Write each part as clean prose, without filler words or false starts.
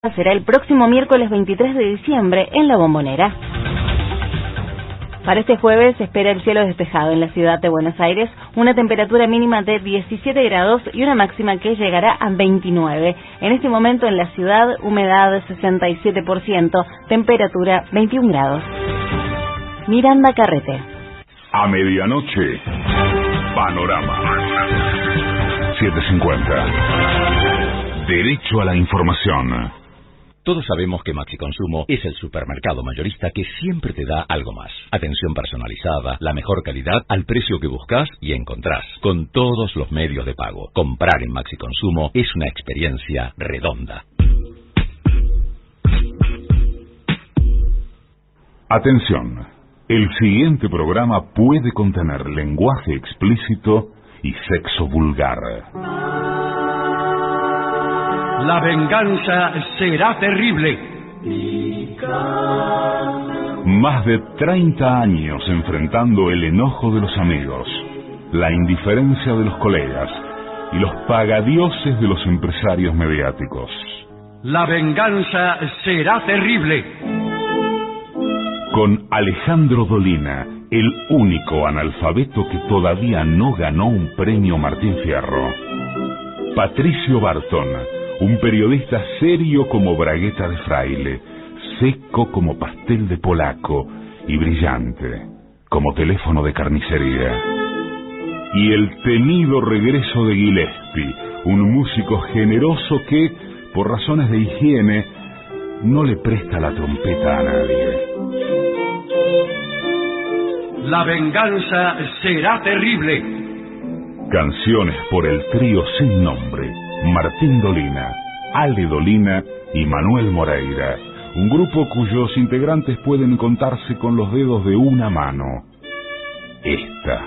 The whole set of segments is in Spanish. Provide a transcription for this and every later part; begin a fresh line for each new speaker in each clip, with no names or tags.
será el próximo miércoles 23 de diciembre en La Bombonera. Para este jueves se espera el cielo despejado en la ciudad de Buenos Aires, una temperatura mínima de 17 grados y una máxima que llegará a 29. En este momento en la ciudad, humedad 67%, temperatura 21 grados. Miranda Carrete.
A medianoche, Panorama 750. Derecho a la información.
Todos sabemos que Maxi Consumo es el supermercado mayorista que siempre te da algo más. Atención personalizada, la mejor calidad al precio que buscas y encontrás, con todos los medios de pago. Comprar en Maxi Consumo es una experiencia redonda.
Atención, el siguiente programa puede contener lenguaje explícito y sexo vulgar.
La venganza será terrible.
Más de 30 años enfrentando el enojo de los amigos, la indiferencia de los colegas y los pagadioses de los empresarios mediáticos.
La venganza será terrible.
Con Alejandro Dolina, el único analfabeto que todavía no ganó un premio Martín Fierro. Patricio Barton, un periodista serio como bragueta de fraile, seco como pastel de polaco y brillante como teléfono de carnicería. Y el temido regreso de Gillespie, un músico generoso que, por razones de higiene, no le presta la trompeta a nadie.
La venganza será terrible.
Canciones por el trío sin nombre, Martín Dolina, Ale Dolina y Manuel Moreira, un grupo cuyos integrantes pueden contarse con los dedos de una mano. Esta.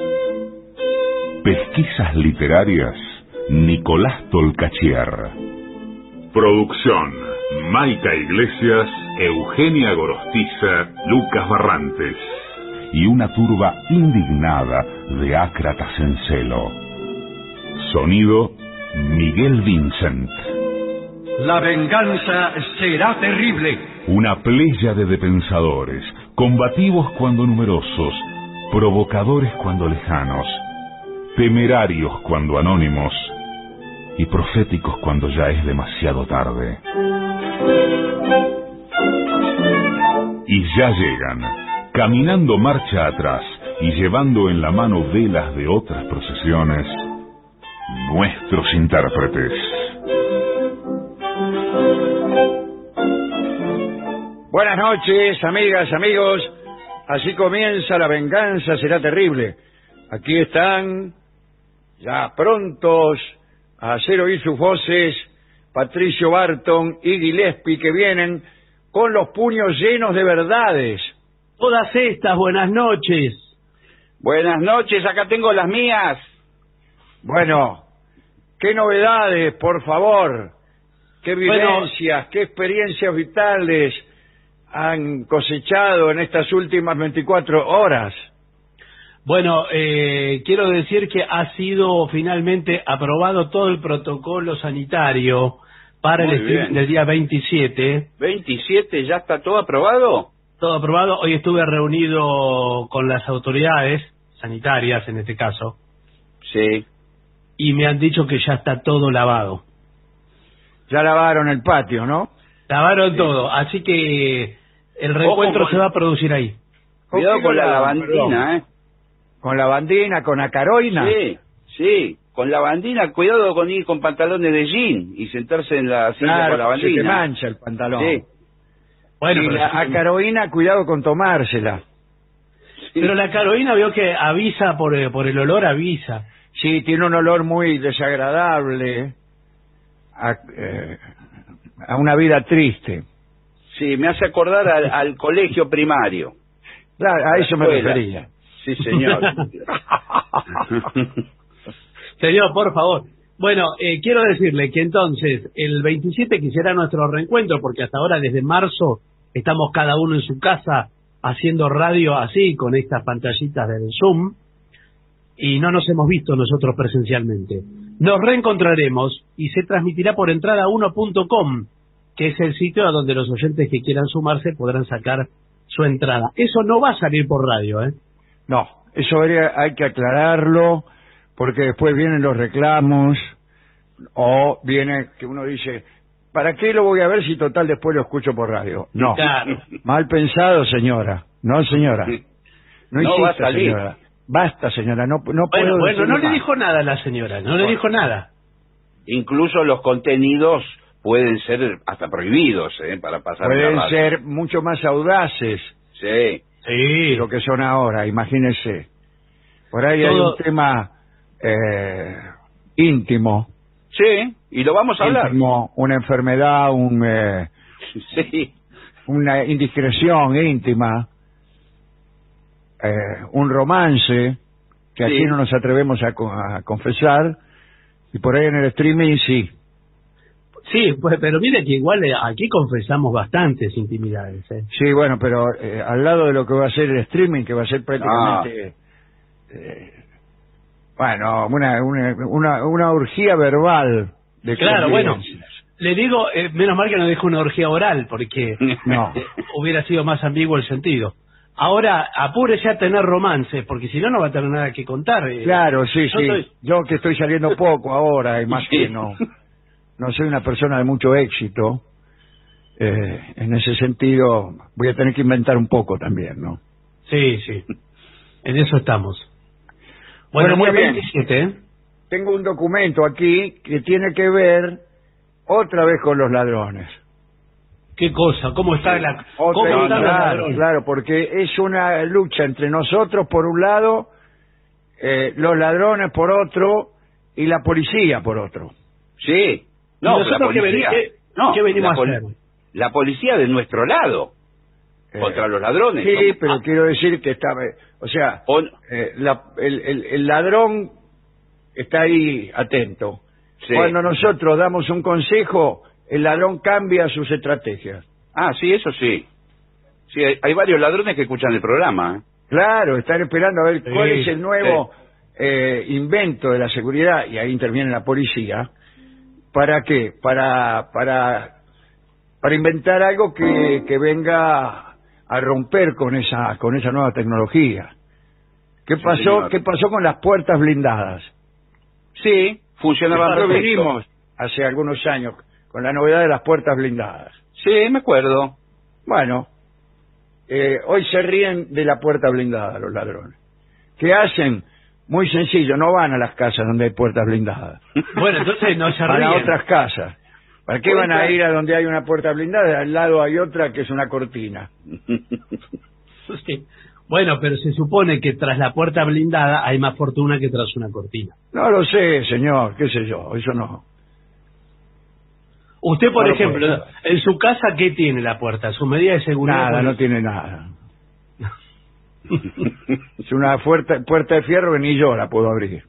Pesquisas literarias, Nicolás Tolcachier. Producción, Maica Iglesias, Eugenia Gorostiza, Lucas Barrantes. Y una turba indignada de ácratas en celo. Sonido, Miguel Vincent.
La venganza será terrible.
Una pléyade de pensadores, combativos cuando numerosos, provocadores cuando lejanos, temerarios cuando anónimos y proféticos cuando ya es demasiado tarde. Y ya llegan, caminando marcha atrás y llevando en la mano velas de otras procesiones, nuestros intérpretes.
Buenas noches, amigas, amigos. Así comienza La venganza será terrible. Aquí están, ya prontos a hacer oír sus voces, Patricio Barton y Gillespie, que vienen con los puños llenos de verdades.
Todas estas, buenas noches.
Buenas noches, acá tengo las mías.
Bueno, ¿qué novedades, por favor? ¿Qué vivencias, qué experiencias vitales han cosechado en estas últimas 24 horas?
Bueno, quiero decir que ha sido finalmente aprobado todo el protocolo sanitario para el streaming del día 27.
¿27? ¿Ya está todo aprobado?
Todo aprobado. Hoy estuve reunido con las autoridades sanitarias, en este caso.
Sí.
Y me han dicho que ya está todo lavado.
Ya lavaron el patio, ¿no?
Lavaron todo, así que el reencuentro se va a producir ahí.
Cuidado con la lavandina, ¿eh?
¿Con lavandina, con acaroina?
Sí, sí, con lavandina. Cuidado con ir con pantalones de jean y sentarse en la silla con lavandina.
Se te mancha el pantalón.
Sí.
Bueno, y la acaroina, cuidado con tomársela.
Sí.
Pero la acaroina veo que avisa por el olor, avisa.
Sí, tiene un olor muy desagradable a una vida triste.
Sí, me hace acordar al colegio primario.
Claro, a eso me refería.
Sí, señor.
Señor, por favor. Bueno, quiero decirle que entonces el 27 quisiera nuestro reencuentro, porque hasta ahora, desde marzo, estamos cada uno en su casa haciendo radio así, con estas pantallitas del Zoom, y no nos hemos visto nosotros presencialmente. Nos reencontraremos y se transmitirá por entrada1.com, que es el sitio a donde los oyentes que quieran sumarse podrán sacar su entrada. Eso no va a salir por radio, ¿eh?
No, eso hay que aclararlo, porque después vienen los reclamos, o viene que uno dice, ¿para qué lo voy a ver si total después lo escucho por radio? No,
Claro.
mal pensado, señora. No, señora. No
No va a
insista,
salir.
señora. Basta, señora, no puedo
Bueno,
decir
no le
más.
dijo nada a la señora, no le dijo nada.
Incluso los contenidos pueden ser hasta prohibidos, para pasar en la
Pueden
radio.
ser mucho más audaces
Sí.
de
Sí.
lo que son ahora, imagínese. Por ahí hay
Todo-
un tema íntimo,
Sí, y lo vamos a hablar.
íntimo, una enfermedad,
Sí.
una indiscreción íntima, un romance que aquí
Sí.
no nos atrevemos a confesar, y por ahí en el streaming sí.
Sí, pues, pero mire que igual aquí confesamos bastantes intimidades, ¿eh?
Sí, bueno, pero al lado de lo que va a ser el streaming, que va a ser prácticamente, bueno, una orgía verbal de
Claro, bueno,
convivencias.
le digo, menos mal que no dijo una orgía oral, porque
No.
hubiera sido más ambiguo el sentido. Ahora, apúrese a tener romance, porque si no, no va a tener nada que contar.
Claro, sí,
Yo
sí.
soy-
Yo que estoy saliendo poco ahora, y más
Sí.
que no soy una persona de mucho éxito, en ese sentido voy a tener que inventar un poco también, ¿no?
Sí, sí. En eso estamos.
Bueno, muy
día
bien.
27, ¿eh?
Tengo un documento aquí que tiene que ver otra vez con los ladrones.
¿Qué cosa? ¿Cómo está la...
Otra
¿Cómo
vez,
están los
claro,
ladrones?
claro, porque es una lucha entre nosotros por un lado, los ladrones por otro y la policía por otro.
Sí.
¿Y
No,
nosotros
la
qué
policía.
qué venimos
la
a hacer?
La policía de nuestro lado,
Eh,
contra los ladrones.
Sí,
¿no?
pero
Ah,
quiero decir que está, o sea,
o no-
el ladrón está ahí atento.
Sí.
Cuando nosotros damos un consejo, el ladrón cambia sus estrategias.
Ah, sí, eso sí. Sí, hay varios ladrones que escuchan el programa.
Claro, están esperando a ver
Sí,
cuál es el nuevo invento de la seguridad, y ahí interviene la policía. ¿Para qué? Para inventar algo que venga a romper con esa nueva tecnología. ¿Qué
Sí,
pasó?
señor.
¿Qué pasó con las puertas blindadas?
Sí, funcionaban
Nosotros
perfecto.
vinimos hace algunos años con la novedad de las puertas blindadas.
Sí, me acuerdo.
Bueno, hoy se ríen de la puerta blindada los ladrones. ¿Qué hacen? Muy sencillo, no van a las casas donde hay puertas blindadas.
Bueno, entonces no se
Van a
ríen.
otras casas. ¿Para qué van a ir a donde hay una puerta blindada? Al lado hay otra que es una cortina.
Sí. Bueno, pero se supone que tras la puerta blindada hay más fortuna que tras una cortina.
No lo sé, señor, qué sé yo, eso no.
Usted, por
No lo
ejemplo,
puedo.
en su casa, ¿qué tiene la puerta? ¿Su medida de seguridad?
Nada,
¿cuál
no
es?
tiene nada. Es una puerta de fierro que ni yo la puedo abrir.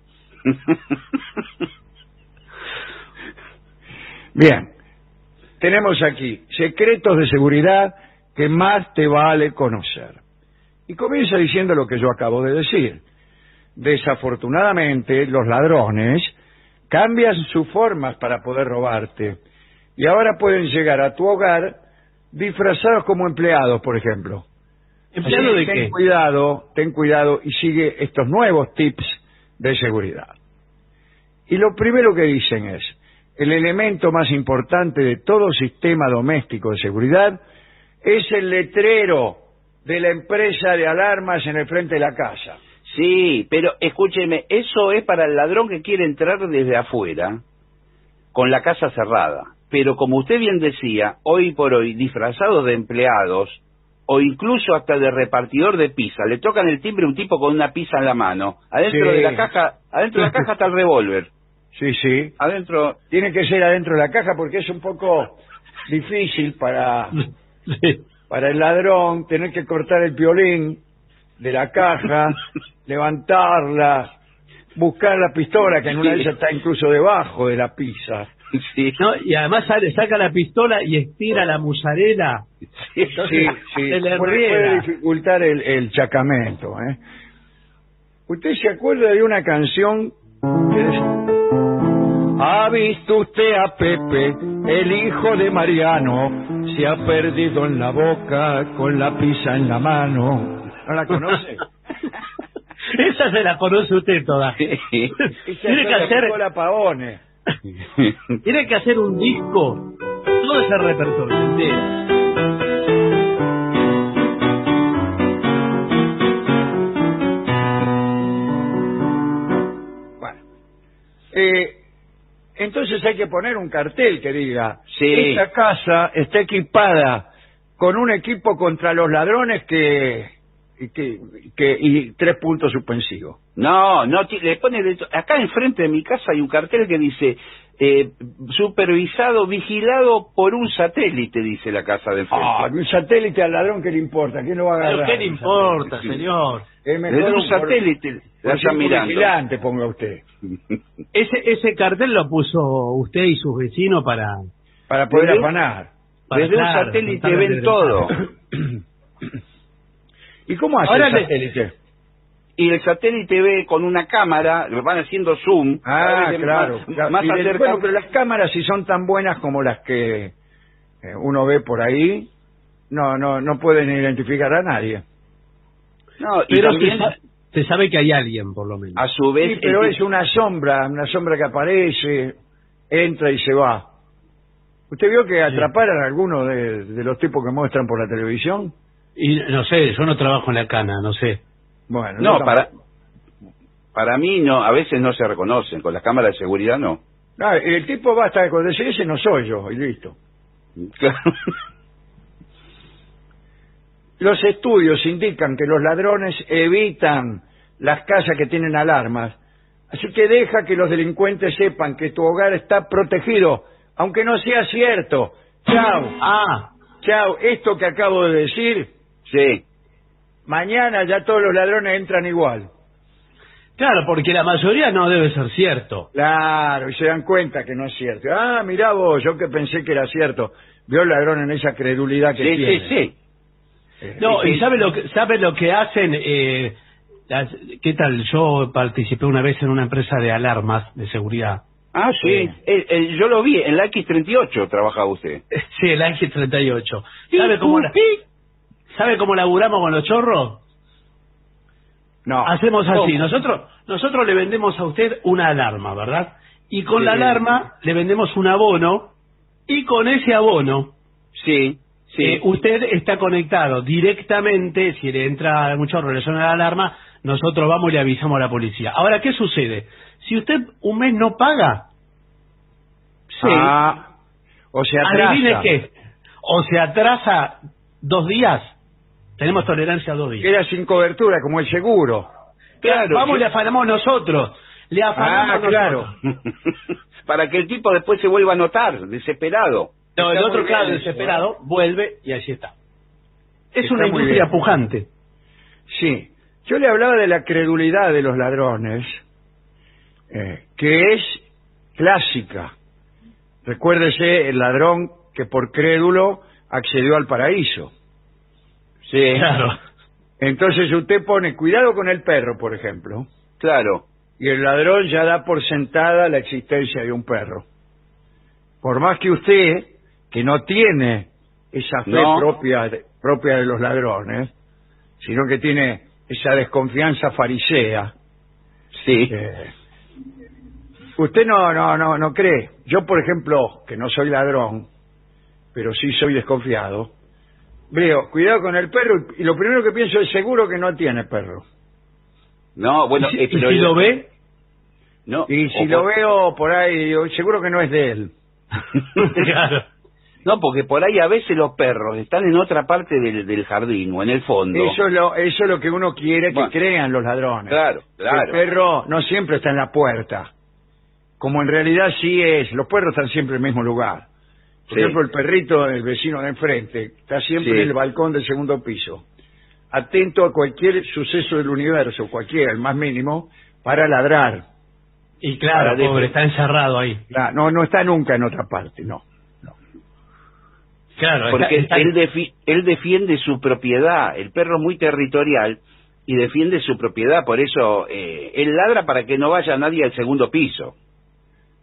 Bien, tenemos aquí secretos de seguridad que más te vale conocer. Y comienza diciendo lo que yo acabo de decir. Desafortunadamente, los ladrones cambian sus formas para poder robarte. Y ahora pueden llegar a tu hogar disfrazados como empleados, por ejemplo.
¿Empleado
Así
de
que
qué?
ten cuidado y sigue estos nuevos tips de seguridad. Y lo primero que dicen es, el elemento más importante de todo sistema doméstico de seguridad es el letrero de la empresa de alarmas en el frente de la casa.
Sí, pero escúcheme, eso es para el ladrón que quiere entrar desde afuera, con la casa cerrada. Pero como usted bien decía, hoy por hoy, disfrazados de empleados, o incluso hasta de repartidor de pizza, le tocan el timbre a un tipo con una pizza en la mano. Adentro
Sí.
de la caja está el revólver.
Sí, sí.
Adentro,
Tiene que ser adentro de la caja porque es un poco difícil para el ladrón tener que cortar el piolín de la caja, levantarla, buscar la pistola, que en una de ellas está incluso debajo de la pizza.
sí.
¿No? Y además saca la pistola y estira la musarela.
Sí, sí.
Se le
Puede
riega.
dificultar el chacamento, ¿eh? ¿Usted se acuerda de una canción que ¿Ha visto usted a Pepe, el hijo de Mariano? Se ha perdido en la boca con la pizza en la mano. ¿No la conoce?
Esa se la conoce usted toda. Tiene que hacer
la Pavone.
Tiene que hacer un disco, todo ese repertorio entero.
Entonces hay que poner un cartel que diga:
sí,
esta casa está equipada con un equipo contra los ladrones y 3 puntos suspensivos.
No, le pone acá enfrente de mi casa hay un cartel que dice supervisado, vigilado por un satélite, dice la casa de enfrente.
Un satélite al ladrón, ¿qué le importa? ¿Quién lo va a agarrar?
¿Pero qué le importa, señor?
Es mejor
desde un satélite la está mirando.
Vigilante, ponga usted.
Ese cartel lo puso usted y sus vecinos para
poder afanar.
Desde un satélite ven todo.
¿Y cómo hace
ahora
el satélite?
Y el satélite ve con una cámara, lo van haciendo zoom.
Claro.
Más cerca.
Bueno, pero las cámaras, si son tan buenas como las que uno ve por ahí, no pueden identificar a nadie.
No, y
pero
también
se sabe que hay alguien, por lo menos.
a su vez.
Sí, pero es una sombra que aparece, entra y se va. ¿Usted vio que atraparon a algunos de los tipos que muestran por la televisión?
Y no sé, yo no trabajo en la cana, no sé.
Bueno,
no, para mí no, a veces no se reconocen, con las cámaras de seguridad no.
El tipo basta con decir: ese no soy yo, y listo.
Claro.
Los estudios indican que los ladrones evitan las casas que tienen alarmas, así que deja que los delincuentes sepan que tu hogar está protegido, aunque no sea cierto. Chao, esto que acabo de decir,
sí,
mañana ya todos los ladrones entran igual.
Claro, porque la mayoría no debe ser cierto.
Claro, y se dan cuenta que no es cierto. Mirá vos, yo que pensé que era cierto. Vio el ladrón en esa credulidad que tiene.
Sí.
No, y ¿sabe lo que hacen? ¿Qué tal? Yo participé una vez en una empresa de alarmas de seguridad.
Sí. Yo lo vi, en la X38 trabajaba usted.
Sí, en la X38. ¿Sabe cómo laburamos con los chorros?
No.
Hacemos así, nosotros le vendemos a usted una alarma, ¿verdad? Y con la alarma le vendemos un abono, y con ese abono usted está conectado directamente. Si le entra un chorro, le suena la alarma, nosotros vamos y le avisamos a la policía. Ahora, ¿qué sucede? Si usted un mes no paga,
o se atrasa.
¿Adivine qué? O se atrasa 2 días, tenemos tolerancia a 2 días.
Queda sin cobertura, como el seguro.
Claro, vamos y le afanamos nosotros.
Claro.
Para que el tipo después se vuelva a notar, desesperado.
No, el otro, claro, desesperado, vuelve y allí está. Es una industria pujante.
Sí. Yo le hablaba de la credulidad de los ladrones, que es clásica. Recuérdese el ladrón que por crédulo accedió al paraíso.
Sí.
Claro.
Entonces usted pone cuidado con el perro, por ejemplo.
Claro.
Y el ladrón ya da por sentada la existencia de un perro. Por más que usted, que no tiene esa fe propia de los ladrones, sino que tiene esa desconfianza farisea.
Sí.
Usted no cree. Yo, por ejemplo, que no soy ladrón, pero sí soy desconfiado, veo, cuidado con el perro, y lo primero que pienso es: seguro que no tiene perro.
No, bueno,
¿Y si lo ve?
No.
Y si lo veo por ahí, digo, seguro que no es de él.
Claro.
No, porque por ahí a veces los perros están en otra parte del jardín o en el fondo.
Eso es lo que uno quiere que crean los ladrones.
Claro.
El perro no siempre está en la puerta, como en realidad sí es. Los perros están siempre en el mismo lugar. Por ejemplo, el perrito del vecino de enfrente está siempre en el balcón del 2º piso, atento a cualquier suceso del universo, el más mínimo, para ladrar.
Y claro, pobre, está encerrado ahí.
No está nunca en otra parte, no.
Claro,
porque él defiende su propiedad. El perro es muy territorial y defiende su propiedad, por eso él ladra para que no vaya nadie al 2º piso.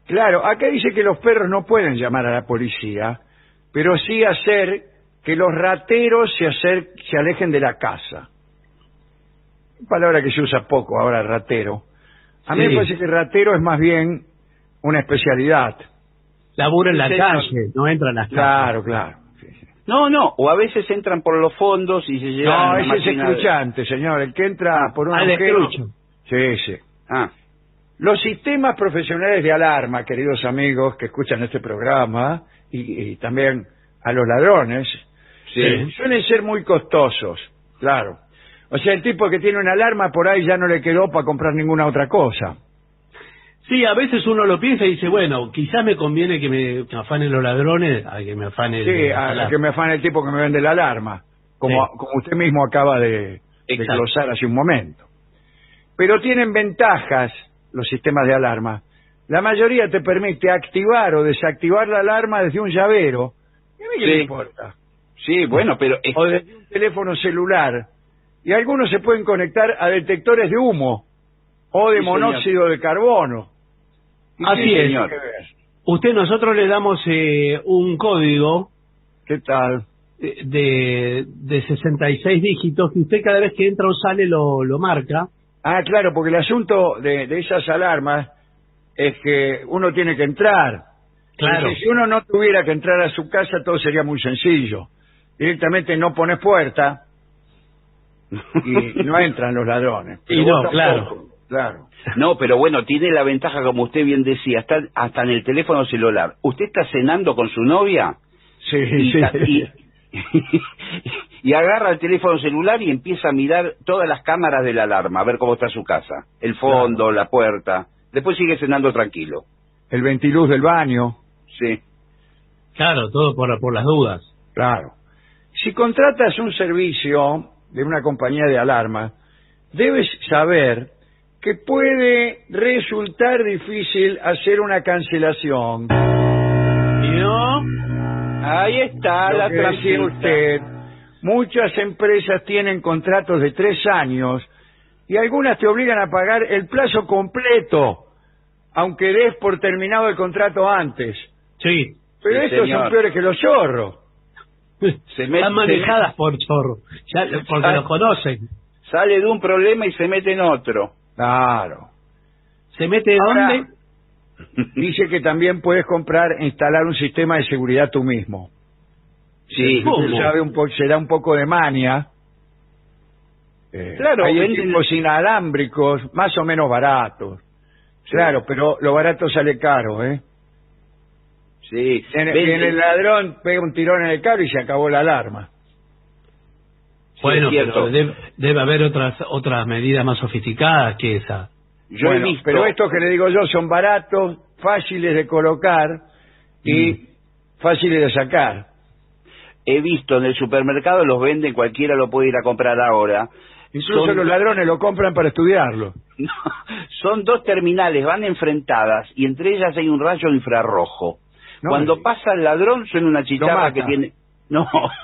Claro, acá dice que los perros no pueden llamar a la policía, pero sí hacer que los rateros se alejen de la casa. Palabra que se usa poco ahora, ratero. A mí me parece que ratero es más bien una especialidad.
Labura en la calle, no entra en las casas.
Claro, claro. Sí, sí.
No, o a veces entran por los fondos y se llevan...
No, ese es escruchante, señor, el que entra por un agujero. Sí, sí. Los sistemas profesionales de alarma, queridos amigos que escuchan este programa, y también a los ladrones, suelen ser muy costosos, claro. O sea, el tipo que tiene una alarma por ahí ya no le quedó para comprar ninguna otra cosa.
Sí, a veces uno lo piensa y dice, bueno, quizás me conviene que me afanen los ladrones a que me afane
a que me afane el tipo que me vende la alarma, como usted mismo acaba de glosar hace un momento. Pero tienen ventajas los sistemas de alarma. La mayoría te permite activar o desactivar la alarma desde un llavero. ¿Y a mí qué me importa?
Sí, bueno, pero...
O desde un teléfono celular. Y algunos se pueden conectar a detectores de humo o de monóxido de carbono.
Así es, señor. Nosotros le damos un código.
¿Qué tal?
De 66 dígitos, que usted cada vez que entra o sale lo marca.
Ah, claro, porque el asunto de esas alarmas es que uno tiene que entrar.
Claro.
Si uno no tuviera que entrar a su casa, todo sería muy sencillo. Directamente no pones puerta y no entran los ladrones.
Y no, claro.
No, pero bueno, tiene la ventaja, como usted bien decía, está hasta en el teléfono celular. ¿Usted está cenando con su novia?
Sí.
Y agarra el teléfono celular y empieza a mirar todas las cámaras de la alarma, a ver cómo está su casa. El fondo, la puerta. Después sigue cenando tranquilo.
El ventiluz del baño.
Sí.
Claro, todo por las dudas.
Claro. Si contratas un servicio de una compañía de alarma, debes saber que puede resultar difícil hacer una cancelación.
¿Y no?
Ahí está la
trampita. Usted, muchas empresas tienen contratos de 3 años y algunas te obligan a pagar el plazo completo, aunque des por terminado el contrato antes.
Sí.
Pero estos son peores que los chorros.
Están manejadas por chorros, porque los conocen.
Sale de un problema y se mete en otro.
Claro.
¿Se mete dónde?
Dice que también puedes instalar un sistema de seguridad tú mismo.
Sí.
Será un poco de mania.
Claro.
Hay equipos inalámbricos, más o menos baratos. Sí. Claro, pero lo barato sale caro, ¿eh?
Sí.
Viene el ladrón, pega un tirón en el cable y se acabó la alarma.
Bueno, pero debe haber otras medidas más sofisticadas que esa.
Yo he visto... Pero estos que le digo yo son baratos, fáciles de colocar y fáciles de sacar.
He visto en el supermercado, los venden, cualquiera lo puede ir a comprar ahora.
Incluso los ladrones lo compran para estudiarlo.
No, son 2 terminales, van enfrentadas y entre ellas hay un rayo infrarrojo. Cuando pasa el ladrón suena una chicharra que tiene... No,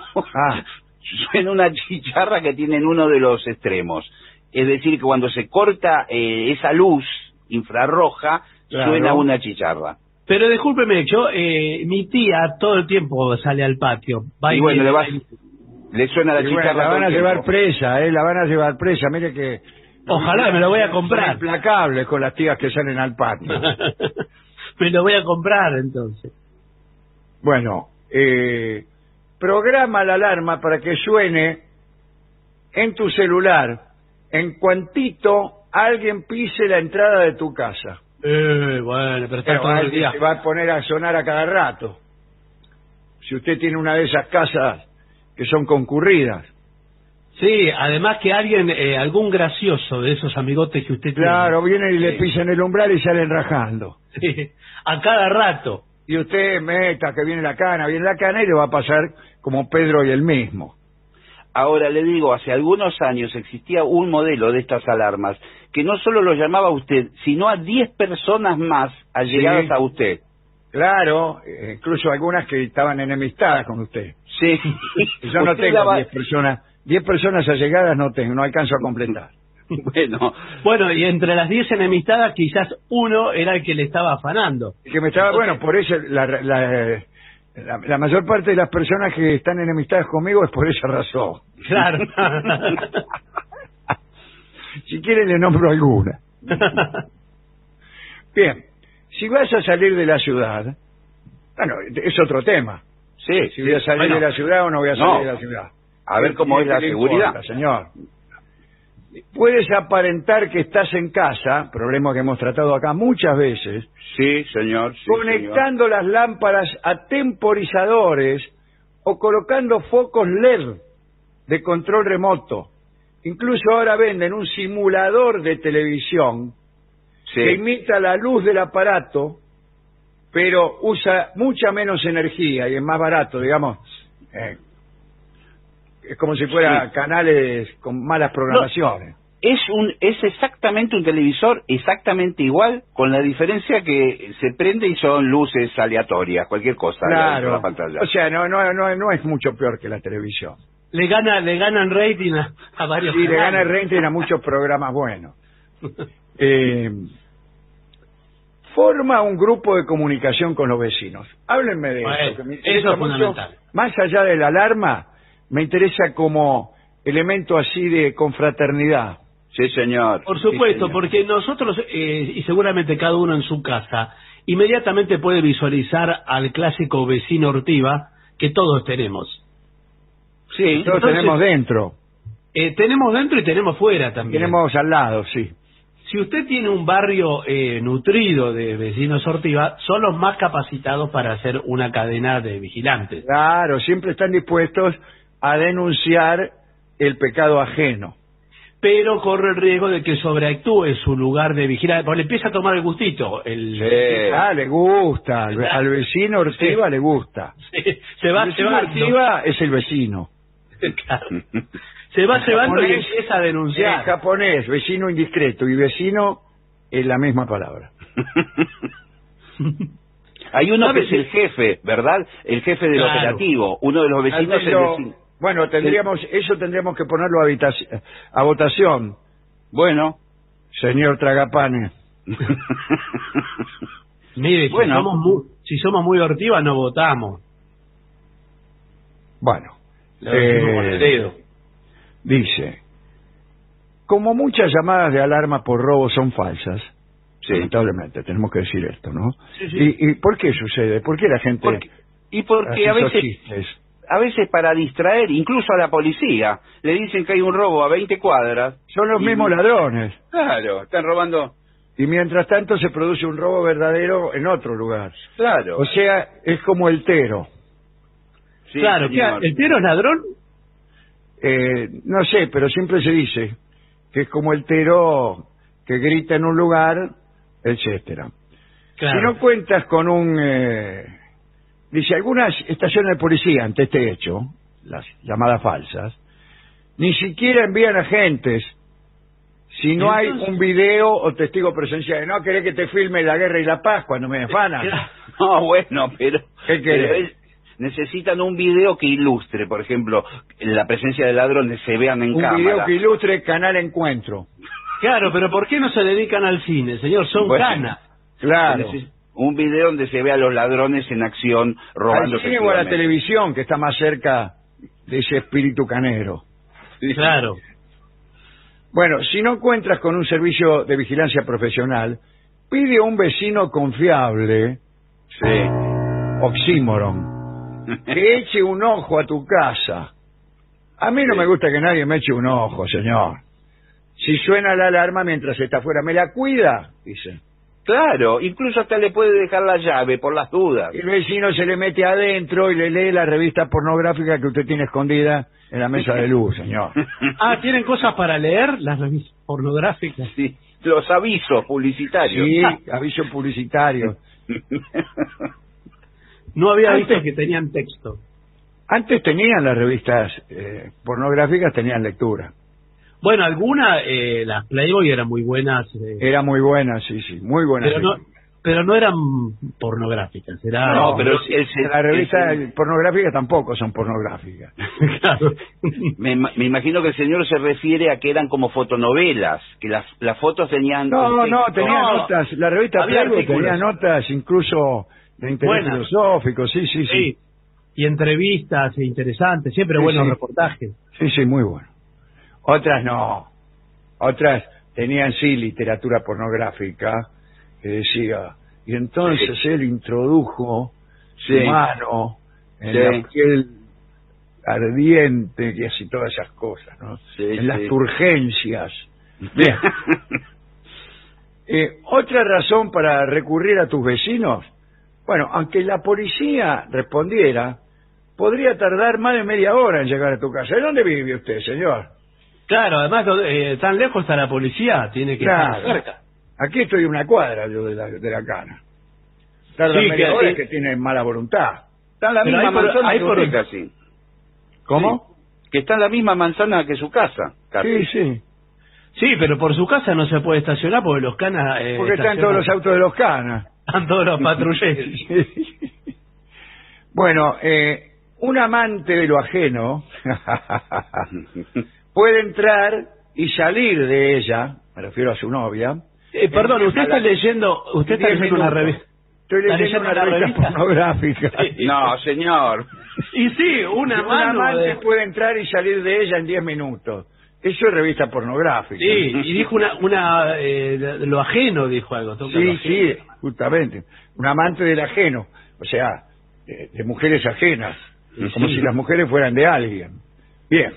suena una chicharra que tiene en uno de los extremos. Es decir, que cuando se corta esa luz infrarroja, suena una chicharra.
Pero discúlpeme, mi tía todo el tiempo sale al patio.
Y bueno, le suena la chicharra.
La van a llevar presa, la van a llevar presa. Mire que...
Ojalá, me lo voy a comprar.
Son implacables con las tías que salen al patio.
Me lo voy a comprar, entonces.
Bueno, programa la alarma para que suene en tu celular en cuantito alguien pise la entrada de tu casa.
Bueno, pero está todo el día.
Se va a poner a sonar a cada rato. Si usted tiene una de esas casas que son concurridas.
Sí, además que algún gracioso de esos amigotes que usted tiene.
Claro, vienen y le pisan el umbral y salen rajando.
Sí, a cada rato.
Y usted meta que viene la cana y le va a pasar como Pedro y el mismo.
Ahora le digo, hace algunos años existía un modelo de estas alarmas que no solo lo llamaba a usted, sino a 10 personas más allegadas a usted.
Claro, incluso algunas que estaban enemistadas con usted.
Sí.
Yo no tengo 10 personas. 10 personas allegadas no tengo, no alcanzo a completar.
Bueno, y entre las 10 enemistadas quizás uno era el que le estaba afanando.
Que me estaba, bueno, por eso la mayor parte de las personas que están enemistadas conmigo es por esa razón.
Claro.
Si quieren le nombro alguna. Bien, si vas a salir de la ciudad, bueno, es otro tema.
Sí.
Si voy a salir de la ciudad o no voy a salir de la ciudad.
A ver cómo es la seguridad.
Importa, señor. Puedes aparentar que estás en casa, problema que hemos tratado acá muchas veces.
Sí, señor. Sí,
conectando las lámparas a temporizadores o colocando focos LED de control remoto. Incluso ahora venden un simulador de televisión que imita la luz del aparato, pero usa mucha menos energía y es más barato, digamos. Es como si fuera canales con malas programaciones.
Es exactamente un televisor exactamente igual, con la diferencia que se prende y son luces aleatorias, cualquier cosa.
Claro.
La pantalla.
O sea, no es mucho peor que la televisión.
Le ganan rating a varios.
Sí, le gana rating a muchos programas buenos. Forma un grupo de comunicación con los vecinos. Háblenme de eso.
Eso es fundamental.
Más allá de la alarma, me interesa como elemento así de confraternidad.
Sí, señor.
Por supuesto,
sí, señor.
porque nosotros, y seguramente cada uno en su casa, inmediatamente puede visualizar al clásico vecino Ortiva que todos tenemos.
Sí, todos tenemos dentro.
Tenemos dentro y tenemos fuera también.
Tenemos al lado, sí.
Si usted tiene un barrio nutrido de vecinos Ortiva, son los más capacitados para hacer una cadena de vigilantes.
Claro, siempre están dispuestos a denunciar el pecado ajeno.
Pero corre el riesgo de que sobreactúe su lugar de vigilancia, porque le empieza a tomar el gustito.
Le gusta, al vecino Ortiva le gusta.
Se va
Ortiva es el vecino.
Claro. Se va cebando y empieza a denunciar.
En japonés, vecino indiscreto, y vecino es la misma palabra.
Hay uno que es el jefe, ¿verdad? El jefe del operativo. Uno de los vecinos es el vecino.
Bueno, tendríamos que ponerlo a votación.
Bueno.
Señor Tragapane.
Mire, si somos muy Ortiva, no votamos.
Bueno.
Con el dedo.
Dice, como muchas llamadas de alarma por robo son falsas, lamentablemente tenemos que decir esto, ¿no? Sí. ¿Y por qué sucede? ¿Por qué la gente
porque a veces para distraer, incluso a la policía, le dicen que hay un robo a 20 cuadras.
Son los mismos ladrones.
Claro, están robando.
Y mientras tanto se produce un robo verdadero en otro lugar.
Claro.
O sea, es como el tero.
Sí,
claro, ¿el tero es ladrón?
No sé, pero siempre se dice que es como el tero que grita en un lugar, etcétera. Claro. Si no cuentas con dice, algunas estaciones de policía ante este hecho, las llamadas falsas, ni siquiera envían agentes si no hay un video o testigo presencial. No querés que te filme la guerra y la paz cuando me afanan.
No, bueno, pero...
¿Qué querés?
Necesitan un video que ilustre, por ejemplo, la presencia de ladrones, se vean en cámara.
Un video que ilustre Canal Encuentro.
Claro, pero ¿por qué no se dedican al cine, señor? Son canas.
Claro.
Un video donde se ve a los ladrones en acción robando.
Al cine o a la televisión, que está más cerca de ese espíritu canero.
Claro.
Bueno, si no encuentras con un servicio de vigilancia profesional, pide a un vecino confiable, oxímoron, que eche un ojo a tu casa. A mí no me gusta que nadie me eche un ojo, señor. Si suena la alarma mientras está afuera, ¿me la cuida? Dice.
Claro, incluso hasta le puede dejar la llave por las dudas.
El vecino se le mete adentro y le lee la revista pornográfica que usted tiene escondida en la mesa de luz, señor.
¿Tienen cosas para leer las revistas pornográficas?
Sí, los avisos publicitarios.
Sí, avisos publicitarios.
No había visto que tenían texto.
Antes tenían las revistas pornográficas, tenían lectura.
Bueno, algunas, las Playboy eran muy buenas.
Era muy buenas, sí, muy buenas.
Pero no eran pornográficas, era...
No, pero
las revistas pornográficas tampoco son pornográficas.
Claro.
me imagino que el señor se refiere a que eran como fotonovelas, que las fotos tenían...
No, tenía
No,
notas. La revista
había
Playboy
artículos.
tenía notas incluso de interés
Buenas.
filosófico, sí.
Sí, y entrevistas interesantes, siempre
Sí,
buenos
sí.
reportajes.
Sí, muy bueno. Otras no. Otras tenían sí literatura pornográfica que decía, y entonces él introdujo su mano en la piel ardiente y así todas esas cosas, ¿no? En las turgencias. Bien. Otra razón para recurrir a tus vecinos, bueno, aunque la policía respondiera, podría tardar más de media hora en llegar a tu casa. ¿De dónde vive usted, señor?
Claro, además, tan lejos está la policía, tiene que estar cerca.
Aquí estoy a una cuadra yo de la cana. Tarda
Sí,
media
que-
hora, que tiene mala voluntad.
Está en la
Pero
misma manzana
hay
que
por-
usted casi.
¿Cómo?
Que está en la misma manzana que su casa, casi.
Sí.
Sí, pero por su casa no se puede estacionar porque los canas...
Porque están todos los autos de los canas.
Están todos los patrulleros.
Bueno, un amante de lo ajeno puede entrar y salir de ella, me refiero a su novia.
Perdón, usted está leyendo una
10 minutos.
revista.
Estoy
¿Está
leyendo una
leyendo una
revista
revista?
pornográfica.
No, señor.
Y sí, una
Un
mano
amante
de...
puede entrar y salir de ella en 10 minutos. Eso es revista pornográfica.
Sí, y dijo de lo ajeno, dijo algo. toca lo ajeno.
Sí, justamente. Un amante del ajeno. O sea, de mujeres ajenas. Como si las mujeres fueran de alguien. Bien.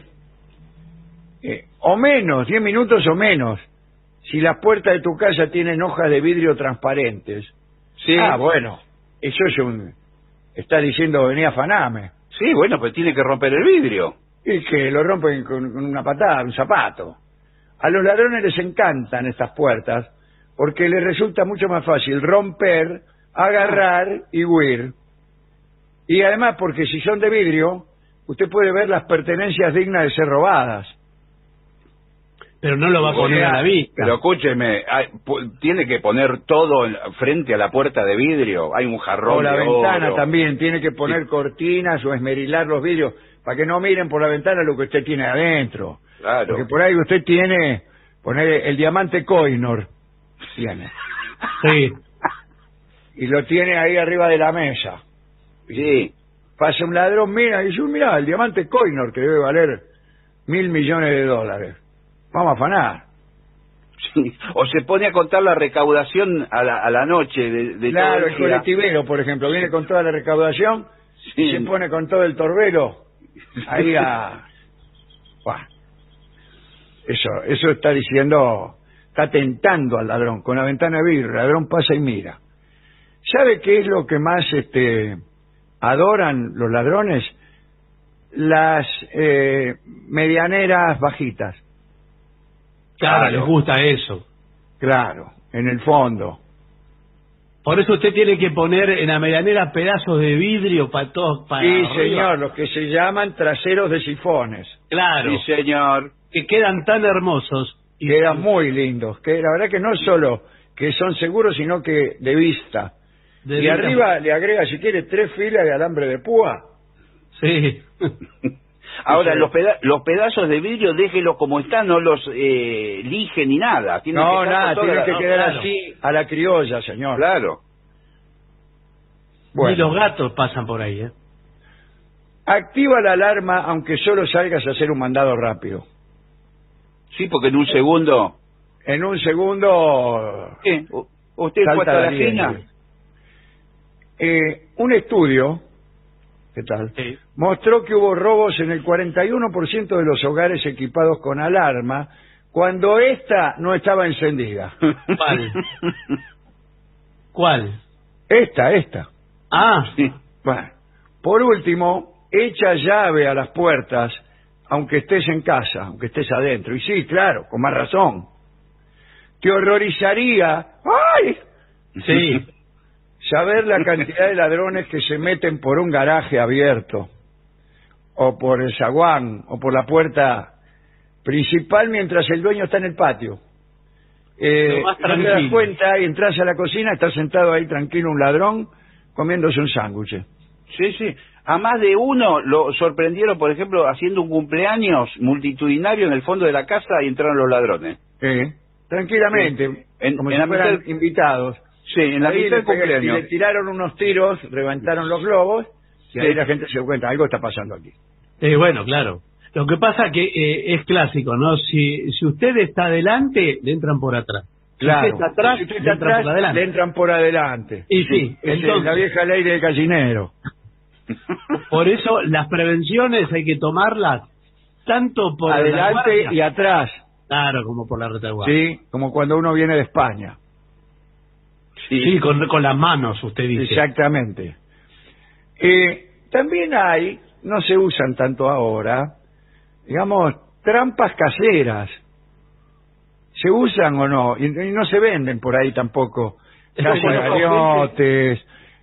O menos, 10 minutos o menos. Si las puertas de tu casa tienen hojas de vidrio transparentes.
Sí.
Ah, bueno. Eso es está diciendo vení a afaname.
Sí, bueno, pues tiene que romper el vidrio.
Y que lo rompen con una patada, un zapato. A los ladrones les encantan estas puertas porque les resulta mucho más fácil romper, agarrar y huir. Y además porque si son de vidrio, usted puede ver las pertenencias dignas de ser robadas.
Pero no lo va a poner a la vista.
Pero escúcheme, tiene que poner todo frente a la puerta de vidrio. Hay un jarrón
O la
de
ventana
oro.
también, tiene que poner cortinas o esmerilar los vidrios para que no miren por la ventana lo que usted tiene adentro.
Claro.
Porque por ahí usted tiene, poner el diamante Koinor, tiene.
Sí.
Y lo tiene ahí arriba de la mesa.
Sí.
Pasa un ladrón, mira, y dice, mira, el diamante Koinor que debe valer $1.000 millones. Vamos a afanar.
Sí. O se pone a contar la recaudación a la noche de
Claro,
todo
el
el día.
colectivero, por ejemplo, viene con toda la recaudación y se pone con todo el torbero ahí a... Buah. Eso está diciendo, está tentando al ladrón, con la ventana de vidrio, el ladrón pasa y mira. ¿Sabe qué es lo que más adoran los ladrones? Las medianeras bajitas.
Claro, les gusta eso.
Claro, en el fondo.
Por eso usted tiene que poner en la medianera pedazos de vidrio para todos. Para
Sí,
arriba.
señor, los que se llaman traseros de sifones.
Claro.
Sí, señor.
Que quedan tan hermosos.
Y quedan muy lindos. Que la verdad que no solo que son seguros, sino que de vista.
De
Y
vista.
arriba le agrega, si quiere, 3 filas de alambre de púa.
Sí.
Ahora, los pedazos de vidrio déjelos como están, no los lije ni nada. Tienen
No,
que estar
nada,
con
tiene
toda
que
la-
quedar
claro.
así a la criolla, señor.
Claro.
Y los gatos pasan por ahí, ¿eh?
Activa la alarma aunque solo salgas a hacer un mandado rápido.
Sí, porque en un segundo...
En un segundo
¿Qué? ¿Usted fue
salta
hasta
la
la esquina?
liebre. Un estudio, ¿qué tal?
Sí.
Mostró que hubo robos en el 41% de los hogares equipados con alarma cuando esta no estaba encendida.
¿Cuál? ¿Cuál?
Esta.
Ah,
Sí.
Bueno, por último, echa llave a las puertas aunque estés en casa, aunque estés adentro. Y sí, claro, con más razón. Te horrorizaría, ¡ay!,
sí.
saber la cantidad de ladrones que se meten por un garaje abierto, o por el zaguán, o por la puerta principal mientras el dueño está en el patio.
más
no te das
tranquilo.
cuenta y entras a la cocina, está sentado ahí tranquilo un ladrón comiéndose un sándwich.
Sí, sí. A más de uno lo sorprendieron, por ejemplo, haciendo un cumpleaños multitudinario en el fondo de la casa y entraron los ladrones.
Tranquilamente,
En-
como
en
si
la
fueran
mitad-
invitados.
Sí, en la
Ahí
mitad del
y
cumpleaños.
le tiraron unos tiros, levantaron los globos, y ahí la gente se dio cuenta, algo está pasando aquí.
Bueno, claro. Lo que pasa que es clásico, ¿no? Si usted está adelante, le entran por atrás.
Claro.
Si usted está atrás,
Si usted
le
está
entran
atrás,
por adelante.
le entran por adelante.
Y sí,
Es
entonces,
la vieja ley del gallinero.
por eso las prevenciones hay que tomarlas tanto por la
Adelante
guardia,
y atrás,
claro, como por la retaguardia.
¿sí? Como cuando uno viene de España.
Sí, con las manos, usted dice.
Exactamente. También hay, no se usan tanto ahora, digamos, trampas caseras. ¿Se usan o no? Y no se venden por ahí tampoco.
Eso cuando
Cañotes,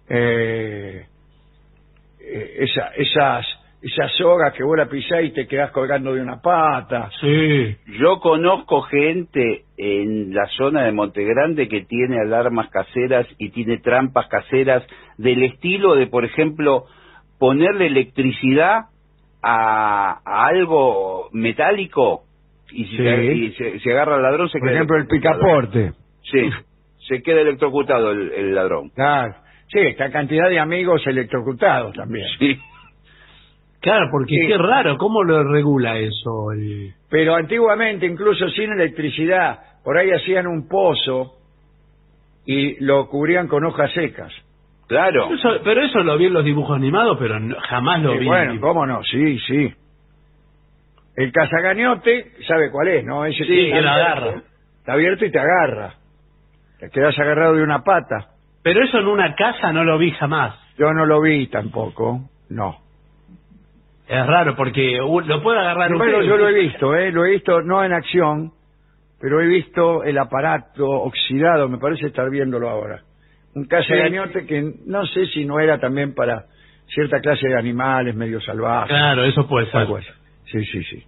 esas sogas que vos la pisás y te quedás colgando de una pata.
Sí.
Yo conozco gente en la zona de Montegrande que tiene alarmas caseras y tiene trampas caseras del estilo de, por ejemplo, ponerle electricidad a algo metálico y si,
Sí.
se agarra al ladrón se
Por
queda
ejemplo, el
electrocutado.
picaporte.
Sí, se queda electrocutado el ladrón.
Claro. Sí, esta cantidad de amigos electrocutados también.
Sí.
Claro, porque
Sí.
qué raro, ¿cómo lo regula eso?
Pero antiguamente, incluso sin electricidad, por ahí hacían un pozo y lo cubrían con hojas secas.
Claro.
Pero eso lo vi en los dibujos animados, pero jamás lo vi.
Bueno, ¿cómo no? Sí, sí. El cazagañote, ¿sabe cuál es, no? Ese
Sí, que lo
abierto,
agarra.
está abierto y te agarra. Te quedas agarrado de una pata.
Pero eso en una casa no lo vi jamás.
Yo no lo vi tampoco, no.
Es raro porque lo puede agarrar
Bueno,
usted.
yo lo he visto no en acción, pero he visto el aparato oxidado, me parece estar viéndolo ahora. Un cazagañote que no sé si no era también para cierta clase de animales medio salvajes.
Claro, eso puede ser.
Algo así. Sí, sí, sí.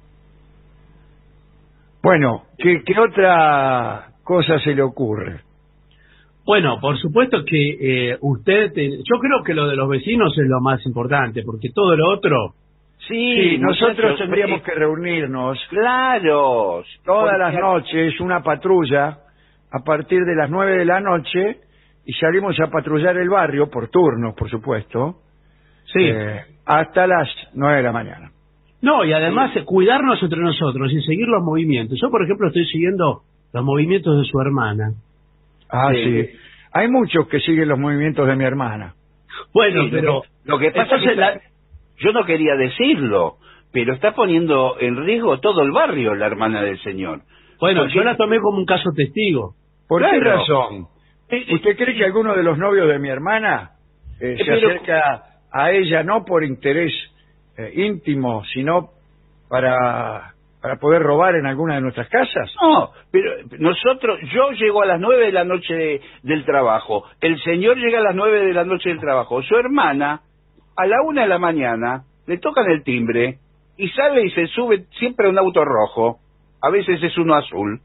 Bueno, ¿qué otra cosa se le ocurre?
Bueno, por supuesto que yo creo que lo de los vecinos es lo más importante, porque todo lo otro,
Sí, nosotros
muchachos,
tendríamos que reunirnos
Claro.
todas
Porque-
las noches, una patrulla, a partir de las 9 de la noche, y salimos a patrullar el barrio, por turnos, por supuesto,
sí.
hasta las 9 de la mañana.
No, y además cuidarnos entre nosotros y seguir los movimientos. Yo, por ejemplo, estoy siguiendo los movimientos de su hermana.
Ah,
Sí.
sí. Hay muchos que siguen los movimientos de mi hermana.
Bueno,
Sí,
pero
lo que pasa
entonces
es que yo no quería decirlo, pero está poniendo en riesgo todo el barrio la hermana del señor.
bueno,
Porque-
yo la tomé como un caso testigo.
¿Por qué
Claro.
razón? ¿Usted cree que alguno de los novios de mi hermana se
pero-
acerca a ella no por interés íntimo, sino para poder robar en alguna de nuestras casas?
No, pero yo llego a las 9 de la noche del trabajo, el señor llega a las 9 de la noche del trabajo, su hermana a la 1 de la mañana le tocan el timbre y sale y se sube siempre a un auto rojo, a veces es uno azul.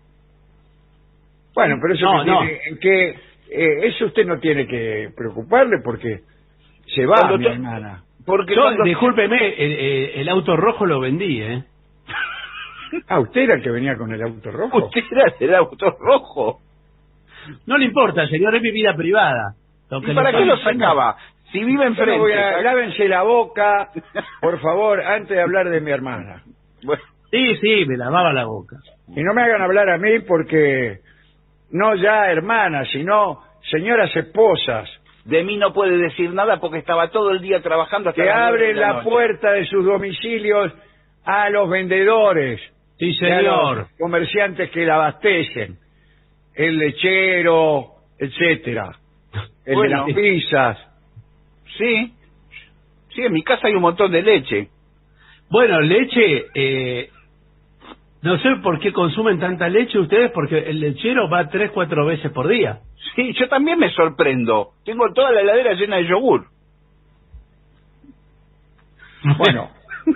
Bueno, pero eso,
No, no.
eso usted no tiene que preocuparle porque se va
Cuando
mi
to-
hermana.
Porque
Yo,
cuando-
discúlpeme, el auto rojo lo vendí, ¿eh?
Ah, ¿usted era el que venía con el auto rojo?
usted era del auto rojo.
No le importa, señor, es mi vida privada. Lo que
¿Y para
le
qué lo
estoy diciendo-
sacaba? Si vive
Yo no
enfrente.
voy a- lávense la boca, por favor, antes de hablar de mi hermana.
Bueno,
Sí, sí, me lavaba la boca.
Y no me hagan hablar a mí porque no ya hermanas, sino señoras esposas
de mí no puede decir nada porque estaba todo el día trabajando hasta
que
las 9 de
abren la
noche.
puerta de sus domicilios a los vendedores,
Sí,
y a
señor.
los comerciantes que la abastecen, el lechero, etcétera, el
Bueno.
de las pizzas.
Sí, sí, en mi casa hay un montón de leche.
Bueno, leche, no sé por qué consumen tanta leche ustedes, porque el lechero va 3-4 veces por día.
Sí, yo también me sorprendo. Tengo toda la heladera llena de yogur.
Bueno,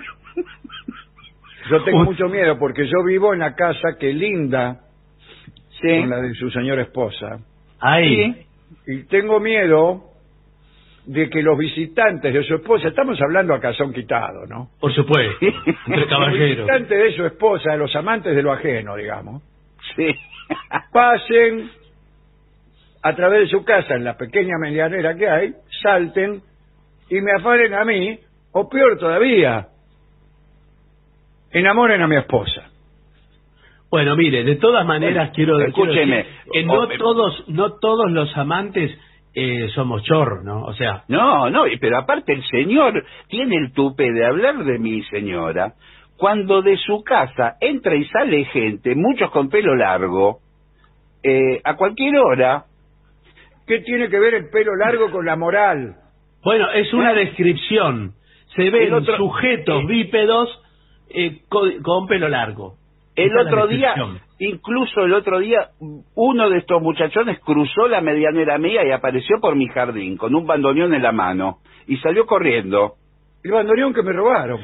yo tengo
Uy.
mucho miedo porque yo vivo en la casa que Linda
Sí.
con la de su señora esposa.
Ahí.
Y tengo miedo de que los visitantes de su esposa, estamos hablando a calzón quitado, ¿no?
Por supuesto. Entre
Los
caballeros.
visitantes de su esposa, los amantes de lo ajeno, digamos,
Sí.
pasen a través de su casa en la pequeña medianera que hay, salten y me afanen a mí, o peor todavía, enamoren a mi esposa.
Bueno, mire, de todas maneras quiero
escúcheme.
decir que no todos los amantes somos chorros, ¿no? O sea,
No, pero aparte el señor tiene el tupe de hablar de mi señora cuando de su casa entra y sale gente, muchos con pelo largo, a cualquier hora.
¿Qué tiene que ver el pelo largo con la moral?
bueno, es una descripción. Se ven sujetos bípedos con pelo largo.
El
Esa es la
otro día,
descripción.
incluso el otro día, uno de estos muchachones cruzó la medianera mía y apareció por mi jardín con un bandoneón en la mano y salió corriendo.
El bandoneón que me robaron.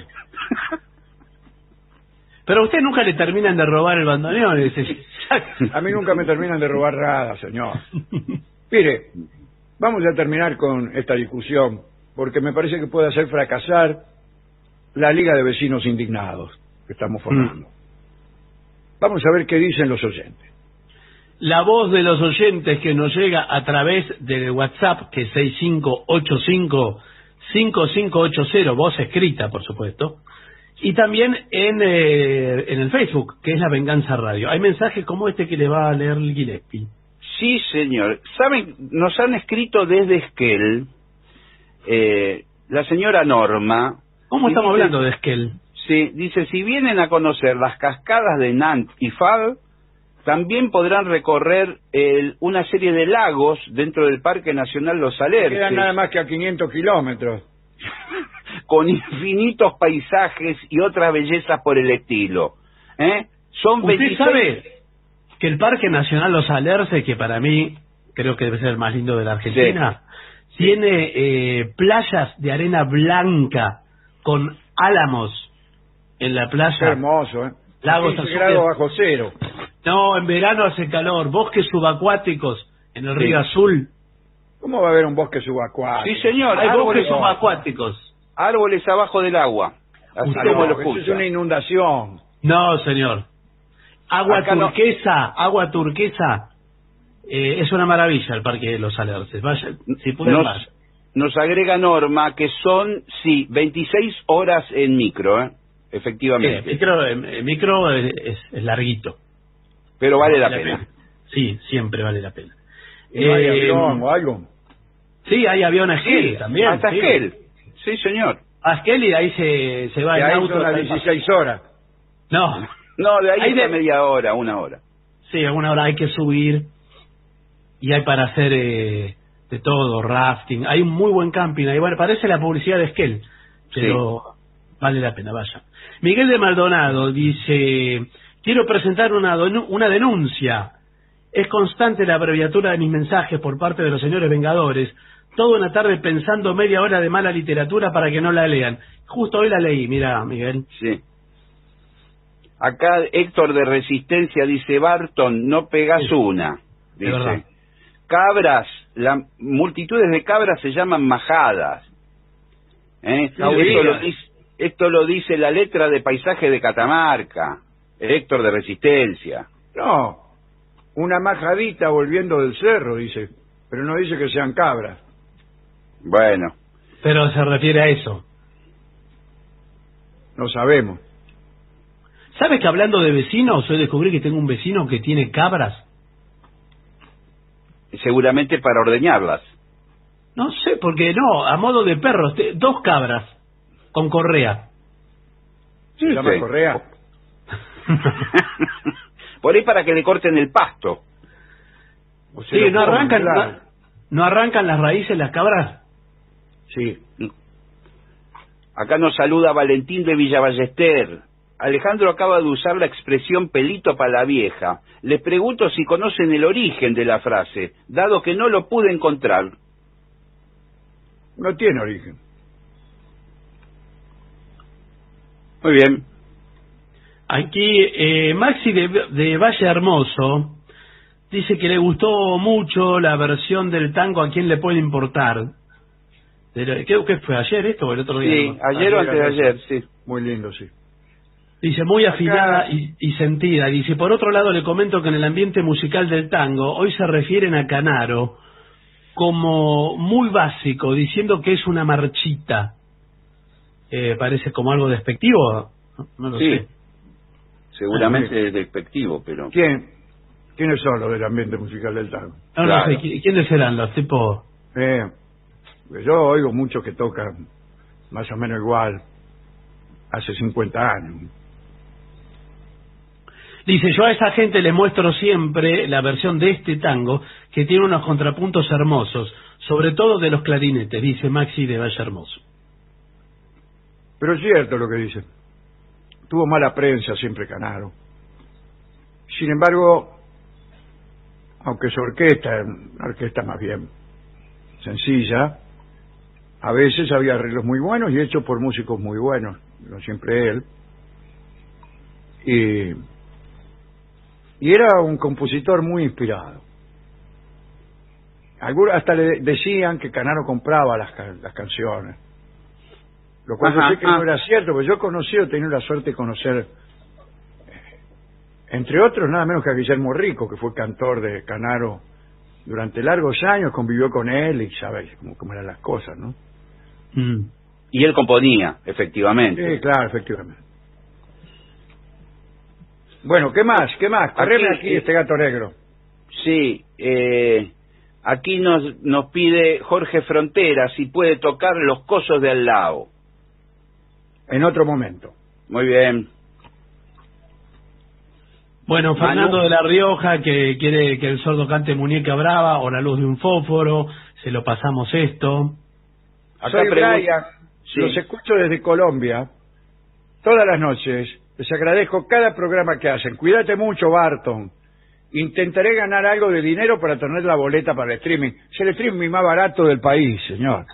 Pero a usted nunca le terminan de robar el bandoneón.
A mí nunca me terminan de robar nada, señor. Mire, vamos a terminar con esta discusión, porque me parece que puede hacer fracasar la Liga de Vecinos Indignados que estamos formando. Vamos a ver qué dicen los oyentes.
La voz de los oyentes que nos llega a través del WhatsApp, que es 6585-5580, voz escrita, por supuesto, y también en el Facebook, que es La Venganza Radio. Hay mensajes como este que le va a leer Gillespie.
Sí, señor. ¿Saben? Nos han escrito desde Esquel, la señora Norma.
¿Cómo
y
estamos
dice,
hablando de Esquel?
Sí, dice, si vienen a conocer las cascadas de Nantes y Fal, también podrán recorrer una serie de lagos dentro del Parque Nacional Los Alerces.
Quedan nada más que a 500 kilómetros.
Con infinitos paisajes y otras bellezas por el estilo. Son
¿Usted
26...
sabe que el Parque Nacional Los Alerces, que para mí creo que debe ser el más lindo de la Argentina, tiene playas de arena blanca con álamos en la playa?
Qué hermoso, ¿eh?
Lagos
15
azules.
grados bajo cero.
No, en verano hace calor. Bosques subacuáticos en el río Azul.
¿Cómo va a haber un bosque subacuático?
Sí, señor.
Hay bosques
Árboles,
subacuáticos.
árboles abajo del agua. Así
Usted
como
No,
lo
eso es
escucha.
una inundación.
No, señor. Agua
Acá no.
turquesa, agua turquesa. Es una maravilla el Parque de los Alerces. Vaya, si pueden, vaya.
Nos agrega Norma que son, 26 horas en micro, efectivamente.
Micro es larguito.
Pero vale la pena.
Sí, siempre vale la pena.
¿No hay avión o algo?
Sí, hay avión a Esquel
Sí,
también.
hasta
sí.
Esquel. Sí, señor.
A Esquel y de ahí se va
De
en
ahí
auto.
son las
hasta-
16 horas.
No,
No, de ahí
Hay
está
de-
media hora, una hora.
sí, a una hora hay que subir y hay para hacer de todo, rafting. Hay un muy buen camping ahí. Bueno, parece la publicidad de Esquel, pero vale la pena, vaya. Miguel de Maldonado dice, quiero presentar una denuncia. Es constante la abreviatura de mis mensajes por parte de los señores vengadores. Toda una tarde pensando media hora de mala literatura para que no la lean. Justo hoy la leí, mira, Miguel.
Sí. Acá Héctor de Resistencia dice, Barton, no pegas
Sí.
una.
De verdad.
Dice, cabras, multitudes de cabras se llaman majadas. Esto lo dice la letra de Paisaje de Catamarca. Héctor de Resistencia.
No, una majadita volviendo del cerro, dice. Pero no dice que sean cabras.
Bueno,
Pero se refiere a eso.
No sabemos.
¿Sabes que hablando de vecinos, hoy descubrí que tengo un vecino que tiene cabras?
seguramente para ordeñarlas.
No sé, porque no, a modo de perros, 2 cabras con correa.
¿Se llama
Sí.
correa?
Por ahí para que le corten el pasto.
¿O se
Sí,
lo
no
comen?
arrancan,
Claro.
no arrancan las raíces las cabras.
Sí.
Acá nos saluda Valentín de Villavallester. Alejandro acaba de usar la expresión pelito para la vieja. Les pregunto si conocen el origen de la frase, dado que no lo pude encontrar.
No tiene origen.
Muy bien.
Aquí Maxi de Valle Hermoso Dice que le gustó mucho la versión del tango ¿A quién le puede importar? Creo que fue ayer esto o el otro día.
Sí,
¿no?
ayer o antes de ayer, sí.
Muy lindo, sí.
Dice, muy afinada
Acá...
y sentida. Dice, por otro lado le comento que en el ambiente musical del tango hoy se refieren a Canaro como muy básico, diciendo que es una marchita. Parece como algo despectivo. No lo sé.
Seguramente es despectivo, pero...
¿Quiénes son los del ambiente musical del tango?
No,
Claro.
no sé, ¿quiénes serán los tipos?
Yo oigo muchos que tocan más o menos igual hace 50 años.
Dice, yo a esa gente le muestro siempre la versión de este tango que tiene unos contrapuntos hermosos, sobre todo de los clarinetes, dice Maxi de Valle Hermoso.
Pero es cierto lo que dice. Tuvo mala prensa siempre Canaro. Sin embargo, aunque su orquesta, una orquesta más bien sencilla, a veces había arreglos muy buenos y hechos por músicos muy buenos, no siempre él. Y era un compositor muy inspirado. Algunos hasta le decían que Canaro compraba las canciones, lo cual yo sé que no era cierto, porque yo he conocido, he tenido la suerte de conocer, entre otros, nada menos que a Guillermo Rico, que fue cantor de Canaro durante largos años, convivió con él y sabes cómo eran las cosas, ¿no?
Y él componía, efectivamente.
Sí, claro, efectivamente. Bueno, ¿qué más? Correme aquí este gato negro.
Sí, aquí nos pide Jorge Frontera si puede tocar Los cosos de al lado.
En otro momento.
Muy bien.
Bueno, Fernando de la Rioja, que quiere que el sordo cante Muñeca Brava o La luz de un fósforo, se lo pasamos esto.
Acá soy Brian,
sí.
Los escucho desde Colombia, todas las noches, les agradezco cada programa que hacen. Cuídate mucho, Barton. Intentaré ganar algo de dinero para tener la boleta para el streaming. Es el streaming más barato del país, señor.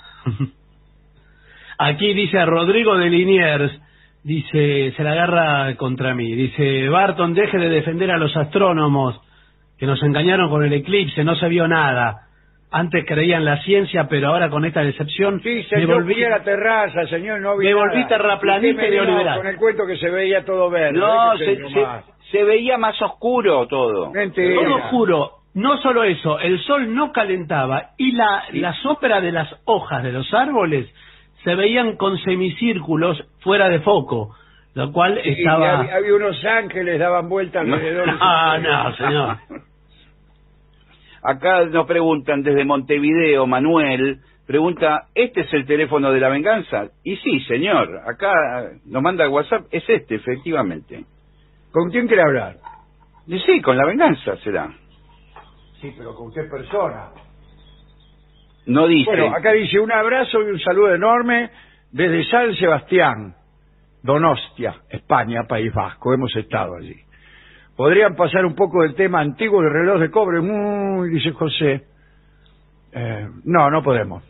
Aquí dice Rodrigo de Liniers, dice, se la agarra contra mí, dice, Barton, deje de defender a los astrónomos que nos engañaron con el eclipse, no se vio nada. Antes creían la ciencia, pero ahora con esta decepción
sí, me volví a la terraza, señor, no vi
me
nada.
volví terraplanista y neoliberal.
Con el cuento que se veía todo verde.
No, se veía más oscuro todo.
Mentira.
Todo oscuro. No solo eso, el sol no calentaba y la sombra de las hojas de los árboles se veían con semicírculos fuera de foco, lo cual estaba...
Había unos ángeles, daban vuelta alrededor.
No, señor.
Acá nos preguntan desde Montevideo, Manuel, pregunta, ¿este es el teléfono de la venganza? Y sí, señor, acá nos manda WhatsApp, es este, efectivamente.
¿Con quién quiere hablar?
Y sí, con la venganza será.
Sí, pero ¿con qué persona?
No dice.
Bueno, acá dice un abrazo y un saludo enorme desde San Sebastián, Donostia, España, País Vasco. Hemos estado allí. ¿Podrían pasar un poco del tema antiguo del reloj de cobre? Dice José. No podemos.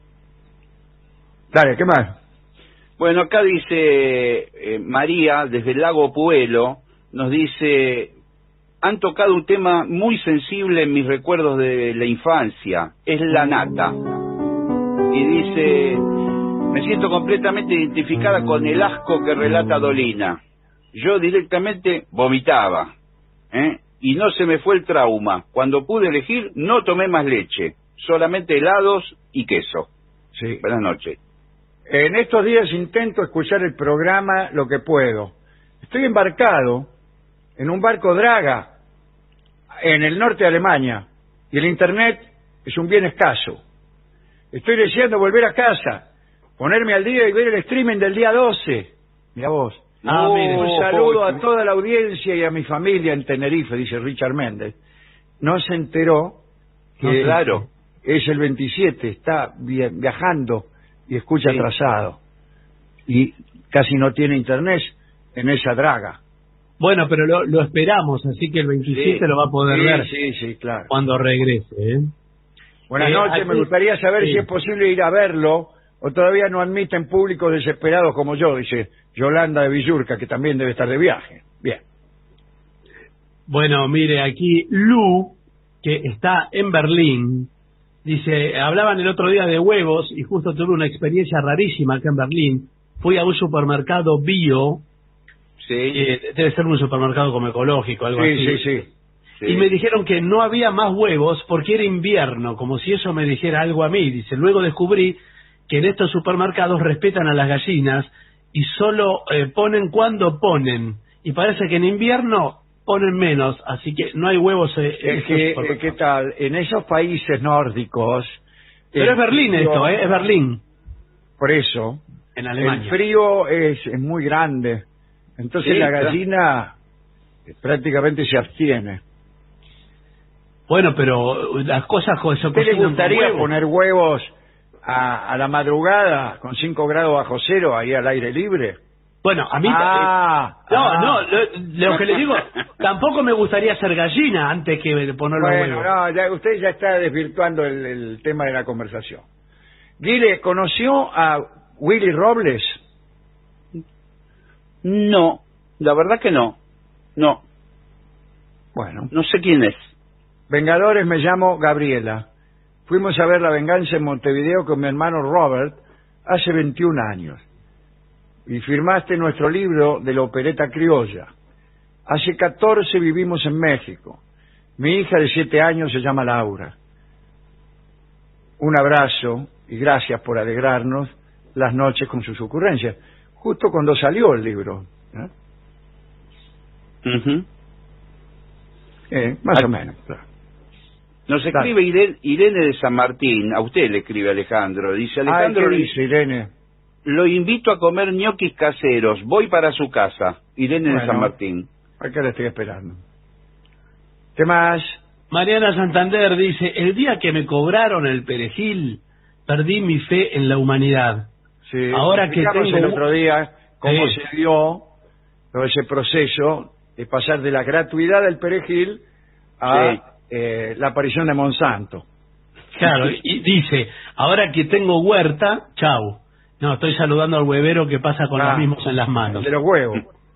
Dale, ¿qué más?
Bueno, acá dice María, desde el Lago Puelo, nos dice... Han tocado un tema muy sensible en mis recuerdos de la infancia, es la nata. Y dice, me siento completamente identificada con el asco que relata Dolina. Yo directamente vomitaba, y no se me fue el trauma. Cuando pude elegir, no tomé más leche, solamente helados y queso.
Sí.
Buenas noches.
En estos días intento escuchar el programa lo que puedo. Estoy embarcado en un barco draga en el norte de Alemania y el internet es un bien escaso. Estoy deseando volver a casa, ponerme al día y ver el streaming del día 12. Mira vos. Un saludo a toda la audiencia y a mi familia en Tenerife, dice Richard Méndez. No se enteró que
claro,
es el 27, está viajando y escucha atrasado. Y casi no tiene internet en esa draga.
Bueno, pero lo esperamos, así que el 27 lo va a poder ver.
Sí, claro.
Cuando regrese.
Buenas noches,
aquí,
me gustaría saber si es posible ir a verlo o todavía no admiten públicos desesperados como yo, dice Yolanda de Villurca, que también debe estar de viaje. Bien.
Bueno, mire, aquí Lu que está en Berlín. Dice, hablaban el otro día de huevos y justo tuve una experiencia rarísima acá en Berlín. Fui a un supermercado bio, debe ser un supermercado como ecológico, algo así.
Sí.
Y me dijeron que no había más huevos porque era invierno, como si eso me dijera algo a mí. Dice, luego descubrí que en estos supermercados respetan a las gallinas y solo ponen cuando ponen. Y parece que en invierno ponen menos, así que no hay huevos.
¿Qué tal? En esos países nórdicos...
Pero es Berlín esto, es Berlín.
Por eso,
en Alemania.
el frío es muy grande. Entonces la gallina prácticamente se abstiene.
Bueno, pero las cosas se
¿Usted le gustaría poner huevos a la madrugada con 5 grados bajo cero ahí al aire libre?
Bueno, a mí lo que le digo, tampoco me gustaría ser gallina antes que poner los huevos.
No, usted ya está desvirtuando el tema de la conversación. Guile, ¿conoció a Willy Robles?
No, la verdad que no. No.
Bueno.
No sé quién es.
Vengadores, me llamo Gabriela. Fuimos a ver La Venganza en Montevideo con mi hermano Robert hace 21 años. Y firmaste nuestro libro de la opereta criolla. Hace 14 vivimos en México. Mi hija de 7 años se llama Laura. Un abrazo y gracias por alegrarnos las noches con sus ocurrencias. Justo cuando salió el libro. Más o menos. Claro.
Nos escribe Irene de San Martín. A usted le escribe Alejandro. Dice Alejandro.
¿Qué dice Irene?
Lo invito a comer ñoquis caseros. Voy para su casa. Irene de San Martín.
Acá la estoy esperando. ¿Qué más?
Mariana Santander dice, el día que me cobraron el perejil, perdí mi fe en la humanidad.
Sí,
ahora que tengo
el otro día cómo se dio todo ese proceso de pasar de la gratuidad del perejil a la aparición de Monsanto.
Claro, y dice, ahora que tengo huerta, chau. No, estoy saludando al huevero que pasa con los mismos en las manos.
De los huevos.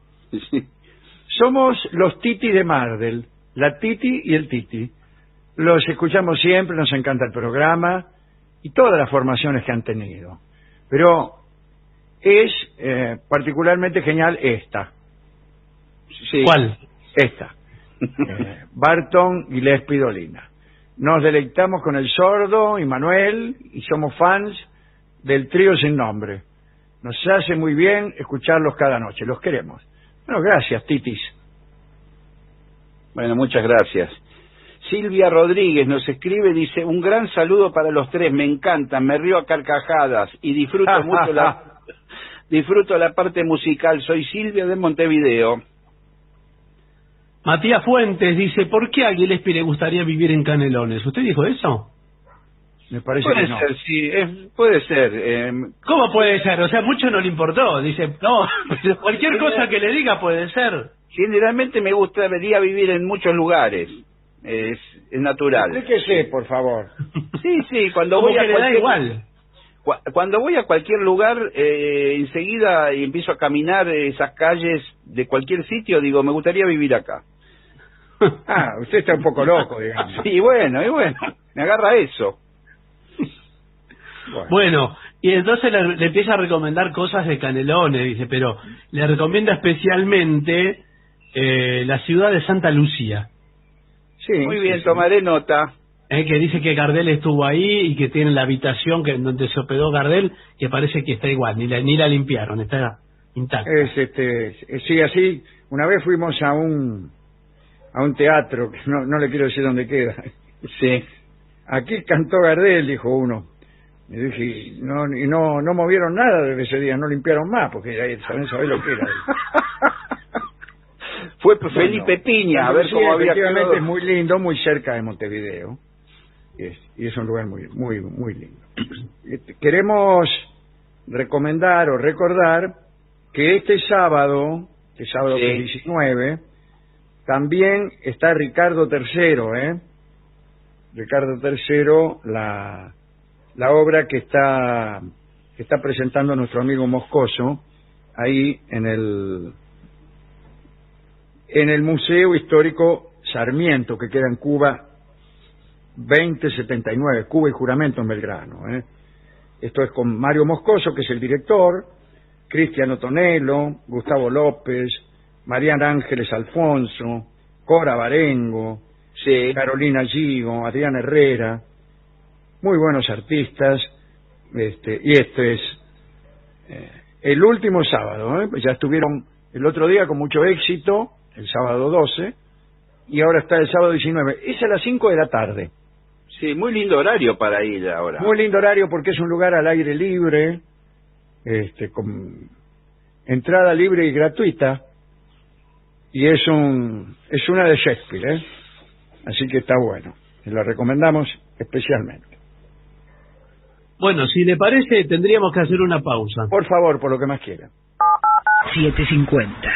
Somos los Titi de Mardel, la Titi y el Titi. Los escuchamos siempre, nos encanta el programa y todas las formaciones que han tenido. Pero es particularmente genial esta.
Sí. ¿Cuál?
Esta. Barton Gillespie Dolina. Nos deleitamos con El Sordo y Manuel y somos fans del trío sin nombre. Nos hace muy bien escucharlos cada noche. Los queremos. Bueno, gracias, Titis.
Bueno, muchas gracias. Silvia Rodríguez nos escribe, dice, un gran saludo para los tres, me encantan, me río a carcajadas y disfruto mucho disfruto la parte musical. Soy Silvia de Montevideo.
Matías Fuentes dice, ¿por qué a Gillespie le gustaría vivir en Canelones? ¿Usted dijo eso?
Me parece
puede
que no.
Ser, sí, puede ser.
¿Cómo puede ser? O sea, mucho no le importó. Dice, no, cualquier cosa que le diga puede ser.
Generalmente me gustaría vivir en muchos lugares. Es natural.
Explíquese, por favor.
Sí, cuando voy a
igual.
Cuando voy a cualquier lugar, enseguida empiezo a caminar esas calles de cualquier sitio, digo, me gustaría vivir acá.
Usted está un poco loco, digamos.
Sí, bueno, me agarra eso.
Bueno, y entonces le empieza a recomendar cosas de Canelones, dice, pero le recomienda especialmente la ciudad de Santa Lucía.
Sí, muy bien, tomaré nota.
Que dice que Gardel estuvo ahí y que tiene la habitación donde se hospedó Gardel, que parece que está igual, ni la limpiaron, está intacta.
Sí, así, una vez fuimos a un teatro, que no le quiero decir dónde queda.
Sí.
Aquí cantó Gardel, dijo uno. Y dije, no movieron nada desde ese día, no limpiaron más, porque saben saber lo que era.
Fue Felipe Piña, a ver cómo había quedado.
Efectivamente es muy lindo, muy cerca de Montevideo. Y es un lugar muy, muy, muy lindo. Queremos recomendar o recordar que este sábado que es 19, también está Ricardo III, Ricardo III, la obra que está presentando nuestro amigo Moscoso ahí en el Museo Histórico Sarmiento, que queda en Cuba, 2079, Cuba y Juramento en Belgrano. Esto es con Mario Moscoso, que es el director, Cristiano Tonelo, Gustavo López, Mariana Ángeles Alfonso, Cora Barengo,
Sí.
Carolina Gigo, Adrián Herrera, muy buenos artistas, y este es el último sábado, ya estuvieron el otro día con mucho éxito, el sábado 12, y ahora está el sábado 19, es a las 5 de la tarde.
Sí, muy lindo horario para ir ahora.
Muy lindo horario porque es un lugar al aire libre, con entrada libre y gratuita, y es una de Shakespeare, así que está bueno, se la recomendamos especialmente.
Bueno, si le parece, tendríamos que hacer una pausa.
Por favor, por lo que más quiera.
750.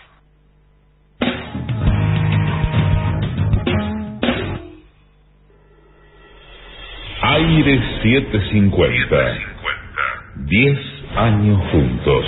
Aire 750. 10 años juntos.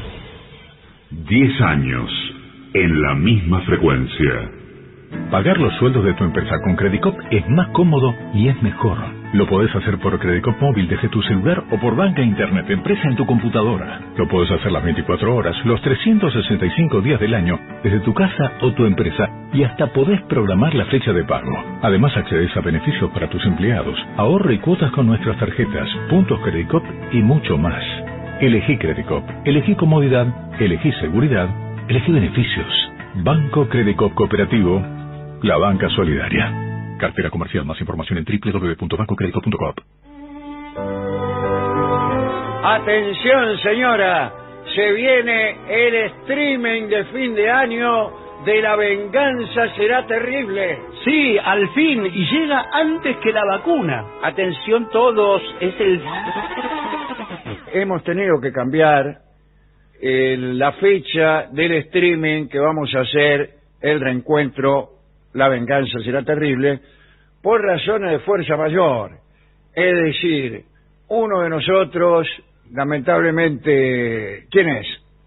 10 años en la misma frecuencia.
Pagar los sueldos de tu empresa con Credicop es más cómodo y es mejor. Lo podés hacer por Credicop móvil desde tu celular o por banca internet empresa en tu computadora. Lo podés hacer las 24 horas, los 365 días del año, desde tu casa o tu empresa, y hasta podés programar la fecha de pago. Además accedes a beneficios para tus empleados, ahorro y cuotas con nuestras tarjetas, puntos Credicop y mucho más. Elegí Credicop, elegí comodidad, elegí seguridad, elegí beneficios. Banco Credicop Cooperativo, la banca solidaria. Cartera comercial. Más información en www.bancocredicop.coop.
Atención, señora, se viene el streaming de fin de año de La Venganza Será Terrible.
Sí, al fin, y llega antes que la vacuna.
Atención todos, es el...
Hemos tenido que cambiar la fecha del streaming que vamos a hacer el reencuentro La Venganza Será Terrible por razones de fuerza mayor. Es decir, uno de nosotros, lamentablemente, ¿quién es?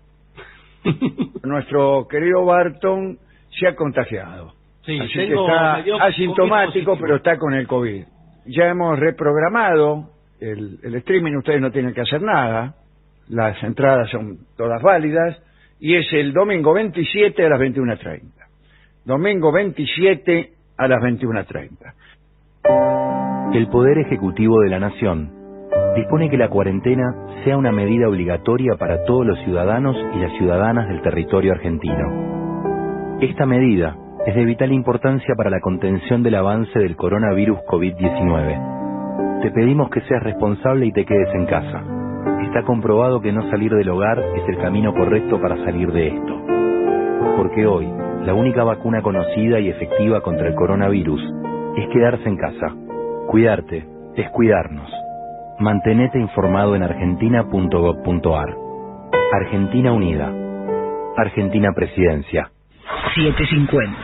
Nuestro querido Barton se ha contagiado.
Sí,
así que está asintomático, pero está con el COVID. Ya hemos reprogramado el streaming, ustedes no tienen que hacer nada. Las entradas son todas válidas y es el domingo 27 a las 21:30. Domingo 27 a las 21:30.
El Poder Ejecutivo de la Nación dispone que la cuarentena sea una medida obligatoria para todos los ciudadanos y las ciudadanas del territorio argentino. Esta medida es de vital importancia para la contención del avance del coronavirus COVID-19. Te pedimos que seas responsable y te quedes en casa. Está comprobado que no salir del hogar es el camino correcto para salir de esto. Porque hoy, la única vacuna conocida y efectiva contra el coronavirus es quedarse en casa. Cuidarte es cuidarnos. Mantenete informado en argentina.gov.ar. Argentina Unida. Argentina Presidencia.
750.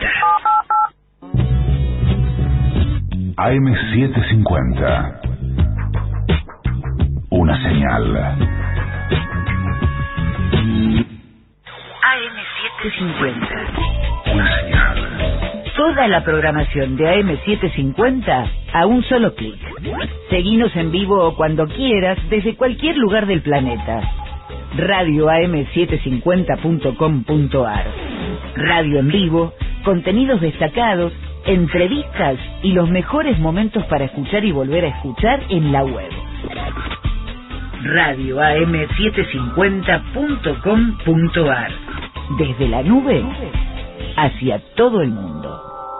AM750. Una señal.
AM750.
Una señal.
Toda la programación de AM750 a un solo clic. Seguinos en vivo o cuando quieras desde cualquier lugar del planeta. radioam750.com.ar. Radio en vivo, contenidos destacados, entrevistas y los mejores momentos para escuchar y volver a escuchar en la web. radioam750.com.ar. Desde la nube hacia todo el mundo.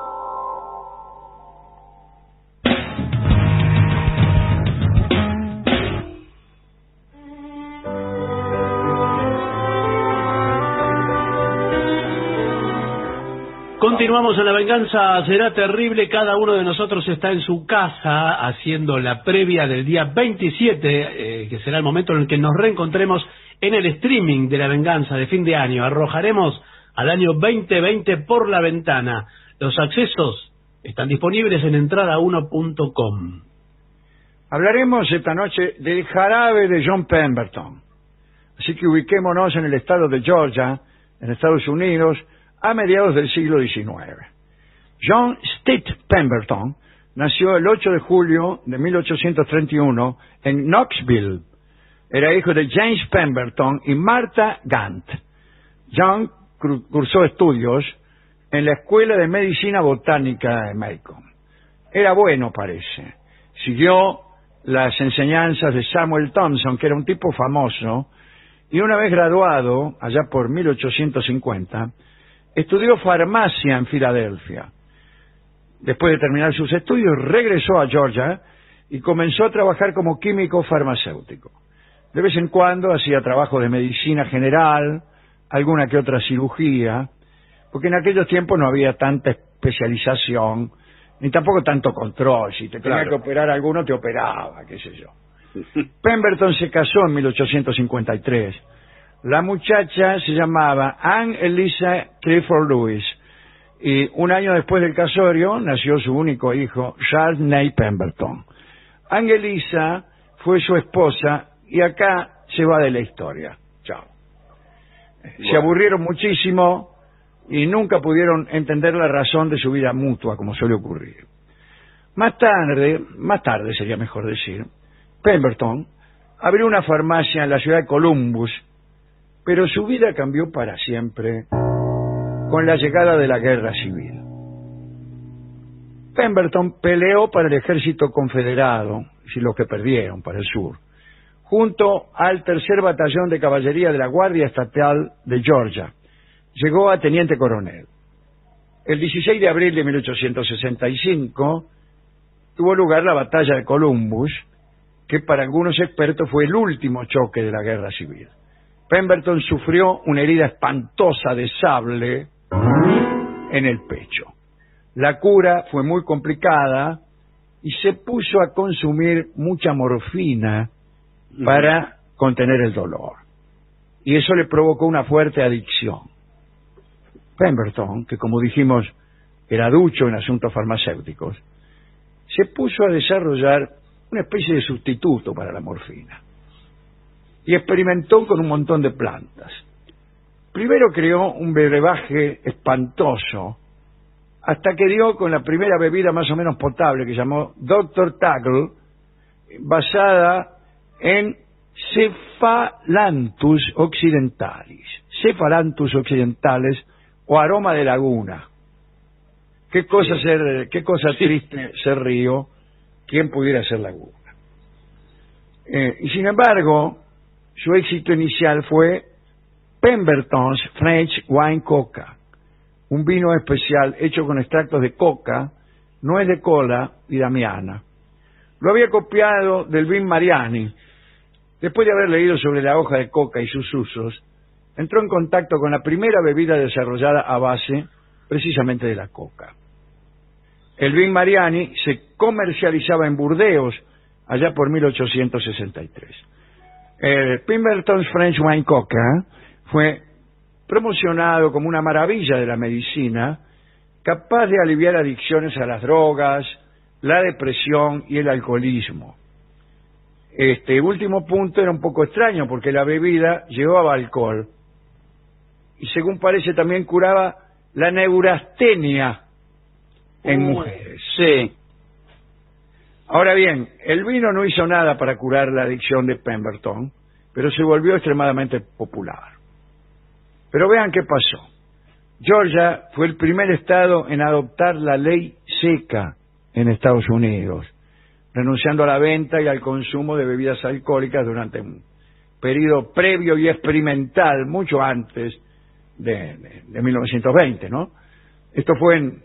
Continuamos en La Venganza Será Terrible. Cada uno de nosotros está en su casa haciendo la previa del día 27, que será el momento en el que nos reencontremos en el streaming de La Venganza de fin de año. Arrojaremos al año 2020 por la ventana. Los accesos están disponibles en entrada1.com.
Hablaremos esta noche del jarabe de John Pemberton. Así que ubiquémonos en el estado de Georgia, en Estados Unidos, a mediados del siglo XIX. John Stitt Pemberton nació el 8 de julio de 1831 en Knoxville. Era hijo de James Pemberton y Martha Gant. Young cursó estudios en la Escuela de Medicina Botánica de Macon. Era bueno, parece. Siguió las enseñanzas de Samuel Thompson, que era un tipo famoso, y una vez graduado, allá por 1850, estudió farmacia en Filadelfia. Después de terminar sus estudios, regresó a Georgia y comenzó a trabajar como químico farmacéutico. De vez en cuando hacía trabajo de medicina general, alguna que otra cirugía, porque en aquellos tiempos no había tanta especialización, ni tampoco tanto control. Si te tenía que operar alguno, te operaba, qué sé yo. Pemberton se casó en 1853. La muchacha se llamaba Anne Eliza Clifford Lewis, y un año después del casorio nació su único hijo, Charles Ney Pemberton. Anne Eliza fue su esposa, y acá se va de la historia. Chao. Se aburrieron muchísimo y nunca pudieron entender la razón de su vida mutua, como suele ocurrir. Más tarde sería mejor decir, Pemberton abrió una farmacia en la ciudad de Columbus, pero su vida cambió para siempre con la llegada de la Guerra Civil. Pemberton peleó para el ejército confederado, y los que perdieron para el sur, junto al tercer batallón de caballería de la Guardia Estatal de Georgia. Llegó a teniente coronel. El 16 de abril de 1865 tuvo lugar la batalla de Columbus, que para algunos expertos fue el último choque de la Guerra Civil. Pemberton sufrió una herida espantosa de sable en el pecho. La cura fue muy complicada y se puso a consumir mucha morfina para contener el dolor. Y eso le provocó una fuerte adicción. Pemberton, que como dijimos era ducho en asuntos farmacéuticos, se puso a desarrollar una especie de sustituto para la morfina. Y experimentó con un montón de plantas. Primero creó un brebaje espantoso, hasta que dio con la primera bebida más o menos potable, que llamó Dr. Tackle, basada en Cephalanthus occidentalis. Cephalanthus occidentales o aroma de laguna. Qué cosa triste ser río, ¿quién pudiera ser laguna? Y sin embargo, su éxito inicial fue Pemberton's French Wine Coca, un vino especial hecho con extractos de coca, nuez de cola y damiana. Lo había copiado del vin Mariani. Después de haber leído sobre la hoja de coca y sus usos, entró en contacto con la primera bebida desarrollada a base precisamente de la coca. El vin Mariani se comercializaba en Burdeos allá por 1863. El Pemberton's French Wine Coca fue promocionado como una maravilla de la medicina, capaz de aliviar adicciones a las drogas, la depresión y el alcoholismo. Este último punto era un poco extraño porque la bebida llevaba alcohol y según parece también curaba la neurastenia en mujeres.
Sí.
Ahora bien, el vino no hizo nada para curar la adicción de Pemberton, pero se volvió extremadamente popular. Pero vean qué pasó. Georgia fue el primer estado en adoptar la ley seca en Estados Unidos, renunciando a la venta y al consumo de bebidas alcohólicas durante un periodo previo y experimental, mucho antes de 1920, ¿no? Esto fue en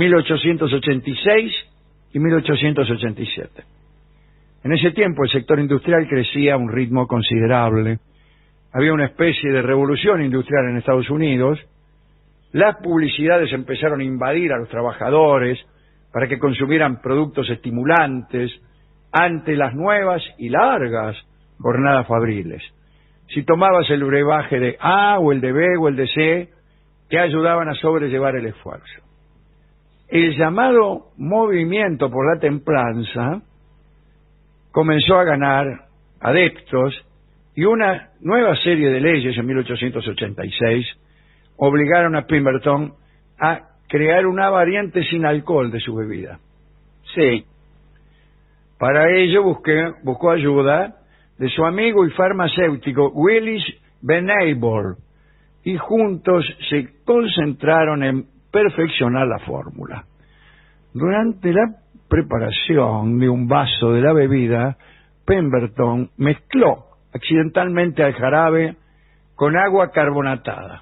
1886 y 1887. En ese tiempo el sector industrial crecía a un ritmo considerable. Había una especie de revolución industrial en Estados Unidos. Las publicidades empezaron a invadir a los trabajadores para que consumieran productos estimulantes ante las nuevas y largas jornadas fabriles. Si tomabas el brebaje de A o el de B o el de C, te ayudaban a sobrellevar el esfuerzo. El llamado movimiento por la templanza comenzó a ganar adeptos y una nueva serie de leyes en 1886 obligaron a Pemberton a crear una variante sin alcohol de su bebida.
Sí.
Para ello buscó ayuda de su amigo y farmacéutico Willis Benabor y juntos se concentraron en perfeccionar la fórmula. Durante la preparación de un vaso de la bebida, Pemberton mezcló accidentalmente al jarabe con agua carbonatada.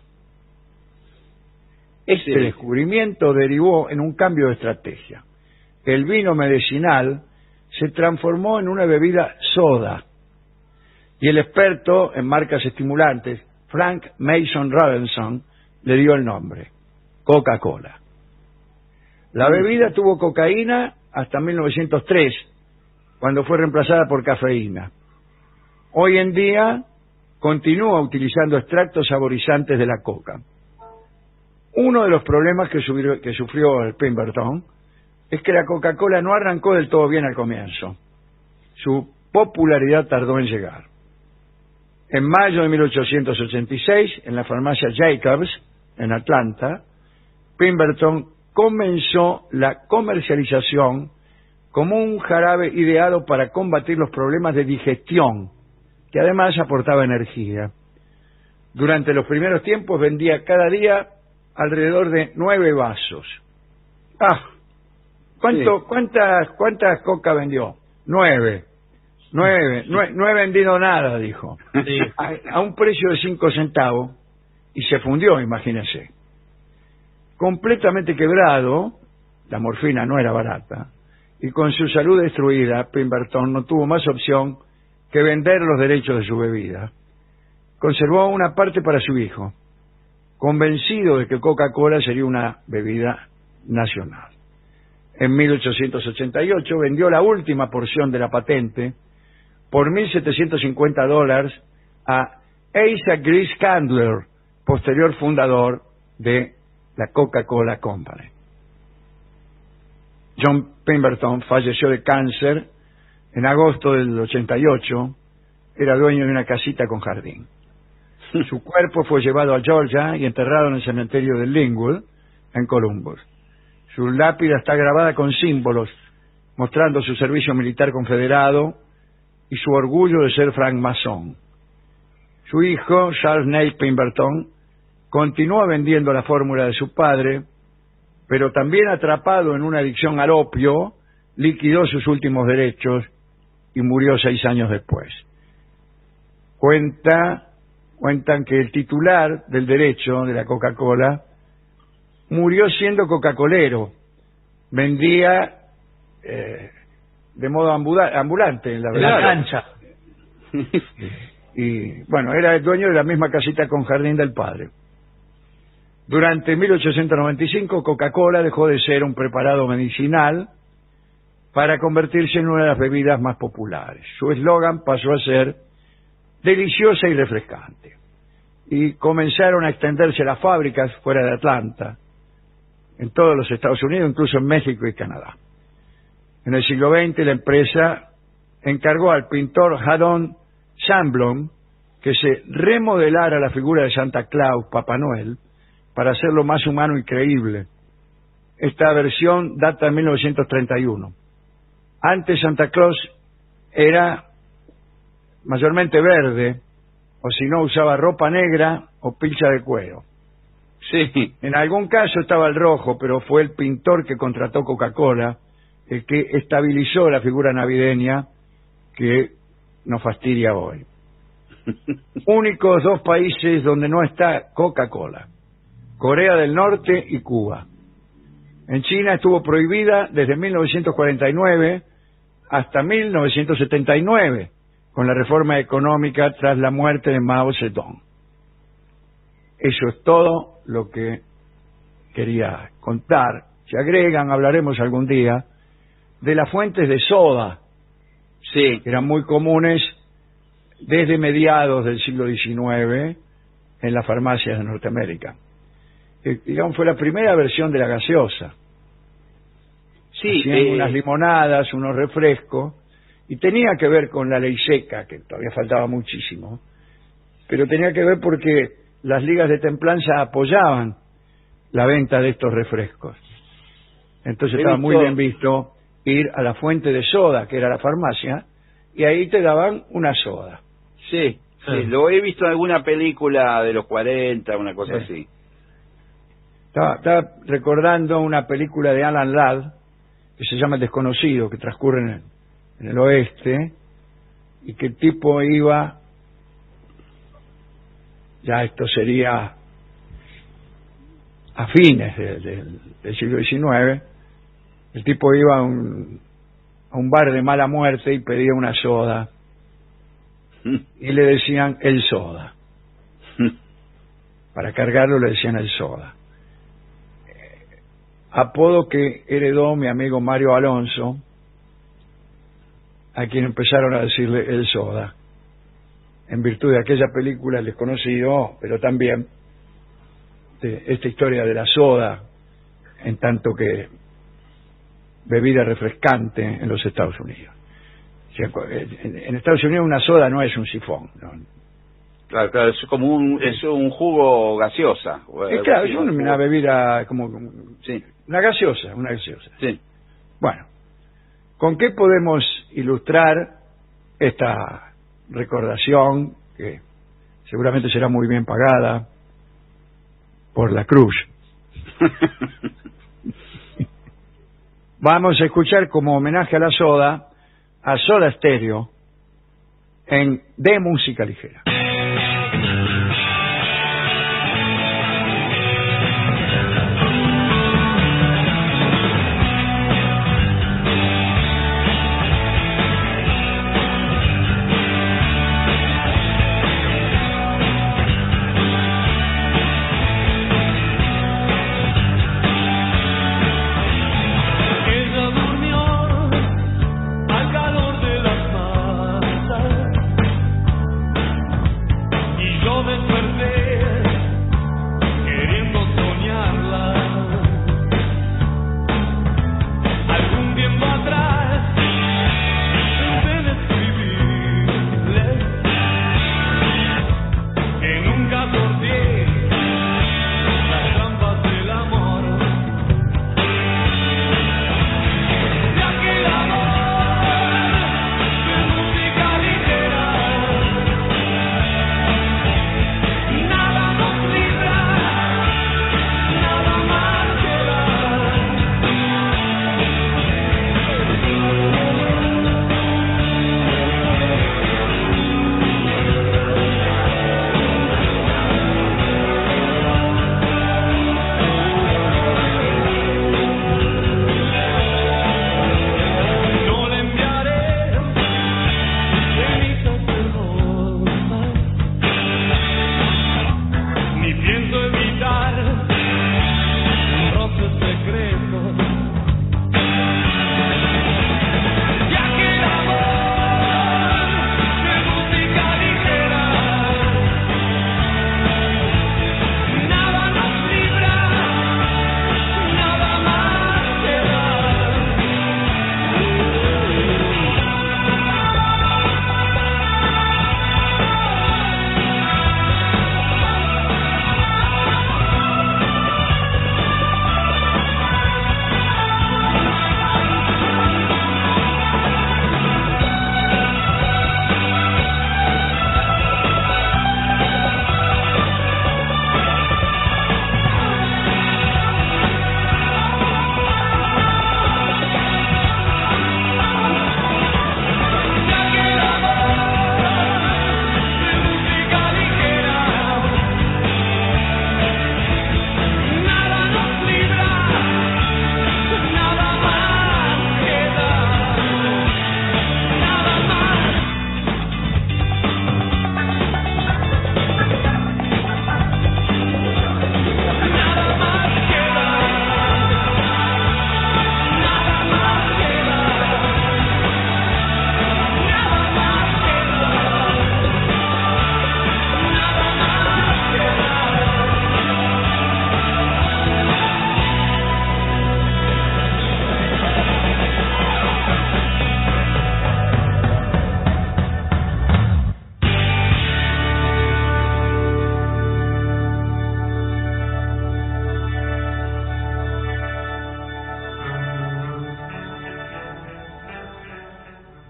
Este descubrimiento derivó en un cambio de estrategia. El vino medicinal se transformó en una bebida soda y el experto en marcas estimulantes, Frank Mason Robinson, le dio el nombre, Coca-Cola. La bebida tuvo cocaína hasta 1903, cuando fue reemplazada por cafeína. Hoy en día continúa utilizando extractos saborizantes de la coca. Uno de los problemas que sufrió el Pemberton es que la Coca-Cola no arrancó del todo bien al comienzo. Su popularidad tardó en llegar. En mayo de 1886, en la farmacia Jacobs, en Atlanta, Pemberton comenzó la comercialización como un jarabe ideado para combatir los problemas de digestión, que además aportaba energía. Durante los primeros tiempos vendía cada día alrededor de 9 vasos. ¿Cuántas coca vendió? 9. No he vendido nada, dijo.
Sí.
A un precio de 5 centavos y se fundió, imagínense. Completamente quebrado, la morfina no era barata, y con su salud destruida, Pemberton no tuvo más opción que vender los derechos de su bebida. Conservó una parte para su hijo, convencido de que Coca-Cola sería una bebida nacional. En 1888 vendió la última porción de la patente por $1,750 a Asa Gris Candler, posterior fundador de la Coca-Cola Company. John Pemberton falleció de cáncer en agosto del 88. Era dueño de una casita con jardín. Su cuerpo fue llevado a Georgia y enterrado en el cementerio de Linwood, en Columbus. Su lápida está grabada con símbolos, mostrando su servicio militar confederado y su orgullo de ser francmasón. Su hijo, Charles Neil Pemberton, continúa vendiendo la fórmula de su padre, pero también atrapado en una adicción al opio, liquidó sus últimos derechos y murió 6 años después. Cuentan que el titular del derecho de la Coca-Cola murió siendo coca-colero. Vendía de modo ambulante en la
cancha.
Y bueno, era el dueño de la misma casita con jardín del padre. Durante 1895, Coca-Cola dejó de ser un preparado medicinal para convertirse en una de las bebidas más populares. Su eslogan pasó a ser deliciosa y refrescante. Y comenzaron a extenderse las fábricas fuera de Atlanta, en todos los Estados Unidos, incluso en México y Canadá. En el siglo XX, la empresa encargó al pintor Haddon Sandblom que se remodelara la figura de Santa Claus, Papá Noel, para hacerlo más humano y creíble. Esta versión data de 1931. Antes Santa Claus era mayormente verde, o si no usaba ropa negra o pilcha de cuero.
Sí.
En algún caso estaba el rojo, pero fue el pintor que contrató Coca-Cola el que estabilizó la figura navideña que nos fastidia hoy. Únicos 2 países donde no está Coca-Cola: Corea del Norte y Cuba. En China estuvo prohibida desde 1949 hasta 1979, con la reforma económica tras la muerte de Mao Zedong. Eso es todo lo que quería contar. Se agregan, hablaremos algún día, de las fuentes de soda,
Sí.
que eran muy comunes desde mediados del siglo XIX en las farmacias de Norteamérica. Digamos, fue la primera versión de la gaseosa.
Sí.
Hacían unas limonadas, unos refrescos, y tenía que ver con la ley seca, que todavía faltaba muchísimo, pero tenía que ver porque las ligas de templanza apoyaban la venta de estos refrescos. Entonces estaba muy bien visto ir a la fuente de soda, que era la farmacia, y ahí te daban una soda.
Sí, sí, lo he visto en alguna película de los 40, una cosa así.
Estaba recordando una película de Alan Ladd que se llama El Desconocido, que transcurre en el oeste, y que el tipo iba, ya esto sería a fines del siglo XIX, el tipo iba a un bar de mala muerte y pedía una soda, y le decían el soda. Para cargarlo le decían el soda. Apodo que heredó mi amigo Mario Alonso, a quien empezaron a decirle el soda, en virtud de aquella película El Desconocido, pero también de esta historia de la soda, en tanto que bebida refrescante en los Estados Unidos. O sea, en Estados Unidos una soda no es un sifón, ¿no?
Claro, es como un jugo gaseosa.
Claro, es una bebida como
sí.
Una gaseosa.
Sí.
Bueno, ¿con qué podemos ilustrar esta recordación que seguramente será muy bien pagada por la Cruz? Vamos a escuchar como homenaje a la soda, a Soda Stereo, en De Música Ligera.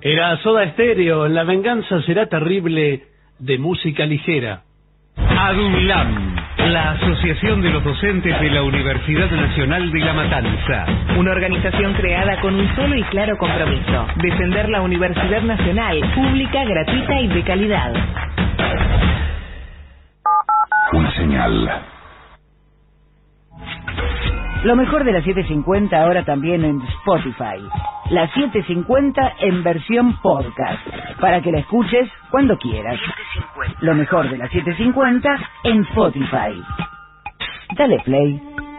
Era Soda Stereo, La venganza será terrible, de música ligera.
ADUNLAM, la Asociación de los Docentes de la Universidad Nacional de La Matanza.
Una organización creada con un solo y claro compromiso: defender la Universidad Nacional, pública, gratuita y de calidad.
Una señal.
Lo mejor de la 750 ahora también en Spotify. La 750 en versión podcast, para que la escuches cuando quieras. Lo mejor de la 750 en Spotify. Dale play.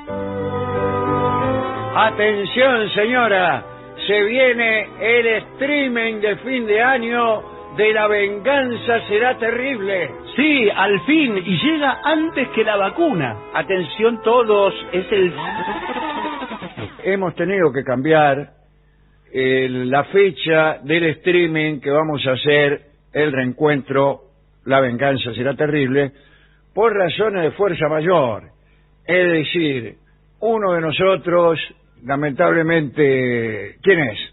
Atención, señora, se viene el streaming de fin de año de La venganza será terrible.
Sí, al fin, y llega antes que la vacuna.
Atención todos, es el...
Hemos tenido que cambiar la fecha del streaming que vamos a hacer el reencuentro La venganza será terrible por razones de fuerza mayor. Es decir, uno de nosotros, lamentablemente, ¿quién es?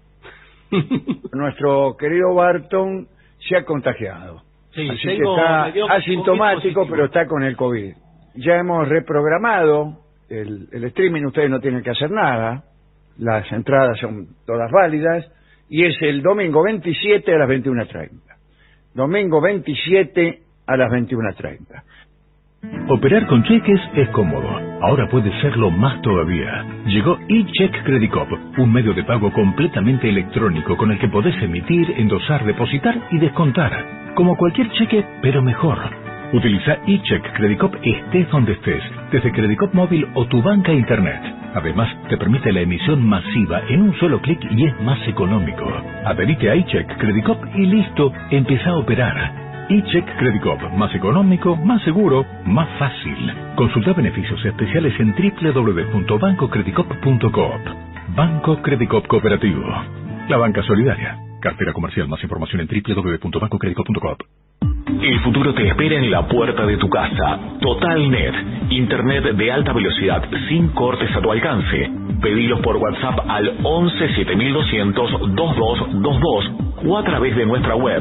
Nuestro querido Barton se ha contagiado.
Sí,
así que está asintomático, pero está con el COVID. Ya hemos reprogramado el streaming, ustedes no tienen que hacer nada, las entradas son todas válidas, y es el domingo 27 a las 21:30. Domingo 27 a las 21:30.
Operar con cheques es cómodo. Ahora puede serlo más todavía. Llegó eCheck Credit Cop, un medio de pago completamente electrónico con el que podés emitir, endosar, depositar y descontar. Como cualquier cheque, pero mejor. Utiliza eCheck Credit Cop estés donde estés, desde Credit Cop móvil o tu banca internet. Además, te permite la emisión masiva en un solo clic y es más económico. Adherite a eCheck Credit Cop y listo, empezá a operar. eCheck Credit Cop, más económico, más seguro, más fácil. Consulta beneficios especiales en www.bancocreditcop.coop. Banco Credit Cop Cooperativo. La banca solidaria. Cartera comercial. Más información en www.bancocreditcop.coop.
El futuro te espera en la puerta de tu casa. TotalNet, internet de alta velocidad sin cortes a tu alcance. Pedilos por WhatsApp al 11 7200 2222 o a través de nuestra web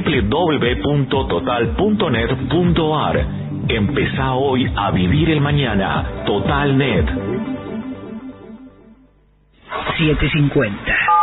www.total.net.ar. Empezá hoy a vivir el mañana. TotalNet.
750.